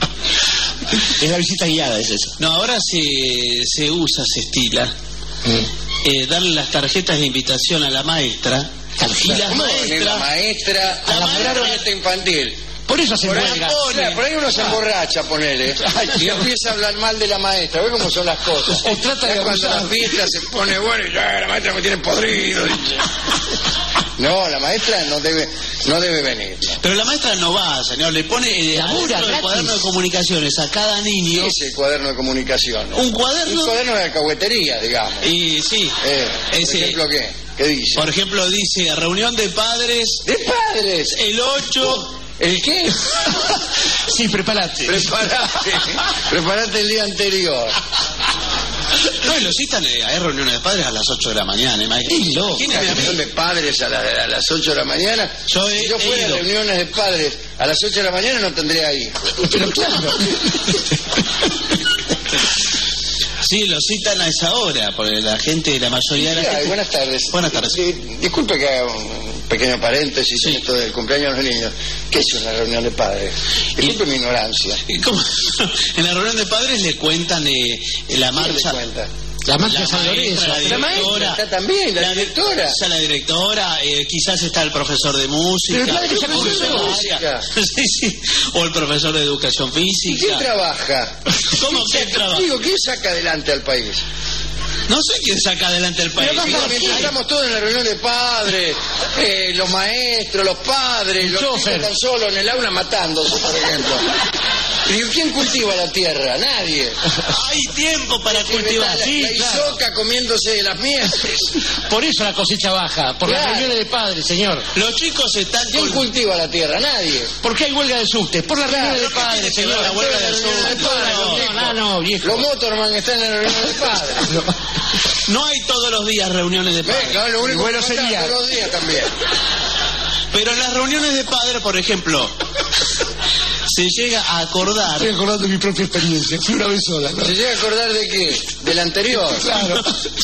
[SPEAKER 10] Es la visita guiada, es eso.
[SPEAKER 8] No, ahora se, se usa, se estila, eh, darle las tarjetas de invitación a la maestra. Y la
[SPEAKER 5] ¿Cómo venir la
[SPEAKER 8] maestra...
[SPEAKER 5] maestra
[SPEAKER 8] La
[SPEAKER 5] a la
[SPEAKER 8] maestra-
[SPEAKER 5] maestra infantil?
[SPEAKER 10] Por eso hacen
[SPEAKER 5] Por ahí,
[SPEAKER 10] huelga.
[SPEAKER 5] claro, por ahí uno se emborracha, ponele, y empieza a hablar mal de la maestra. ¿Ves cómo son las cosas?
[SPEAKER 10] O trata de
[SPEAKER 5] Ya cuando
[SPEAKER 10] abusar.
[SPEAKER 5] la fiesta se pone bueno y ya la maestra me tiene podrido. dice. No, la maestra no debe, no debe venir.
[SPEAKER 8] Pero la maestra no va, señor, le pone eh,
[SPEAKER 10] Labura,
[SPEAKER 8] adentro del
[SPEAKER 10] gratis.
[SPEAKER 8] cuaderno de comunicaciones a cada
[SPEAKER 5] ¿Qué
[SPEAKER 8] niño
[SPEAKER 5] es el cuaderno de comunicación?
[SPEAKER 8] un cuaderno.
[SPEAKER 5] Un cuaderno de alcahuetería, digamos.
[SPEAKER 8] Y sí,
[SPEAKER 5] Eh, por
[SPEAKER 8] ese-
[SPEAKER 5] ejemplo, ¿qué? ¿Qué dice?
[SPEAKER 8] por ejemplo, dice reunión de padres
[SPEAKER 5] ¡De padres!
[SPEAKER 8] el ocho.
[SPEAKER 5] ¿El qué?
[SPEAKER 10] Sí, prepárate.
[SPEAKER 5] Preparate. Preparate el día anterior.
[SPEAKER 8] No, y lo citan, eh, hay reuniones de padres a las ocho de la mañana, imagínese.
[SPEAKER 5] Una
[SPEAKER 8] Imagínese a
[SPEAKER 5] reunión
[SPEAKER 8] mí.
[SPEAKER 5] de padres a, la- a las ocho de la mañana.
[SPEAKER 8] Yo he-
[SPEAKER 5] si yo
[SPEAKER 8] he
[SPEAKER 5] fuera a
[SPEAKER 8] ido.
[SPEAKER 5] reuniones de padres a las ocho de la mañana no tendría hijos.
[SPEAKER 10] Pero claro.
[SPEAKER 8] Sí, lo citan a esa hora, porque la gente, la mayoría de la
[SPEAKER 5] Sí, ay,
[SPEAKER 8] gente...
[SPEAKER 5] buenas tardes.
[SPEAKER 8] Buenas tardes.
[SPEAKER 5] Sí, disculpe que haga un pequeño paréntesis en esto del cumpleaños de los niños. ¿Qué es una reunión de padres? Disculpe mi ignorancia.
[SPEAKER 8] ¿Y cómo? En la reunión de padres le cuentan eh, la
[SPEAKER 5] ¿Quién
[SPEAKER 8] marcha...
[SPEAKER 5] le cuenta?
[SPEAKER 10] La marcha
[SPEAKER 8] La
[SPEAKER 10] de San
[SPEAKER 8] maestra,
[SPEAKER 10] Lorenzo.
[SPEAKER 8] la
[SPEAKER 5] La maestra
[SPEAKER 8] directora.
[SPEAKER 5] está también, la, directora.
[SPEAKER 8] Está la directora, eh, quizás está el profesor de música.
[SPEAKER 10] Pero el padre ya no
[SPEAKER 8] o
[SPEAKER 10] se
[SPEAKER 8] el
[SPEAKER 10] usa
[SPEAKER 8] de
[SPEAKER 5] música.
[SPEAKER 8] sí, sí, o el profesor de educación
[SPEAKER 5] ¿Y quién
[SPEAKER 8] física.
[SPEAKER 5] trabaja?
[SPEAKER 8] ¿Cómo que
[SPEAKER 5] saca-
[SPEAKER 8] trabaja?
[SPEAKER 5] Digo, ¿quién saca adelante al país?
[SPEAKER 8] No sé quién saca adelante el país.
[SPEAKER 5] Pero
[SPEAKER 8] Digo,
[SPEAKER 5] mientras estamos todos en la reunión de padres, eh, los maestros, los padres, los chicos están solos en el aula matándose, por ejemplo. Digo, ¿quién cultiva la tierra? Nadie.
[SPEAKER 8] Hay tiempo para cultivar.
[SPEAKER 5] La,
[SPEAKER 8] Sí,
[SPEAKER 5] la
[SPEAKER 8] claro.
[SPEAKER 5] isoca comiéndose las mieles.
[SPEAKER 10] Por eso la cosecha baja, por las
[SPEAKER 5] Claro.
[SPEAKER 10] reuniones de padres, señor.
[SPEAKER 8] Los chicos están
[SPEAKER 5] ¿Quién
[SPEAKER 8] con...
[SPEAKER 5] cultiva la tierra? Nadie.
[SPEAKER 10] ¿Por qué hay huelga de subte? Por las reuniones de
[SPEAKER 8] ¿qué
[SPEAKER 10] padres,
[SPEAKER 8] tiene que ver
[SPEAKER 10] señor.
[SPEAKER 8] la huelga de
[SPEAKER 5] Todas las reuniones de
[SPEAKER 8] subte?
[SPEAKER 5] padres,
[SPEAKER 8] No,
[SPEAKER 5] viejo.
[SPEAKER 10] No, no, viejo.
[SPEAKER 5] Los motorman están en la reunión de padres.
[SPEAKER 8] No hay todos los días reuniones de padres.
[SPEAKER 5] Venga, lo único
[SPEAKER 10] bueno
[SPEAKER 5] que falta
[SPEAKER 10] sería-
[SPEAKER 5] todos los días también.
[SPEAKER 8] Pero en las reuniones de padres, por ejemplo, se llega a acordar...
[SPEAKER 10] Estoy acordando de mi propia experiencia. Fui una vez sola, ¿no?
[SPEAKER 5] ¿Se llega a acordar de qué? Del anterior.
[SPEAKER 10] Claro.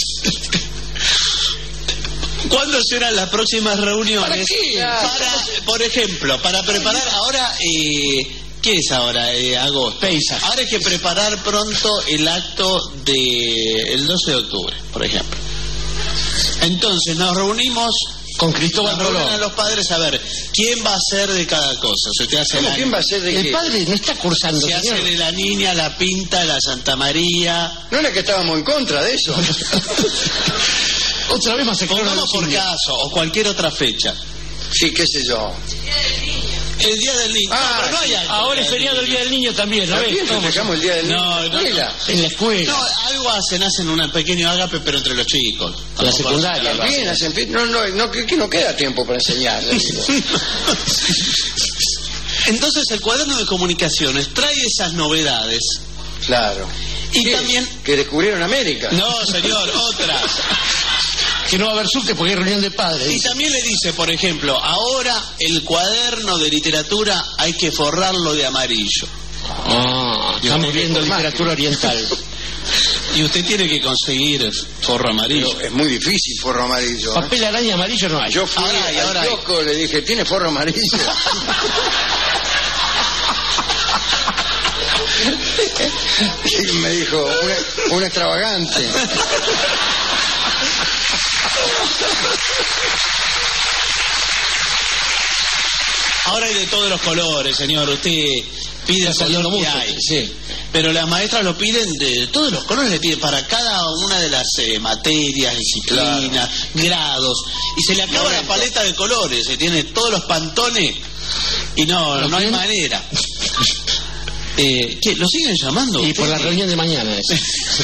[SPEAKER 8] ¿Cuándo serán las próximas reuniones?
[SPEAKER 5] ¿Para qué?
[SPEAKER 8] Para, por ejemplo, para preparar ahora... Eh, ¿Qué es ahora? Eh, agosto.
[SPEAKER 10] Pesas.
[SPEAKER 8] Ahora hay que preparar pronto el acto del doce de octubre, por ejemplo. Entonces nos reunimos...
[SPEAKER 10] Con Cristóbal
[SPEAKER 8] Nos reúnen a
[SPEAKER 10] Rolón.
[SPEAKER 8] los padres a ver quién va a ser de cada cosa. Se te hace
[SPEAKER 5] ¿Cómo?
[SPEAKER 8] la,
[SPEAKER 5] ¿Quién va a ser de
[SPEAKER 10] El
[SPEAKER 5] qué?
[SPEAKER 10] padre no está cursando,
[SPEAKER 8] se hace
[SPEAKER 10] señor.
[SPEAKER 8] de la niña, la pinta, la Santa María.
[SPEAKER 5] ¿No era que estábamos en contra de eso?
[SPEAKER 10] Otra vez más se
[SPEAKER 8] Pongamos por
[SPEAKER 10] caso.
[SPEAKER 8] caso, o cualquier otra fecha.
[SPEAKER 5] Sí, qué sé yo.
[SPEAKER 8] El Día del Niño.
[SPEAKER 5] Ah,
[SPEAKER 8] no, pero no hay algo.
[SPEAKER 10] Ahora es feriado el Día del Niño también, ¿no
[SPEAKER 5] ¿También
[SPEAKER 10] ves?
[SPEAKER 5] festejamos el Día del Niño
[SPEAKER 8] No,
[SPEAKER 5] en la
[SPEAKER 8] no,
[SPEAKER 5] escuela?
[SPEAKER 10] En la escuela.
[SPEAKER 8] No, algo hacen, hacen un pequeño ágape, pero entre los chicos.
[SPEAKER 10] En la
[SPEAKER 8] Tampoco
[SPEAKER 10] secundaria.
[SPEAKER 8] hacen-
[SPEAKER 5] También hacen fiesta. No, no, no, que, que no queda tiempo para enseñar.
[SPEAKER 8] Entonces el cuaderno de comunicaciones trae esas novedades.
[SPEAKER 5] Claro.
[SPEAKER 8] Y
[SPEAKER 5] ¿Qué?
[SPEAKER 8] también...
[SPEAKER 5] Que descubrieron América.
[SPEAKER 8] No, señor, otras.
[SPEAKER 10] Que no va a haber subte porque hay reunión de padres.
[SPEAKER 8] Y
[SPEAKER 10] dice.
[SPEAKER 8] también le dice, por ejemplo, ahora el cuaderno de literatura hay que forrarlo de amarillo.
[SPEAKER 10] Ah, estamos viendo literatura oriental.
[SPEAKER 8] Y usted tiene que conseguir forro amarillo.
[SPEAKER 5] Pero es muy difícil forro amarillo. ¿eh?
[SPEAKER 10] Papel araña amarillo no hay.
[SPEAKER 5] Yo fui
[SPEAKER 8] Ahora hay,
[SPEAKER 5] al
[SPEAKER 8] ahora hay.
[SPEAKER 5] kiosco, le dije, ¿tiene forro amarillo? Y me dijo, un, un extravagante.
[SPEAKER 8] Ahora hay de todos los colores, señor. Usted pide el color que hay.
[SPEAKER 10] Sí.
[SPEAKER 8] Pero las maestras lo piden de todos los colores, le piden para cada una de las eh, materias, disciplinas, grados. Y se le acaba la paleta de colores. Se tiene todos los pantones y no, no hay manera. Eh, ¿qué? ¿Lo siguen llamando?
[SPEAKER 10] Y por la reunión de mañana es.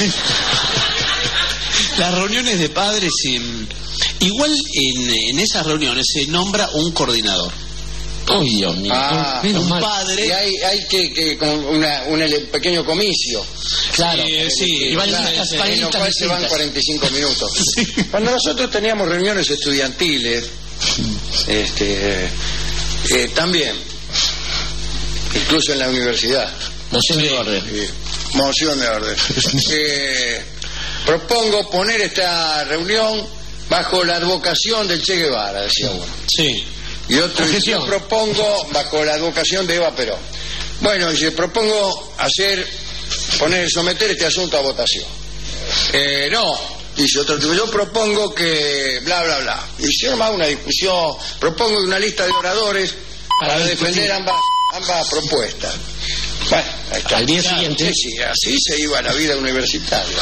[SPEAKER 8] Las reuniones de padres, eh, igual en, en esas reuniones se nombra un coordinador.
[SPEAKER 10] Uy, Dios mío.
[SPEAKER 5] Ah,
[SPEAKER 10] Menos
[SPEAKER 8] un
[SPEAKER 10] mal.
[SPEAKER 8] padre.
[SPEAKER 5] Y hay, hay que, que con una, un ele- pequeño comicio.
[SPEAKER 10] Claro.
[SPEAKER 8] Sí, sí.
[SPEAKER 10] Y van
[SPEAKER 5] Claro,
[SPEAKER 10] listas,
[SPEAKER 5] en
[SPEAKER 10] van
[SPEAKER 5] lo
[SPEAKER 10] listas
[SPEAKER 5] cual se van
[SPEAKER 10] distintas.
[SPEAKER 5] cuarenta y cinco minutos. Cuando nosotros teníamos reuniones estudiantiles, este, eh, también, incluso en la universidad,
[SPEAKER 10] Moción de orden.
[SPEAKER 5] eh, moción de orden, eh, propongo poner esta reunión bajo la advocación del Che Guevara, decía uno.
[SPEAKER 8] Sí.
[SPEAKER 5] Y otro dice,
[SPEAKER 10] Objeción.
[SPEAKER 5] yo propongo bajo la advocación de Eva Perón. Bueno, yo propongo hacer, poner, someter este asunto a votación. Eh, no, dice otro tipo, yo propongo que bla, bla, bla. Hicieron más una discusión, propongo una lista de oradores para,
[SPEAKER 10] Para
[SPEAKER 5] defender
[SPEAKER 10] discutir.
[SPEAKER 5] ambas, ambas propuestas. Bueno, ahí está.
[SPEAKER 10] Al día
[SPEAKER 5] Claro,
[SPEAKER 10] siguiente.
[SPEAKER 5] sí, sí, así se iba la vida universitaria.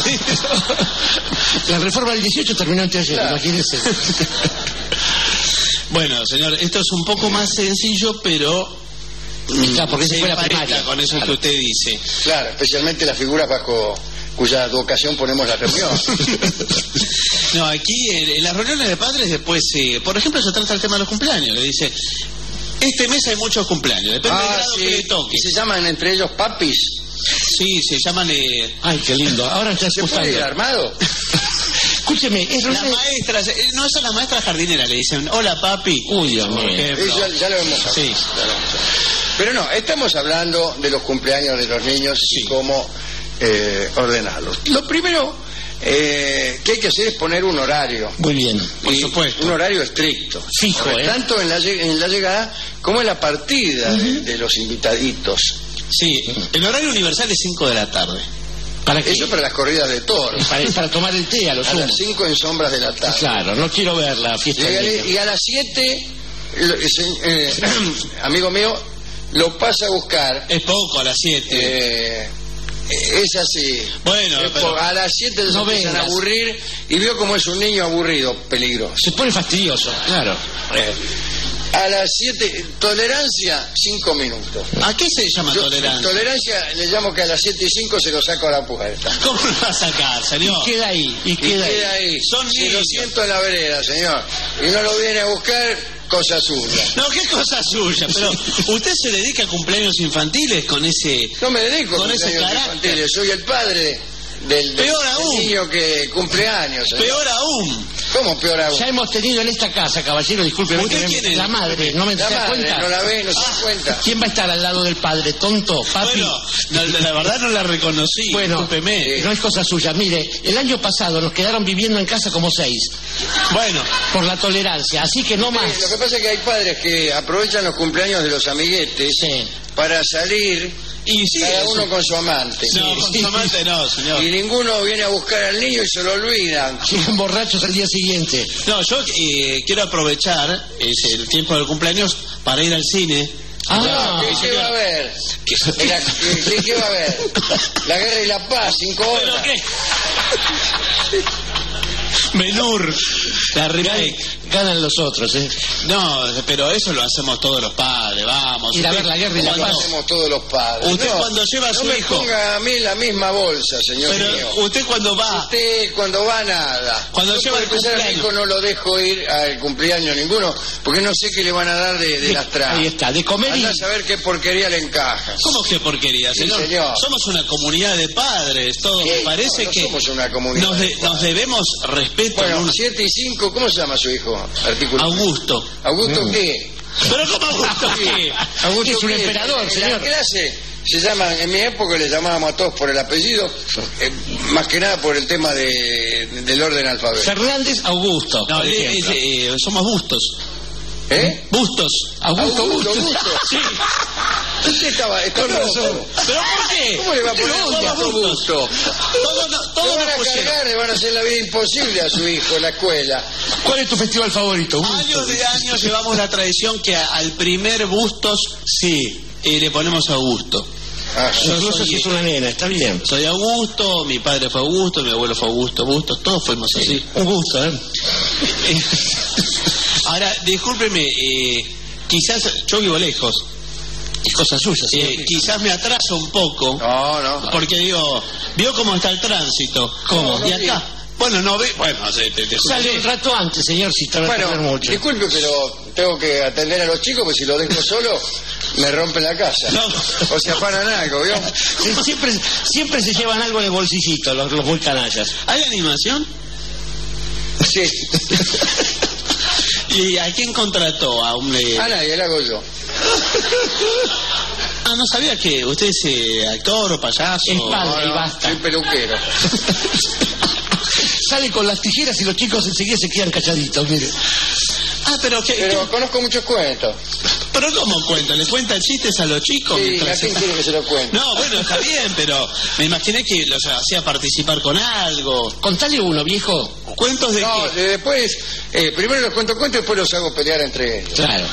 [SPEAKER 10] La reforma del dieciocho terminó anteayer,
[SPEAKER 5] Claro.
[SPEAKER 10] imagínense.
[SPEAKER 8] Bueno, señor, esto es un poco más sencillo, pero
[SPEAKER 10] Claro, porque esa
[SPEAKER 8] se
[SPEAKER 10] fue la
[SPEAKER 8] emparenta
[SPEAKER 10] primaria.
[SPEAKER 8] con eso
[SPEAKER 10] Claro.
[SPEAKER 8] que usted dice.
[SPEAKER 5] Claro, especialmente las figuras bajo cuya advocación ponemos la reunión.
[SPEAKER 8] No, aquí en, en las reuniones de padres después, eh, por ejemplo, se trata el tema de los cumpleaños. Le dice, este mes hay muchos cumpleaños, depende del
[SPEAKER 5] Ah,
[SPEAKER 8] grado
[SPEAKER 5] sí.
[SPEAKER 8] que le toque.
[SPEAKER 5] Y se llaman entre ellos papis.
[SPEAKER 8] Sí, se llaman... Eh,
[SPEAKER 10] Ay, qué lindo. Ahora está
[SPEAKER 5] ¿Se puede ir
[SPEAKER 10] escuchando.
[SPEAKER 5] armado?
[SPEAKER 10] Escúcheme, es
[SPEAKER 8] las
[SPEAKER 10] reunión-
[SPEAKER 8] maestras, eh, no son las maestras jardineras, le dicen, hola papi.
[SPEAKER 10] Uy, Dios
[SPEAKER 8] Por
[SPEAKER 10] mío.
[SPEAKER 8] ejemplo.
[SPEAKER 5] Eh, ya, ya lo hemos hablado.
[SPEAKER 8] Sí.
[SPEAKER 5] Ya lo hemos hablado. Pero no, estamos hablando de los cumpleaños de los niños y cómo eh, ordenarlos. Lo primero eh, que hay que hacer es poner un horario.
[SPEAKER 10] Muy bien.
[SPEAKER 8] Por
[SPEAKER 5] Y
[SPEAKER 8] supuesto.
[SPEAKER 5] un horario estricto.
[SPEAKER 10] Fijo, ¿eh?
[SPEAKER 5] Tanto en la, lleg- en la llegada como en la partida de, de los invitaditos.
[SPEAKER 8] Sí, el horario universal es cinco de la tarde.
[SPEAKER 10] ¿Para qué?
[SPEAKER 5] Eso para las corridas de toros.
[SPEAKER 10] Para, para tomar el té a los
[SPEAKER 5] A
[SPEAKER 10] sumo.
[SPEAKER 5] las cinco en sombras de la tarde.
[SPEAKER 10] Claro, no quiero ver la fiesta.
[SPEAKER 5] Y a,
[SPEAKER 10] del niño.
[SPEAKER 5] y a las siete, amigo mío, lo pasa a buscar.
[SPEAKER 8] Es poco a las siete.
[SPEAKER 5] Eh, es así.
[SPEAKER 8] Bueno,
[SPEAKER 5] Es
[SPEAKER 8] pero-
[SPEAKER 5] po- a las siete se
[SPEAKER 10] No
[SPEAKER 5] empiezan a
[SPEAKER 10] vengas.
[SPEAKER 5] aburrir y veo como es un niño aburrido, peligroso.
[SPEAKER 10] Se pone fastidioso, claro.
[SPEAKER 5] Eh, a las siete, tolerancia, cinco minutos.
[SPEAKER 8] ¿A qué se llama
[SPEAKER 5] Yo,
[SPEAKER 8] tolerancia?
[SPEAKER 5] tolerancia le llamo que a las siete y cinco se lo saco a la puerta.
[SPEAKER 8] ¿Cómo lo va a sacar, señor?
[SPEAKER 10] Y queda ahí, y
[SPEAKER 5] Y
[SPEAKER 10] queda,
[SPEAKER 5] queda
[SPEAKER 10] ahí.
[SPEAKER 5] ahí.
[SPEAKER 8] Son
[SPEAKER 5] Se lo
[SPEAKER 8] niños.
[SPEAKER 5] siento en la vereda, señor. Y no lo viene a buscar, cosa suya.
[SPEAKER 8] No, qué cosa suya, pero usted se dedica a cumpleaños infantiles con ese...
[SPEAKER 5] No me dedico a
[SPEAKER 8] Con ese
[SPEAKER 5] cumpleaños
[SPEAKER 8] carácter.
[SPEAKER 5] infantiles, soy el padre del, del-
[SPEAKER 8] Peor
[SPEAKER 5] del
[SPEAKER 8] aún.
[SPEAKER 5] niño que cumple años. señor.
[SPEAKER 8] Peor aún.
[SPEAKER 5] ¿Cómo peor aún?
[SPEAKER 10] Ya hemos tenido en esta casa, caballero, discúlpeme,
[SPEAKER 8] ¿Usted
[SPEAKER 10] que me-
[SPEAKER 8] quién es?
[SPEAKER 10] la madre, ¿no me
[SPEAKER 5] La
[SPEAKER 10] se da
[SPEAKER 5] madre
[SPEAKER 10] cuenta?
[SPEAKER 5] no la ve, no se da
[SPEAKER 8] Ah,
[SPEAKER 5] cuenta.
[SPEAKER 10] ¿Quién va a estar al lado del padre? ¿Tonto? ¿Papi?
[SPEAKER 8] Bueno, no, la verdad no la reconocí,
[SPEAKER 10] Bueno,
[SPEAKER 8] discúlpeme.
[SPEAKER 10] no es cosa suya. Mire, el año pasado nos quedaron viviendo en casa como seis,
[SPEAKER 8] Bueno,
[SPEAKER 10] por la tolerancia, así que no más.
[SPEAKER 5] Eh, Lo que pasa es que hay padres que aprovechan los cumpleaños de los amiguetes
[SPEAKER 10] Sí.
[SPEAKER 5] para salir,
[SPEAKER 8] y sí,
[SPEAKER 5] cada
[SPEAKER 8] eso-
[SPEAKER 5] uno con su amante.
[SPEAKER 8] No, con su amante no, señor.
[SPEAKER 5] Y ninguno viene a buscar al niño y se lo olvidan.
[SPEAKER 10] Llegan borrachos al día siguiente.
[SPEAKER 8] No, yo eh, quiero aprovechar es el tiempo del cumpleaños para ir al cine.
[SPEAKER 10] Ah,
[SPEAKER 5] ¿Qué, qué va a haber? ¿Qué, la- qué- qué va a haber? La guerra y la paz, cinco
[SPEAKER 8] ¿Pero
[SPEAKER 5] horas.
[SPEAKER 8] qué? Menur, la remake.
[SPEAKER 10] ganan los otros, ¿eh?
[SPEAKER 8] No, pero eso lo hacemos todos los padres, vamos.
[SPEAKER 10] Ir a ver la guerra y la
[SPEAKER 5] Lo
[SPEAKER 10] paz.
[SPEAKER 5] hacemos todos los padres.
[SPEAKER 8] Usted
[SPEAKER 5] No,
[SPEAKER 8] cuando lleva a su
[SPEAKER 5] no me
[SPEAKER 8] hijo...
[SPEAKER 5] ponga a mí la misma bolsa, señor
[SPEAKER 8] Pero
[SPEAKER 5] mío.
[SPEAKER 8] usted cuando va...
[SPEAKER 5] Usted cuando va nada.
[SPEAKER 8] Cuando
[SPEAKER 5] Yo
[SPEAKER 8] lleva
[SPEAKER 5] por
[SPEAKER 8] el
[SPEAKER 5] empezar a mi
[SPEAKER 8] cumpleaños.
[SPEAKER 5] hijo no lo dejo ir al cumpleaños ninguno, porque no sé qué le van a dar de, de las trabas.
[SPEAKER 10] Ahí está, de comer y...
[SPEAKER 5] Anda a saber qué porquería le encaja.
[SPEAKER 8] ¿Cómo que porquería,
[SPEAKER 5] Sí,
[SPEAKER 8] señor?
[SPEAKER 5] señor.
[SPEAKER 8] Somos una comunidad de padres, todos.
[SPEAKER 5] ¿Qué?
[SPEAKER 8] Me parece
[SPEAKER 5] No, no
[SPEAKER 8] que
[SPEAKER 5] somos una comunidad
[SPEAKER 8] nos, de-
[SPEAKER 5] de
[SPEAKER 8] nos
[SPEAKER 5] padres.
[SPEAKER 8] debemos respeto.
[SPEAKER 5] Bueno,
[SPEAKER 8] en una-
[SPEAKER 5] siete y cinco, ¿cómo se llama su hijo? Artículo.
[SPEAKER 8] Augusto.
[SPEAKER 5] ¿Augusto
[SPEAKER 10] Mm.
[SPEAKER 5] qué?
[SPEAKER 8] ¿Pero cómo Augusto qué?
[SPEAKER 5] ¿Augusto
[SPEAKER 10] Es un
[SPEAKER 5] qué?
[SPEAKER 10] emperador,
[SPEAKER 5] En
[SPEAKER 10] señor.
[SPEAKER 5] la clase se llaman, en mi época le llamábamos a todos por el apellido, eh, más que nada por el tema de, del orden alfabético.
[SPEAKER 10] Fernández Augusto.
[SPEAKER 8] No,
[SPEAKER 10] por
[SPEAKER 8] le-
[SPEAKER 10] ejemplo.
[SPEAKER 8] eh, eh, somos bustos.
[SPEAKER 5] ¿Eh?
[SPEAKER 8] Bustos.
[SPEAKER 10] Augusto,
[SPEAKER 5] Augusto,
[SPEAKER 10] Augusto.
[SPEAKER 5] Augusto.
[SPEAKER 8] Sí.
[SPEAKER 5] Usted estaba, está
[SPEAKER 10] Con
[SPEAKER 5] loco.
[SPEAKER 10] razón.
[SPEAKER 8] ¿Pero por qué?
[SPEAKER 5] ¿Cómo le va a poner
[SPEAKER 8] Somos
[SPEAKER 5] Augusto?
[SPEAKER 8] bustos.
[SPEAKER 5] Augusto?
[SPEAKER 8] Todos no-
[SPEAKER 5] Le
[SPEAKER 8] todos
[SPEAKER 5] van
[SPEAKER 8] nos
[SPEAKER 5] a
[SPEAKER 8] pusieron.
[SPEAKER 5] cargar, le van a hacer la vida imposible a su hijo en la escuela.
[SPEAKER 10] ¿Cuál es tu festival favorito? Augusto?
[SPEAKER 8] Años de años llevamos la tradición que a- al primer Bustos, sí, eh, le ponemos Augusto.
[SPEAKER 5] Ah,
[SPEAKER 8] Yo
[SPEAKER 10] Incluso
[SPEAKER 8] soy-
[SPEAKER 10] si es una nena, está bien.
[SPEAKER 8] Soy Augusto, mi padre fue Augusto, mi abuelo fue Augusto, Augusto, todos fuimos así.
[SPEAKER 10] Un gusto, ¿eh?
[SPEAKER 8] Ahora, discúlpeme, eh, quizás yo vivo lejos,
[SPEAKER 10] Es cosa suya, sí.
[SPEAKER 8] eh, quizás me atraso un poco,
[SPEAKER 5] no, no.
[SPEAKER 8] porque digo, ¿vio cómo está el tránsito?
[SPEAKER 10] ¿Cómo?
[SPEAKER 8] Y acá, bueno, no ve, bueno, te, te, te-
[SPEAKER 10] Sale un rato antes, señor, si te va a
[SPEAKER 5] Bueno,
[SPEAKER 10] tardar mucho.
[SPEAKER 5] disculpe, pero tengo que atender a los chicos, porque si los dejo solo, me rompen la casa.
[SPEAKER 8] No.
[SPEAKER 5] O se afanan algo, ¿vio?
[SPEAKER 10] Sí, siempre, siempre se llevan algo en el bolsillito, los, los muy canallas.
[SPEAKER 8] ¿Hay animación?
[SPEAKER 5] Sí.
[SPEAKER 8] ¿Y a quién contrató? A un... eh,
[SPEAKER 5] A nadie, la hago yo.
[SPEAKER 8] Ah, no sabía que usted es eh, actor o payaso.
[SPEAKER 10] Es padre.
[SPEAKER 5] No,
[SPEAKER 10] y
[SPEAKER 5] no,
[SPEAKER 10] basta.
[SPEAKER 5] soy peluquero.
[SPEAKER 10] Sale con las tijeras y los chicos enseguida se quedan calladitos, mire.
[SPEAKER 8] Ah, pero que...
[SPEAKER 5] Pero conozco muchos cuentos.
[SPEAKER 8] ¿Pero cómo cuenta? ¿Le cuenta chistes a los chicos?
[SPEAKER 5] Sí, ¿a
[SPEAKER 8] mientras
[SPEAKER 5] quién
[SPEAKER 8] está-
[SPEAKER 5] quiere que se lo cuente?
[SPEAKER 8] No, bueno, está bien, pero me imaginé que los hacía participar con algo.
[SPEAKER 10] Contale uno, viejo.
[SPEAKER 8] ¿Cuentos de
[SPEAKER 5] No,
[SPEAKER 8] qué?
[SPEAKER 5] eh, después, eh, primero los cuento cuentos y después los hago pelear entre ellos.
[SPEAKER 10] Claro.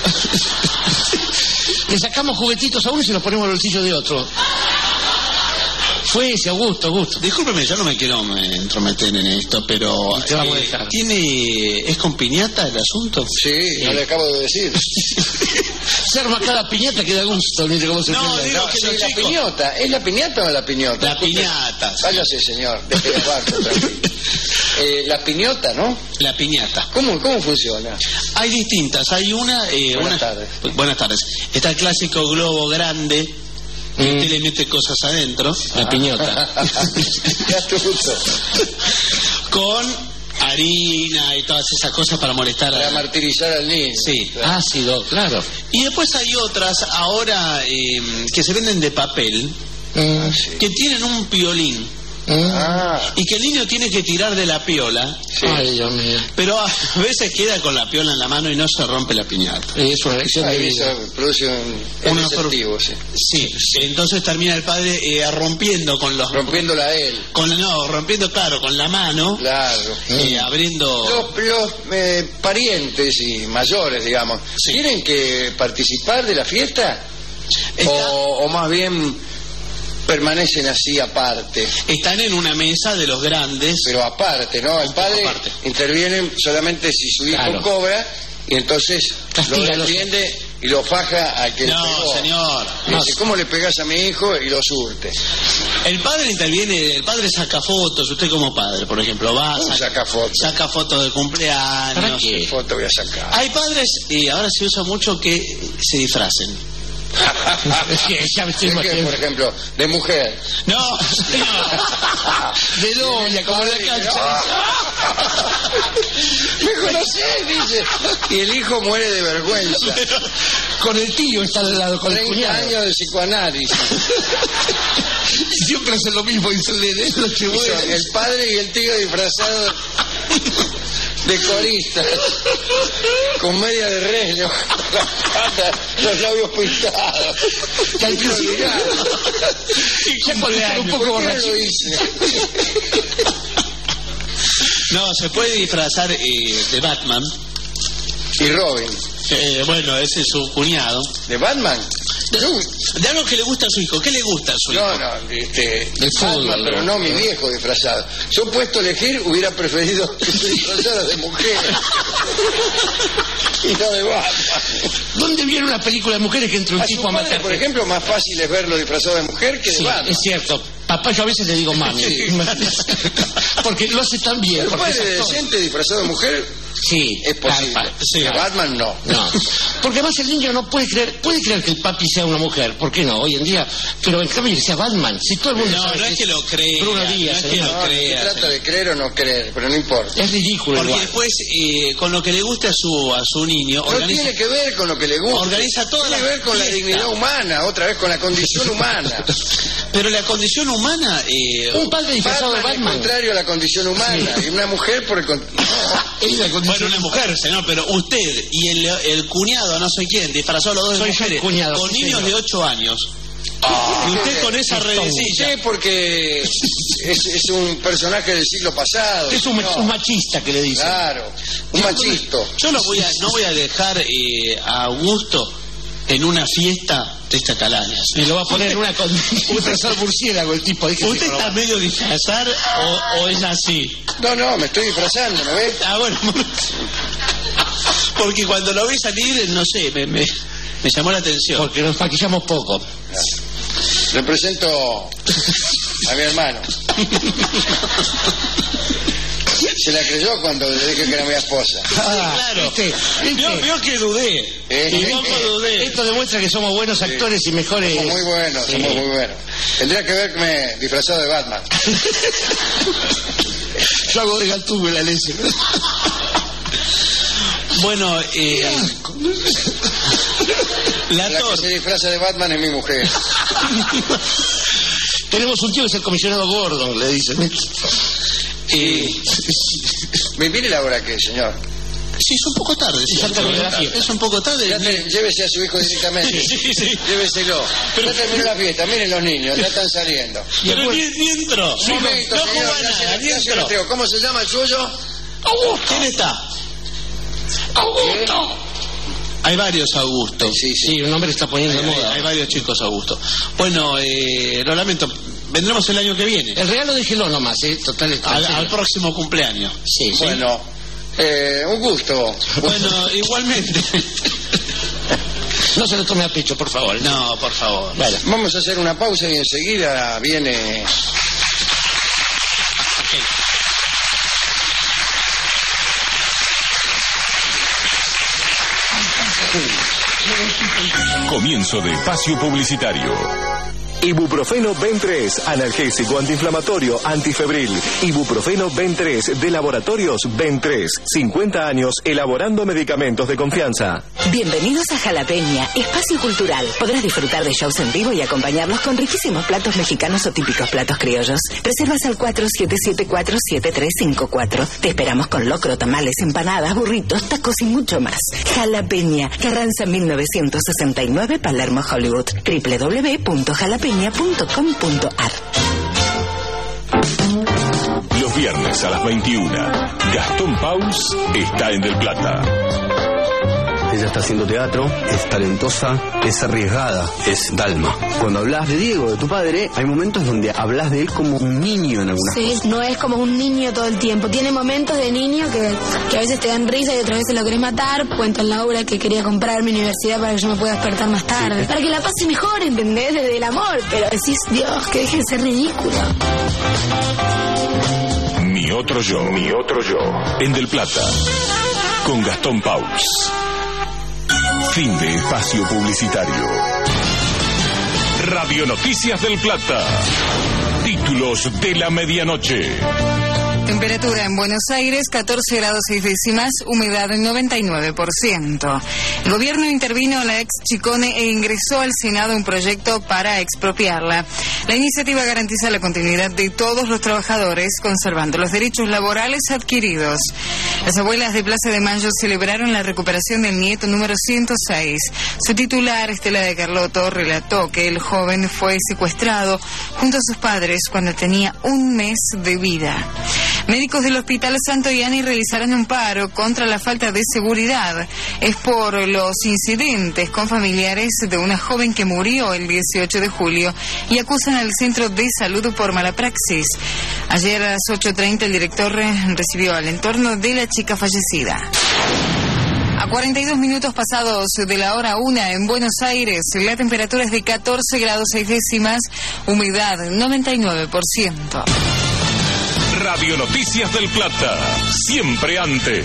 [SPEAKER 10] Le sacamos juguetitos a uno y se los ponemos al bolsillo de otro. Fue ese, Augusto, Augusto.
[SPEAKER 8] Discúlpeme, yo no me quiero eh, entrometer en esto, pero...
[SPEAKER 10] Y te vamos a
[SPEAKER 8] eh,
[SPEAKER 10] dejar.
[SPEAKER 8] ¿Tiene... ¿Es con piñata el asunto?
[SPEAKER 5] Sí, no le acabo de decir.
[SPEAKER 10] Se arma cada piñata que da gusto, mire cómo se
[SPEAKER 8] No,
[SPEAKER 10] prende.
[SPEAKER 8] digo
[SPEAKER 5] No,
[SPEAKER 8] que
[SPEAKER 5] sí,
[SPEAKER 8] los
[SPEAKER 5] la
[SPEAKER 8] chicos-
[SPEAKER 5] piñata. ¿Es la piñata o la piñata?
[SPEAKER 8] La
[SPEAKER 5] Disculpe.
[SPEAKER 8] piñata, sí.
[SPEAKER 5] Váyase, señor. Deje el barco, tranquilo. Eh, la piñata, ¿no?
[SPEAKER 8] La piñata.
[SPEAKER 5] ¿Cómo, cómo funciona?
[SPEAKER 8] Hay distintas. Hay una... eh,
[SPEAKER 5] Buenas
[SPEAKER 8] una-
[SPEAKER 5] tardes.
[SPEAKER 8] Buenas tardes. Está el clásico globo grande, que
[SPEAKER 10] Mm.
[SPEAKER 8] usted le mete cosas adentro.
[SPEAKER 10] La piñota.
[SPEAKER 5] Qué astuto.
[SPEAKER 8] Con harina y todas esas cosas para molestar
[SPEAKER 5] Para
[SPEAKER 8] a...
[SPEAKER 5] martirizar al niño.
[SPEAKER 8] Sí.
[SPEAKER 10] Ácido, claro.
[SPEAKER 8] Y después hay otras ahora eh, que se venden de papel,
[SPEAKER 10] Mm,
[SPEAKER 8] que tienen un piolín
[SPEAKER 10] mm.
[SPEAKER 5] Ah,
[SPEAKER 8] y que el niño tiene que tirar de la piola,
[SPEAKER 5] sí.
[SPEAKER 10] Ay, Dios mío.
[SPEAKER 8] pero a veces queda con la piola en la mano y no se rompe la piñata.
[SPEAKER 10] Es una lección de
[SPEAKER 5] Ahí
[SPEAKER 10] vida.
[SPEAKER 5] eso produce un, un
[SPEAKER 8] Una
[SPEAKER 5] incentivo, sí.
[SPEAKER 8] Sí, entonces termina el padre eh, rompiendo con los...
[SPEAKER 5] Rompiéndola a él.
[SPEAKER 8] Con, no, rompiendo, claro, con la mano,
[SPEAKER 5] Claro.
[SPEAKER 8] eh, abriendo...
[SPEAKER 5] Los, los eh, parientes y mayores, digamos,
[SPEAKER 8] Sí.
[SPEAKER 5] ¿tienen que participar de la fiesta?
[SPEAKER 8] Está-
[SPEAKER 5] O, o más bien permanecen así aparte?
[SPEAKER 8] Están en una mesa de los grandes.
[SPEAKER 5] Pero aparte, ¿no? El
[SPEAKER 8] Un poco
[SPEAKER 5] padre
[SPEAKER 8] aparte.
[SPEAKER 5] interviene solamente si su hijo
[SPEAKER 10] Claro.
[SPEAKER 5] cobra y entonces
[SPEAKER 10] Castiga a
[SPEAKER 5] lo
[SPEAKER 10] los-
[SPEAKER 5] defiende y lo faja a que le
[SPEAKER 8] No,
[SPEAKER 5] pegó.
[SPEAKER 8] señor.
[SPEAKER 5] Y dice, ¿cómo le pegas a mi hijo? Y lo surte.
[SPEAKER 8] El padre interviene, el padre saca fotos, usted como padre, por ejemplo, va,
[SPEAKER 5] ¿Cómo
[SPEAKER 8] saca,
[SPEAKER 5] saca fotos?
[SPEAKER 8] saca fotos de
[SPEAKER 10] ¿Para
[SPEAKER 8] cumpleaños.
[SPEAKER 10] qué?
[SPEAKER 5] ¿Qué foto voy a sacar?
[SPEAKER 8] Hay padres, y ahora se usa mucho, que se disfracen.
[SPEAKER 10] Es que ya me estoy
[SPEAKER 5] ¿De qué,
[SPEAKER 10] imaginando.
[SPEAKER 5] por ejemplo? De mujer.
[SPEAKER 8] No, señor.
[SPEAKER 10] De doña, como en la cancha.
[SPEAKER 5] Me conocés, dice. Y el hijo muere de vergüenza.
[SPEAKER 10] Con el tío está al lado, con el
[SPEAKER 5] treinta
[SPEAKER 10] cuñado.
[SPEAKER 5] años de psicoanálisis.
[SPEAKER 10] Y siempre hacen lo mismo, y se le den los
[SPEAKER 5] Y son el padre y el tío disfrazados de coristas, con media de res, las patas, los labios pintados.
[SPEAKER 10] Que al principio- Ya cuando están un poco
[SPEAKER 5] ¿Por qué no
[SPEAKER 10] borrachos.
[SPEAKER 5] lo hice?
[SPEAKER 8] No, se puede disfrazar eh, de Batman.
[SPEAKER 5] Y Robin.
[SPEAKER 8] Eh, bueno, ese es su cuñado.
[SPEAKER 5] ¿De Batman?
[SPEAKER 6] De algo que le gusta a su hijo. ¿Qué le gusta a su hijo?
[SPEAKER 5] No, no, este,
[SPEAKER 6] El fútbol,
[SPEAKER 5] Batman, pero no mi viejo disfrazado. Yo puesto a elegir hubiera preferido que se disfrazara de mujer y no de Batman.
[SPEAKER 10] ¿Dónde viene una película de mujeres que entre un
[SPEAKER 5] A
[SPEAKER 10] tipo
[SPEAKER 5] su
[SPEAKER 10] a
[SPEAKER 5] padre,
[SPEAKER 10] matar?
[SPEAKER 5] por ejemplo, más fácil es verlo disfrazado de mujer que de
[SPEAKER 10] Sí,
[SPEAKER 5] Batman.
[SPEAKER 10] es cierto. Papá, yo a veces le digo mami.
[SPEAKER 5] Sí.
[SPEAKER 10] Porque lo hace tan bien.
[SPEAKER 5] El
[SPEAKER 10] porque
[SPEAKER 5] padre
[SPEAKER 10] es actor.
[SPEAKER 5] decente disfrazado de mujer
[SPEAKER 10] Sí,
[SPEAKER 5] es posible.
[SPEAKER 10] Carpa, sí.
[SPEAKER 5] De Batman no.
[SPEAKER 10] No, porque además el niño no puede creer, puede creer que el papi sea una mujer, ¿por qué no? Hoy en día, pero en cambio que sea Batman, si todo el mundo
[SPEAKER 6] No,
[SPEAKER 10] sabe
[SPEAKER 6] no es que lo crea.
[SPEAKER 10] Bruno
[SPEAKER 6] No
[SPEAKER 10] Díaz,
[SPEAKER 6] es que
[SPEAKER 10] señor.
[SPEAKER 6] lo
[SPEAKER 5] No, se
[SPEAKER 6] crea.
[SPEAKER 5] trata de creer o no creer, pero no importa.
[SPEAKER 10] Es ridículo
[SPEAKER 6] Porque
[SPEAKER 10] igual.
[SPEAKER 6] después, eh, con lo que le guste a su a su niño,
[SPEAKER 5] No
[SPEAKER 6] organiza,
[SPEAKER 5] tiene que ver con lo que le gusta.
[SPEAKER 6] organiza toda
[SPEAKER 5] Tiene
[SPEAKER 6] la
[SPEAKER 5] que ver con la
[SPEAKER 6] fiesta.
[SPEAKER 5] dignidad humana, otra vez con la condición humana.
[SPEAKER 6] Pero la condición humana... Eh,
[SPEAKER 10] Un padre disfrazado de
[SPEAKER 5] Batman es
[SPEAKER 10] Batman.
[SPEAKER 5] contrario a la condición humana. Y una mujer por el contrario.
[SPEAKER 10] Es la condición
[SPEAKER 6] Bueno, una mujer, señor, pero usted y el, el cuñado, no sé quién, disfrazó a los dos de
[SPEAKER 10] Soy yo el
[SPEAKER 6] mujeres,
[SPEAKER 10] cuñado,
[SPEAKER 6] con
[SPEAKER 10] sí,
[SPEAKER 6] niños
[SPEAKER 10] señor.
[SPEAKER 6] de ocho años.
[SPEAKER 5] Ah,
[SPEAKER 6] Y usted con esa
[SPEAKER 5] Sí,
[SPEAKER 6] redecilla.
[SPEAKER 5] porque es, es un personaje del siglo pasado.
[SPEAKER 10] Es un,
[SPEAKER 5] No,
[SPEAKER 10] un machista que le dice.
[SPEAKER 5] Claro, un machisto.
[SPEAKER 6] Yo no voy a, no voy a dejar eh, a Augusto en una fiesta de esta calaña.
[SPEAKER 10] Y lo va a poner en una con un disfrazado murciélago el tipo. Dije,
[SPEAKER 6] ¿Usted
[SPEAKER 10] sí,
[SPEAKER 6] está
[SPEAKER 10] pero-
[SPEAKER 6] medio disfrazar o, o es así?
[SPEAKER 5] No, no, me estoy disfrazando, ¿no ves?
[SPEAKER 6] Ah, bueno. Porque cuando lo vi salir, no sé, me, me, me llamó la atención.
[SPEAKER 10] Porque nos maquillamos poco.
[SPEAKER 5] Represento a mi hermano. Se la creyó cuando le dije que era mi esposa.
[SPEAKER 10] Ah,
[SPEAKER 6] claro.
[SPEAKER 10] ¿viste? ¿Viste?
[SPEAKER 6] Vio, vio que dudé.
[SPEAKER 5] Eh,
[SPEAKER 6] Y poco dudé.
[SPEAKER 10] Esto demuestra que somos buenos actores y mejores.
[SPEAKER 5] Somos muy buenos,
[SPEAKER 10] Sí.
[SPEAKER 5] somos muy buenos. Tendría que verme disfrazado de Batman.
[SPEAKER 10] Yo hago de Gatúbela, le dice.
[SPEAKER 6] Bueno, eh, la
[SPEAKER 5] La que
[SPEAKER 6] torta.
[SPEAKER 5] se disfraza de Batman es mi mujer.
[SPEAKER 10] Tenemos un tío que es el comisionado Gordon, le dicen.
[SPEAKER 6] Eh,
[SPEAKER 5] ¿Me mire la hora que, señor?
[SPEAKER 6] sí, es un poco tarde. sí,
[SPEAKER 10] Ya
[SPEAKER 6] es un
[SPEAKER 10] terminó
[SPEAKER 6] poco
[SPEAKER 10] la
[SPEAKER 6] tarde.
[SPEAKER 10] fiesta.
[SPEAKER 6] Es un poco tarde.
[SPEAKER 5] Ya te- llévese a su hijo directamente.
[SPEAKER 6] Sí, sí, sí.
[SPEAKER 5] Lléveselo. Ya terminó la fiesta, miren los niños, ya están saliendo.
[SPEAKER 6] Pero ni, ni entró.
[SPEAKER 5] Un momento,
[SPEAKER 6] no
[SPEAKER 5] señor,
[SPEAKER 6] jugó
[SPEAKER 5] ya se-
[SPEAKER 6] nada, ni
[SPEAKER 5] ya se
[SPEAKER 6] entró.
[SPEAKER 5] entrego. ¿Cómo se llama el suyo?
[SPEAKER 6] ¿Quién está?
[SPEAKER 10] ¡Augusto!
[SPEAKER 6] Hay varios Augustos.
[SPEAKER 5] Sí, sí.
[SPEAKER 10] Sí, un hombre está poniendo
[SPEAKER 6] Hay,
[SPEAKER 10] de
[SPEAKER 6] hay-
[SPEAKER 10] moda.
[SPEAKER 6] hay varios chicos Augusto. Bueno, eh, lo lamento. Vendremos el año que viene.
[SPEAKER 10] El regalo déjelo nomás, ¿eh? Total. está
[SPEAKER 6] Al,
[SPEAKER 10] en serio.
[SPEAKER 6] al próximo cumpleaños.
[SPEAKER 10] Sí, sí.
[SPEAKER 5] Bueno, eh, un gusto.
[SPEAKER 6] Bueno, igualmente.
[SPEAKER 10] No se lo tome a pecho, por favor.
[SPEAKER 6] No, por favor.
[SPEAKER 10] Bueno.
[SPEAKER 5] Vamos a hacer una pausa y enseguida viene...
[SPEAKER 2] Comienzo de espacio publicitario.
[SPEAKER 11] Ibuprofeno Ben tres, analgésico, antiinflamatorio, antifebril. Ibuprofeno Ben tres, de Laboratorios Ben tres. cincuenta años elaborando medicamentos de confianza.
[SPEAKER 18] Bienvenidos a Jalapeña, espacio cultural. Podrás disfrutar de shows en vivo y acompañarlos con riquísimos platos mexicanos o típicos platos criollos. Reservas al cuatro siete siete cuatro siete tres cinco cuatro. Te esperamos con locro, tamales, empanadas, burritos, tacos y mucho más. Jalapeña, Carranza mil novecientos sesenta y nueve, Palermo, Hollywood. doble u doble u doble u punto jalapeña punto com punto a r.
[SPEAKER 2] Los viernes a las veintiuna, Gastón Paus está en Del Plata.
[SPEAKER 19] Ella está haciendo teatro, es talentosa, es arriesgada, es Dalma. Cuando hablas de Diego, de tu padre, hay momentos donde hablas de él como un niño en algunas
[SPEAKER 20] Sí,
[SPEAKER 19] cosas.
[SPEAKER 20] no es como un niño todo el tiempo. Tiene momentos de niño que, que a veces te dan risa y otras veces lo querés matar. Cuento en la obra que quería comprar mi universidad para que yo me pueda despertar más tarde. Para que la pase mejor, ¿entendés? Desde el amor. Pero decís, Dios, que deje de ser ridículo.
[SPEAKER 2] Mi otro yo. Mi otro yo. En Del Plata. Con Gastón Paus. Fin de espacio publicitario. Radio Noticias del Plata. Títulos de la medianoche.
[SPEAKER 17] Temperatura en Buenos Aires, catorce grados seis décimas, humedad del noventa y nueve por ciento. El gobierno intervino en la ex Chicone e ingresó al Senado un proyecto para expropiarla. La iniciativa garantiza la continuidad de todos los trabajadores, conservando los derechos laborales adquiridos. Las abuelas de Plaza de Mayo celebraron la recuperación del nieto número ciento seis. Su titular, Estela de Carlotto, relató que el joven fue secuestrado junto a sus padres cuando tenía un mes de vida. Médicos del Hospital Santo Yani realizarán un paro contra la falta de seguridad. Es por los incidentes con familiares de una joven que murió el dieciocho de julio y acusan al Centro de Salud por mala praxis. Ayer a las ocho treinta el director recibió al entorno de la chica fallecida. A cuarenta y dos minutos pasados de la hora una en Buenos Aires, la temperatura es de catorce grados seis décimas, humedad noventa y nueve por ciento.
[SPEAKER 2] Radio Noticias del Plata, siempre antes.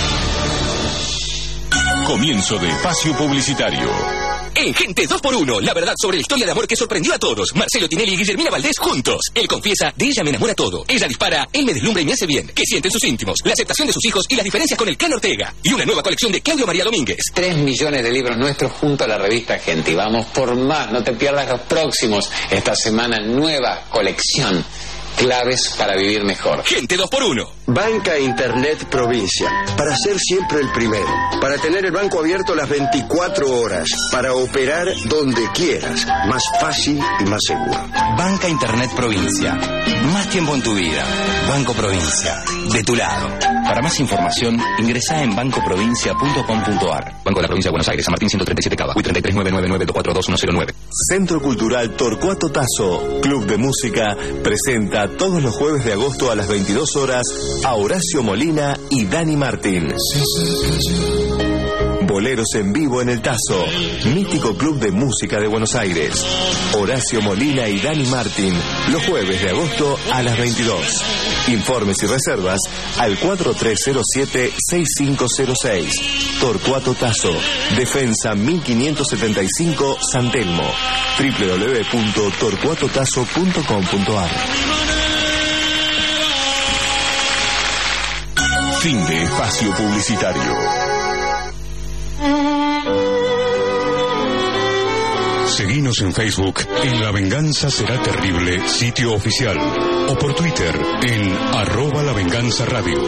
[SPEAKER 2] Comienzo de espacio publicitario.
[SPEAKER 21] En Gente dos por uno, la verdad sobre la historia de amor que sorprendió a todos. Marcelo Tinelli y Guillermina Valdés juntos. Él confiesa, de ella me enamora todo. Ella dispara, él me deslumbra y me hace bien. ¿Qué sienten sus íntimos? La aceptación de sus hijos y las diferencias con el Can Ortega. Y una nueva colección de Claudio María Domínguez.
[SPEAKER 22] Tres millones de libros nuestros junto a la revista Gente. Y vamos por más, no te pierdas los próximos. Esta semana nueva colección. Claves para vivir mejor.
[SPEAKER 21] Gente dos por uno.
[SPEAKER 23] Banca Internet Provincia. Para ser siempre el primero. Para tener el banco abierto las veinticuatro horas. Para operar donde quieras. Más fácil y más seguro.
[SPEAKER 24] Banca Internet Provincia. Más tiempo en tu vida. Banco Provincia. De tu lado. Para más información, ingresá en banco provincia punto com punto ar.
[SPEAKER 21] Banco de la Provincia de Buenos Aires, San Martín ciento treinta y siete Cava. U I treinta y tres nueve nueve nueve dos cuatro dos uno cero nueve.
[SPEAKER 11] Centro Cultural Torcuato Tazo, Club de Música, presenta todos los jueves de agosto a las veintidós horas a Horacio Molina y Dani Martín. Boleros en vivo en el Tazo, mítico club de música de Buenos Aires. Horacio Molina y Dani Martín, los jueves de agosto a las veintidós. Informes y reservas al cuatro tres cero siete seis cinco cero seis. Torcuato Tazo, Defensa mil quinientos setenta y cinco, San Telmo. doble u doble u doble u punto torcuato tazo punto com punto ar.
[SPEAKER 2] Fin de espacio publicitario.
[SPEAKER 3] Seguinos en Facebook en La Venganza Será Terrible, sitio oficial, o por Twitter en arroba La Venganza Radio.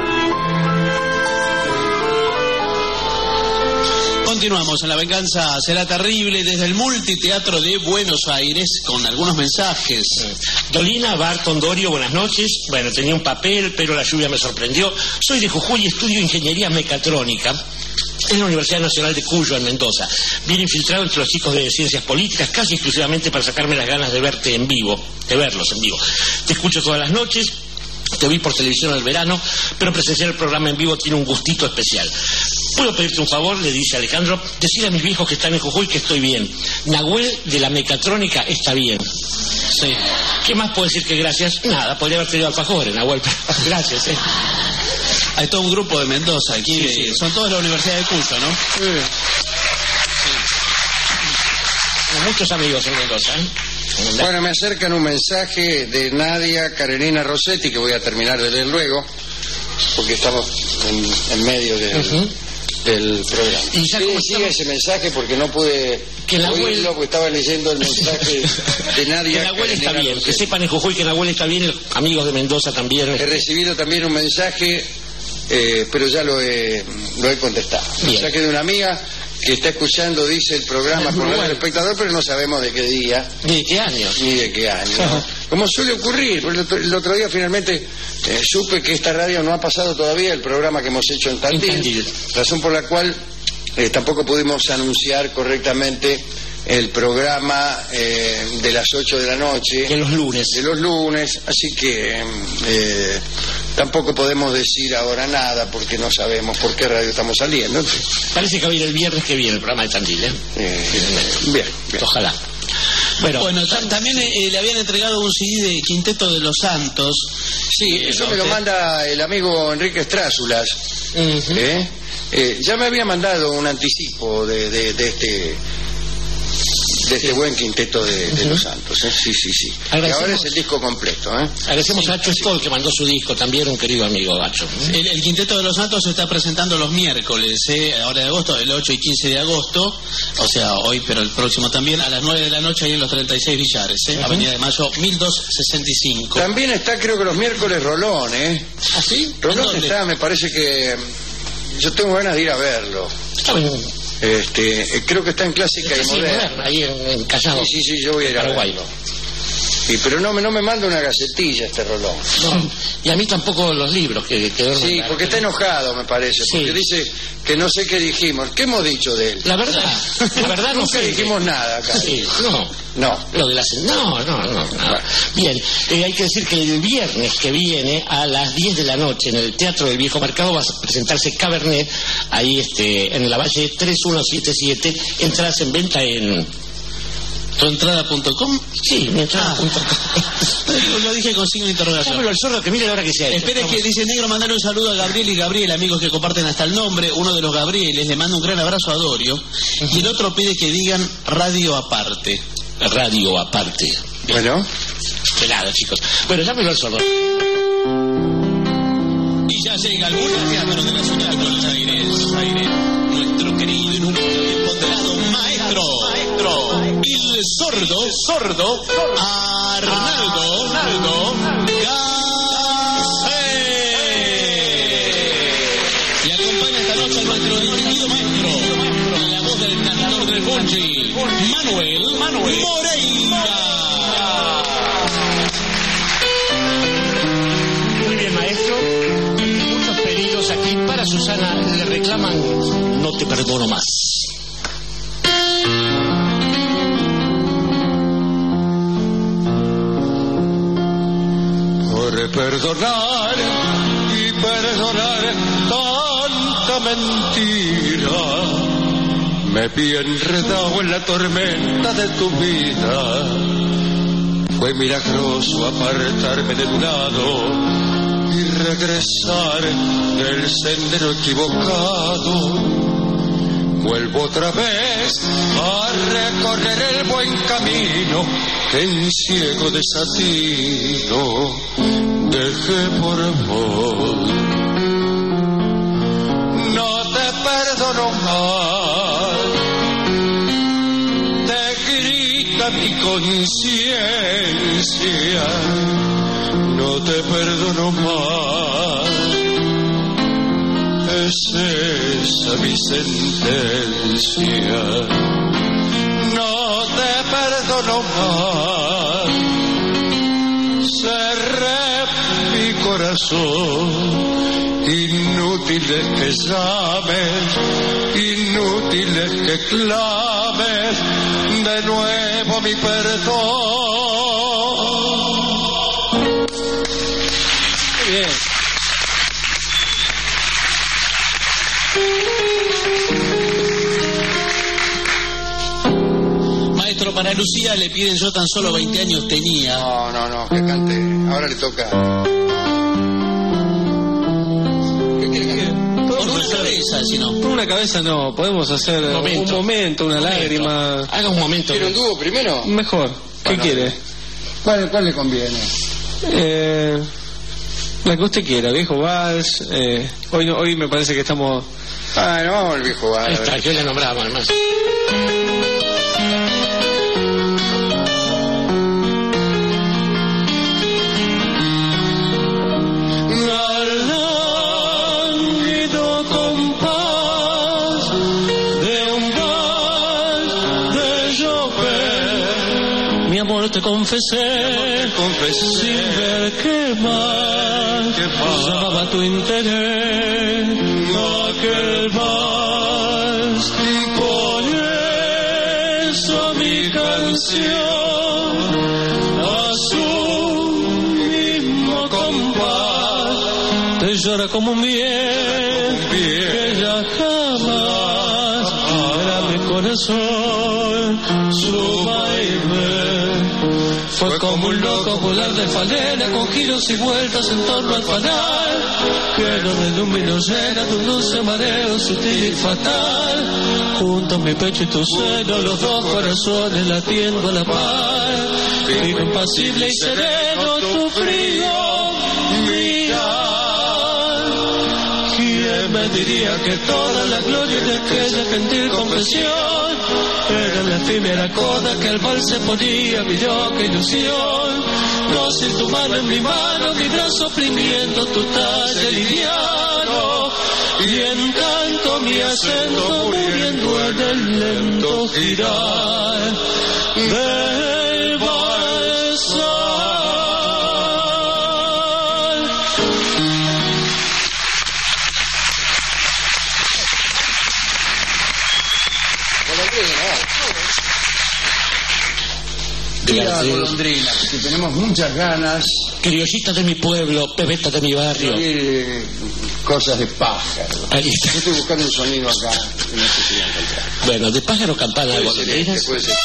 [SPEAKER 6] Continuamos en La Venganza Será Terrible desde el Multiteatro de Buenos Aires con algunos mensajes.
[SPEAKER 10] Dolina, Barton, Dorio, buenas noches. Bueno, tenía un papel, pero la lluvia me sorprendió. Soy de Jujuy y estudio Ingeniería Mecatrónica en la Universidad Nacional de Cuyo, en Mendoza. Bien infiltrado entre los chicos de Ciencias Políticas, casi exclusivamente para sacarme las ganas de verte en vivo, de verlos en vivo. Te escucho todas las noches. Te vi por televisión el verano, pero presenciar el programa en vivo tiene un gustito especial. ¿Puedo pedirte un favor?, le dice Alejandro. Decir a mis viejos que están en Jujuy que estoy bien. Nahuel de la Mecatrónica está bien. Sí. ¿Qué más puedo decir que gracias? Nada, podría haber tenido alfajores, Nahuel, pero gracias, ¿eh?
[SPEAKER 6] Hay todo un grupo de Mendoza aquí, sí, sí. Son todos de la Universidad de Cuyo, ¿no? Sí.
[SPEAKER 10] Sí. Muchos amigos en Mendoza, ¿eh?
[SPEAKER 5] Bueno, me acercan un mensaje de Nadia Karenina Rossetti, que voy a terminar de leer luego, porque estamos en, en medio de, uh-huh. del programa.
[SPEAKER 10] ¿Y ya
[SPEAKER 5] sí,
[SPEAKER 10] cómo
[SPEAKER 5] sigue ese mensaje porque no pude
[SPEAKER 10] que la
[SPEAKER 5] oírlo,
[SPEAKER 10] abuela...
[SPEAKER 5] porque estaba leyendo el mensaje de Nadia.
[SPEAKER 10] Que la abuela está bien,
[SPEAKER 5] Rossetti.
[SPEAKER 10] Que sepan en Jujuy que la abuela está bien, amigos de Mendoza también.
[SPEAKER 5] He recibido también un mensaje, eh, pero ya lo he, lo he contestado. Un mensaje de una amiga que está escuchando, dice, el programa por el espectador, pero no sabemos de qué día.
[SPEAKER 10] Ni de qué año.
[SPEAKER 5] Ni de qué año. ¿No? Como suele ocurrir, porque el otro, el otro día finalmente eh, supe que esta radio no ha pasado todavía el programa que hemos hecho en Tandil, Tandil. Razón por la cual eh, tampoco pudimos anunciar correctamente el programa eh, de las ocho de la noche.
[SPEAKER 10] De los lunes.
[SPEAKER 5] De los lunes, así que eh, tampoco podemos decir ahora nada porque no sabemos por qué radio estamos saliendo.
[SPEAKER 10] Parece que va a ir el viernes que viene el programa de Tandil, ¿eh?
[SPEAKER 5] eh bien, bien.
[SPEAKER 10] Ojalá.
[SPEAKER 6] Bueno, bueno también eh, le habían entregado un C D de Quinteto de los Santos.
[SPEAKER 5] Sí, eso eh, me lo manda el amigo Enrique Estrázulas. Uh-huh. ¿eh? Eh, ya me había mandado un anticipo de, de, de este... de este buen quinteto de, de uh-huh. los Santos, ¿eh? Sí, sí, sí. Y ahora es el disco completo, ¿eh?
[SPEAKER 10] Agradecemos
[SPEAKER 5] sí,
[SPEAKER 10] a Acho Stoll, sí. que mandó su disco también, un querido amigo Acho.
[SPEAKER 6] El, el quinteto de los Santos se está presentando los miércoles, ¿eh? Ahora de agosto, el ocho y quince de agosto, o sea, hoy, pero el próximo también, a las nueve de la noche ahí en los treinta y seis Villares, ¿eh? Uh-huh. Avenida de Mayo, mil doscientos sesenta y cinco.
[SPEAKER 5] También está, creo que los miércoles, Rolón, ¿eh?
[SPEAKER 6] ¿Ah, sí?
[SPEAKER 5] Rolón está, me parece que... Yo tengo ganas de ir a verlo.
[SPEAKER 10] Está bien.
[SPEAKER 5] Este, creo que está en Clásica y
[SPEAKER 10] sí,
[SPEAKER 5] Moderna.
[SPEAKER 10] moderna. Ahí en, en Callao.
[SPEAKER 5] Sí, sí, sí, yo voy a ir a verlo. Y pero no me no me manda una gacetilla este Rolón.
[SPEAKER 10] No, y a mí tampoco los libros que quedó.
[SPEAKER 5] Sí, porque está enojado, me parece.
[SPEAKER 10] Sí.
[SPEAKER 5] Porque dice que no sé qué dijimos. ¿Qué hemos dicho de él?
[SPEAKER 10] La verdad, la verdad no
[SPEAKER 5] Nunca
[SPEAKER 10] sé.
[SPEAKER 5] dijimos nada acá.
[SPEAKER 10] Sí, no.
[SPEAKER 5] No.
[SPEAKER 10] Lo de las... No, no, no. no. Bien, eh, hay que decir que el viernes que viene a las diez de la noche en el Teatro del Viejo Mercado va a presentarse Cabernet, ahí este, en la Valle tres uno siete siete, entradas en venta en...
[SPEAKER 6] ¿Tuentrada punto com?
[SPEAKER 10] Sí, mi entrada punto com.
[SPEAKER 6] Ah. Lo dije con signo de interrogación.
[SPEAKER 10] Llámelo al zorro que mire la hora que sea.
[SPEAKER 6] Espere que dice Negro, mandar un saludo a Gabriel y Gabriel, amigos que comparten hasta el nombre. Uno de los Gabrieles le manda un gran abrazo a Dorio. Uh-huh. Y el otro pide que digan radio aparte.
[SPEAKER 10] Radio aparte.
[SPEAKER 5] Bueno.
[SPEAKER 10] Pelado, chicos. Bueno, llámelo al zorro.
[SPEAKER 6] Y ya llega al teatro de la ciudad de Buenos Aires. Aires. Nuestro querido y nunca ponderado maestro. Maestro. El sordo. Sordo. Arnaldo. Arnaldo. Gacé. Y acompaña esta noche a nuestro distinguido maestro. La voz del cantor del Bonji. Manuel. Manuel Moreira.
[SPEAKER 10] Muy bien, maestro. Muchos pedidos aquí para Susana. Le reclaman No te perdono más.
[SPEAKER 1] Por perdonar y perdonar tanta mentira, me vi enredado en la tormenta de tu vida. Fue milagroso apartarme de tu lado y regresar del sendero equivocado. Vuelvo otra vez a recorrer el buen camino que en ciego desatino dejé por amor. No te perdono más, te grita mi conciencia. No te perdono más. Es esa mi sentencia. No te perdono más. Cerré mi corazón. Inútiles que llames, inútiles que clames de nuevo mi perdón.
[SPEAKER 6] Bien. Maestro, para Lucía le piden yo tan solo veinte años tenía.
[SPEAKER 5] No, no, no, que cante. Ahora le toca. ¿Qué quiere cantar?
[SPEAKER 6] Por una cabeza, si no.
[SPEAKER 4] Por una cabeza no, podemos hacer un momento, un momento una momento. lágrima.
[SPEAKER 10] Haga un momento.
[SPEAKER 5] ¿Quiere un dúo primero?
[SPEAKER 4] Mejor. ¿Qué bueno, quiere?
[SPEAKER 5] ¿Cuál, ¿Cuál le conviene?
[SPEAKER 4] Eh, la que usted quiera, viejo vals. Eh, hoy, hoy me parece que estamos...
[SPEAKER 5] Ah, no, vamos al viejo vals.
[SPEAKER 10] Esta, que hoy la nombramos además.
[SPEAKER 4] Te confesé, te confesé sin ver qué más, qué más llamaba tu interés, aquel más. Por eso mi canción a su mismo compás te llora como un bien, que ya jamás era mi corazón su baile. Fue como un loco volar de falena con giros y vueltas en torno al fanal, lleno de lumino llena de un dulce mareo sutil y fatal. Junto a mi pecho y tu seno, los dos corazones latiendo a la par. Vivo impasible y sereno tu frío mirar. ¿Quién me diría que toda la gloria de aquella gentil confesión era la efímera coda que al mal se ponía mi loca ilusión? Dócil tu mano en mi mano, mi brazo oprimiendo tu talle liviano, y en tanto mi acento muriendo en el lento girar del balsam.
[SPEAKER 5] Mira, golondrina, que tenemos muchas ganas.
[SPEAKER 10] Criollita de mi pueblo, pebeta de mi barrio.
[SPEAKER 5] De oír cosas de pájaro.
[SPEAKER 10] Ahí está.
[SPEAKER 5] Yo estoy buscando un sonido acá y no sé si voy a encontrar.
[SPEAKER 10] Bueno, de pájaro campana de golondrinas.
[SPEAKER 5] Puede ser.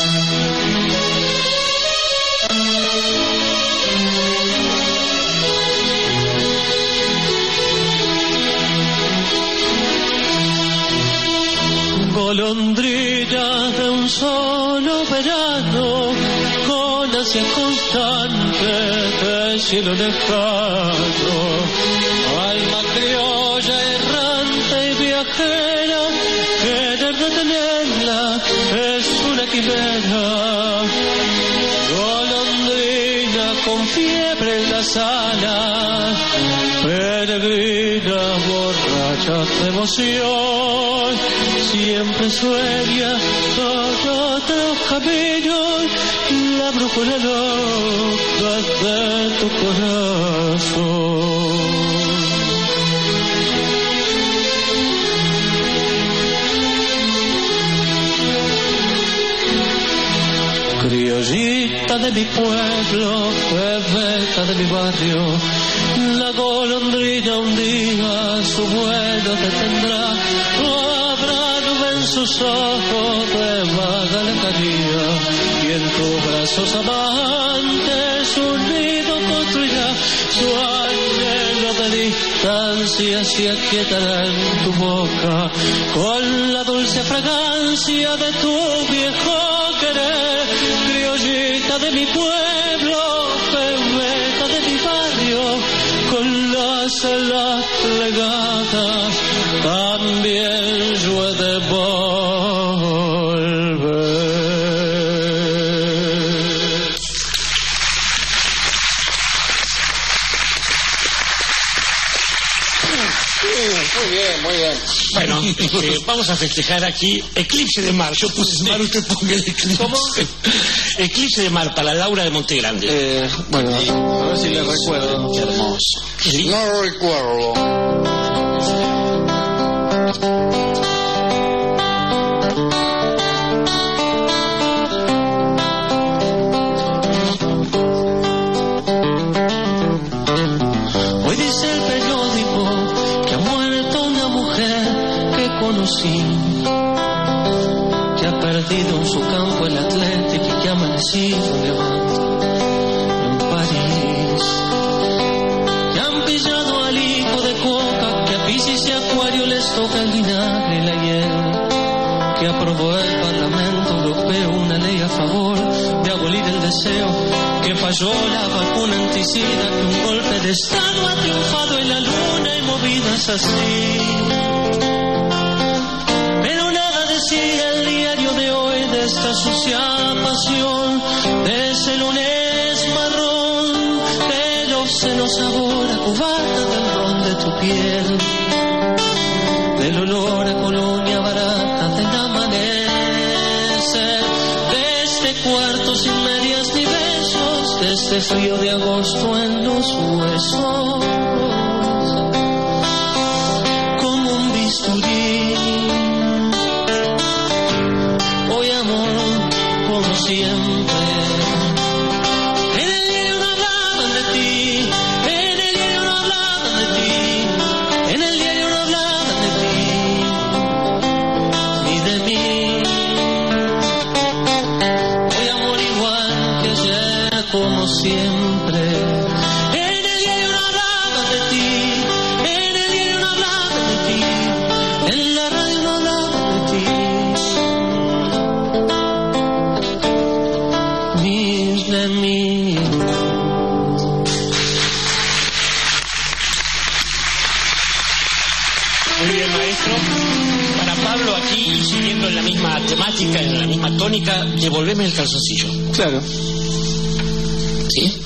[SPEAKER 4] Golondrina de un solo verano, con ansia constante del cielo lejano, alma criolla errante y viajera, querer detenerla es una quimera. Golondrina con fiebre en las alas, peregrina borracha de emoción, siempre sueña con otros caminos, la brújula loca de tu corazón. Criollita de mi pueblo, bebeta de mi barrio, la golondrina un día su vuelo detendrá. Habrá nube en sus ojos de vaga lejanía, y en tus brazos amantes un nido construirá. Su anhelo de distancia se aquietará en tu boca con la dulce fragancia de tu viejo querer. Criollita de mi pueblo, pebeta de mi barrio, con las alas plegadas también yo he de volver.
[SPEAKER 5] Muy bien, muy bien.
[SPEAKER 10] Bueno, eh, vamos a festejar aquí Eclipse de Mar. Yo puse mar, usted ponga el eclipse. ¿Cómo? Eclipse de Mar para Laura de Montegrande.
[SPEAKER 5] Eh, bueno, a ver si le recuerdo.
[SPEAKER 10] Qué hermoso. ¿Sí?
[SPEAKER 5] No recuerdo.
[SPEAKER 4] Hoy dice el periódico que ha muerto una mujer que conocí, que ha perdido en su campo el Atlético y que ha amanecido levante en París. Que han pillado al hijo de Coca, que a Piscis y Acuario les toca el vinagre y la hiel. Que aprobó el Parlamento Europeo una ley a favor de abolir el deseo. Que falló la vacuna anticida, que un golpe de Estado ha triunfado en la luna y movidas así. Pero nada decía el diario de hoy de esta sucia pasión, de ese lunes marrón, de los celos sabor a cubata del ron de tu piel, del olor a colonia barata del amanecer, de este cuarto sin medias ni besos, de este frío de agosto en los huesos, como un bisturí. Hoy amor, como siempre, en el diario no hablaban de ti, en el diario no hablaban de ti, en el diario no hablaban de ti, ni de mí. Hoy amor igual que ayer, como siempre, en el diario no hablaban de ti, en el diario no hablaban de ti, en la radio no hablaban de ti. De mí.
[SPEAKER 10] Muy bien, maestro. Para Pablo, aquí, siguiendo en la misma temática, en la misma tónica, devolveme el calzoncillo.
[SPEAKER 5] Claro.
[SPEAKER 10] ¿Sí?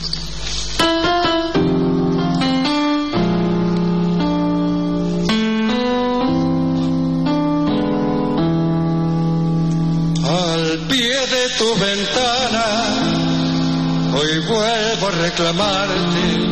[SPEAKER 1] Al pie de tu ventana hoy vuelvo a reclamarte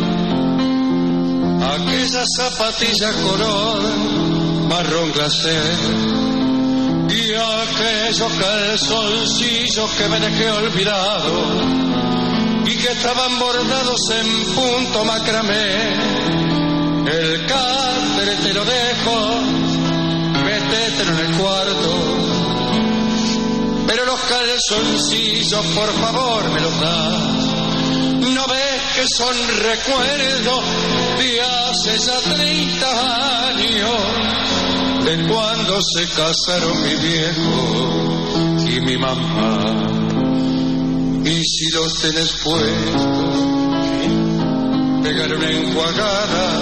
[SPEAKER 1] aquella zapatilla color marrón glacé y aquellos calzoncillos que me dejé olvidado y que estaban bordados en punto macramé. El catre te lo dejo, métetelo en el cuarto, pero los calzoncillos por favor me los das. ¿No ves que son recuerdos de hace ya treinta años, de cuando se casaron mi viejo y mi mamá? Y si los tenés puestos, pegar una enjuagada,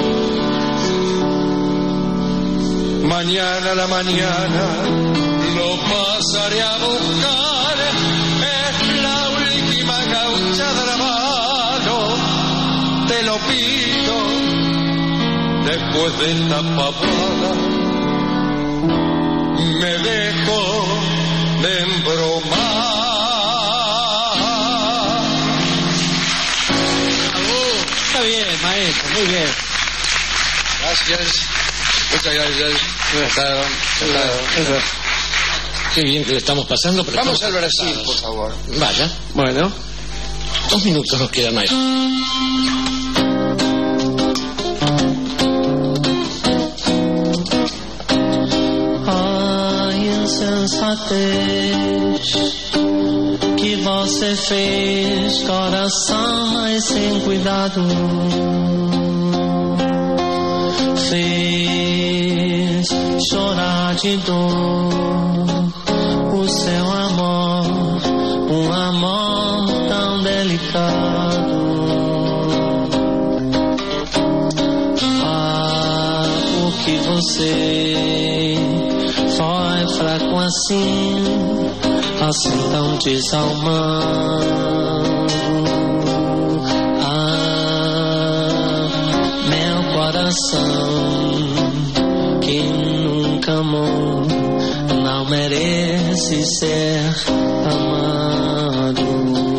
[SPEAKER 1] mañana a la mañana lo pasaré a buscar. Es la última gauchada a la mano, te lo pido, después de esta papada me dejo de embromar.
[SPEAKER 10] Está bien, maestro, muy bien.
[SPEAKER 1] Gracias, muchas gracias. Claro, claro.
[SPEAKER 10] Qué bien que le estamos pasando. Pero
[SPEAKER 1] vamos al Brasil,
[SPEAKER 10] pasados.
[SPEAKER 1] por favor.
[SPEAKER 10] Vaya.
[SPEAKER 1] Bueno.
[SPEAKER 10] Dos minutos nos quedan, maestro.
[SPEAKER 4] Ai, insensatez que você fez, coração, mas sem cuidado. Fez chorar de dor o seu amor, um amor tão delicado. Ah, o que você foi fraco assim, assim tão desalmado. Ah, meu coração que nunca amou não merece ser amado.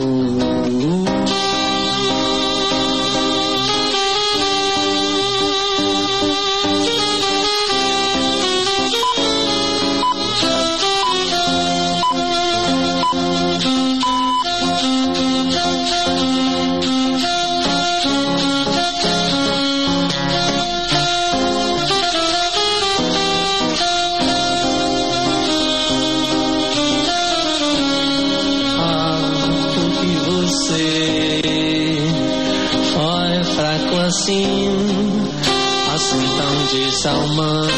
[SPEAKER 4] Assim, assim tão desalmado.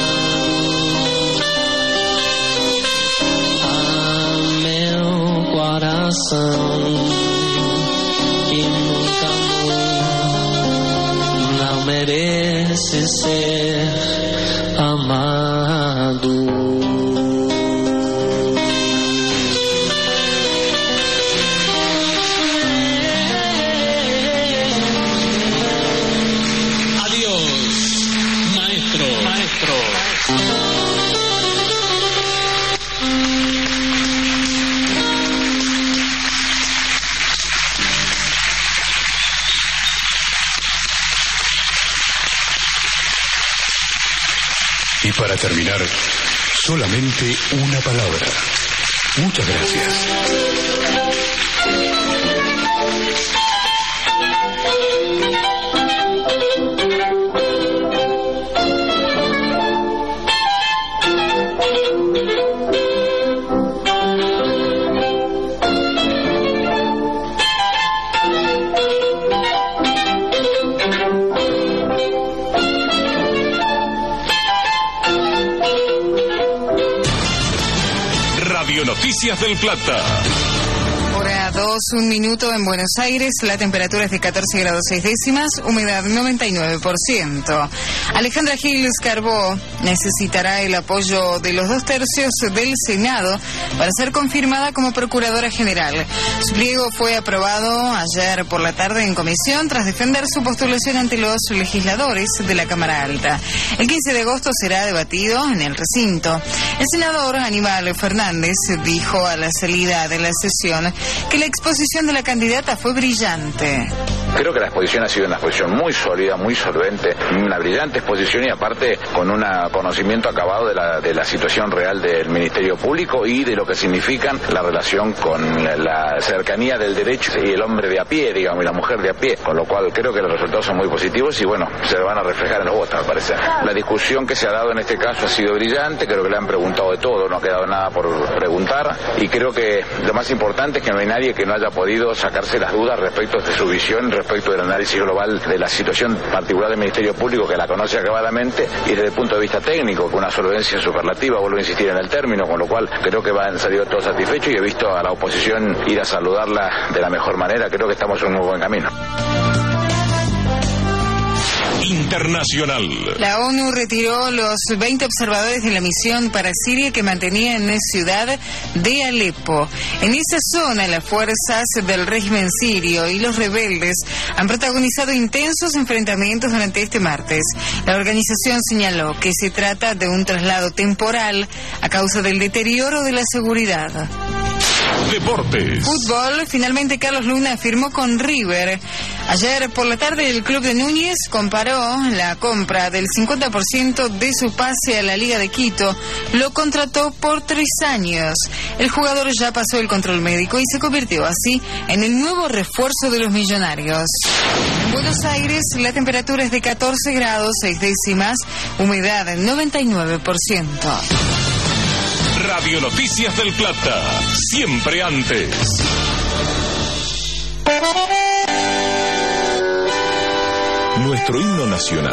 [SPEAKER 4] Ah, meu coração que nunca amou não merece ser amado.
[SPEAKER 3] Y para terminar, solamente una palabra. Muchas gracias.
[SPEAKER 2] Noticias del Plata.
[SPEAKER 17] Hora dos, un minuto en Buenos Aires. La temperatura es de catorce grados seis décimas, humedad noventa y nueve por ciento. Alejandra Gil Carbó necesitará el apoyo de los dos tercios del Senado para ser confirmada como Procuradora General. Su pliego fue aprobado ayer por la tarde en comisión tras defender su postulación ante los legisladores de la Cámara Alta. El quince de agosto será debatido en el recinto. El senador Aníbal Fernández dijo a la salida de la sesión que la exposición de la candidata fue brillante.
[SPEAKER 9] Creo que la exposición ha sido una exposición muy sólida, muy solvente, una brillante exposición y aparte con un conocimiento acabado de la, de la situación real del Ministerio Público y de lo que significan la relación con la cercanía del derecho y el hombre de a pie, digamos, y la mujer de a pie, con lo cual creo que los resultados son muy positivos y bueno, se van a reflejar en los votos, me parece. La discusión que se ha dado en este caso ha sido brillante, creo que le han preguntado de todo, no ha quedado nada por preguntar y creo que lo más importante es que no hay nadie que no haya podido sacarse las dudas respecto de su visión, respecto del análisis global de la situación particular del Ministerio Público, que la conoce acabadamente, y desde el punto de vista técnico, con una solvencia superlativa, vuelvo a insistir en el término, con lo cual creo que van a salir todos satisfechos y he visto a la oposición ir a saludarla de la mejor manera, creo que estamos en un muy buen camino.
[SPEAKER 2] Internacional.
[SPEAKER 17] La ONU retiró los veinte observadores de la misión para Siria que mantenía en la ciudad de Alepo. En esa zona, las fuerzas del régimen sirio y los rebeldes han protagonizado intensos enfrentamientos durante este martes. La organización señaló que se trata de un traslado temporal a causa del deterioro de la seguridad.
[SPEAKER 2] Deportes.
[SPEAKER 17] Fútbol. Finalmente Carlos Luna firmó con River. Ayer por la tarde el club de Núñez comparó la compra del cincuenta por ciento de su pase a la Liga de Quito. Lo contrató por tres años. El jugador ya pasó el control médico y se convirtió así en el nuevo refuerzo de los millonarios. En Buenos Aires la temperatura es de catorce grados, seis décimas, humedad noventa y nueve por ciento.
[SPEAKER 2] Radio Noticias del Plata, siempre antes. Nuestro himno nacional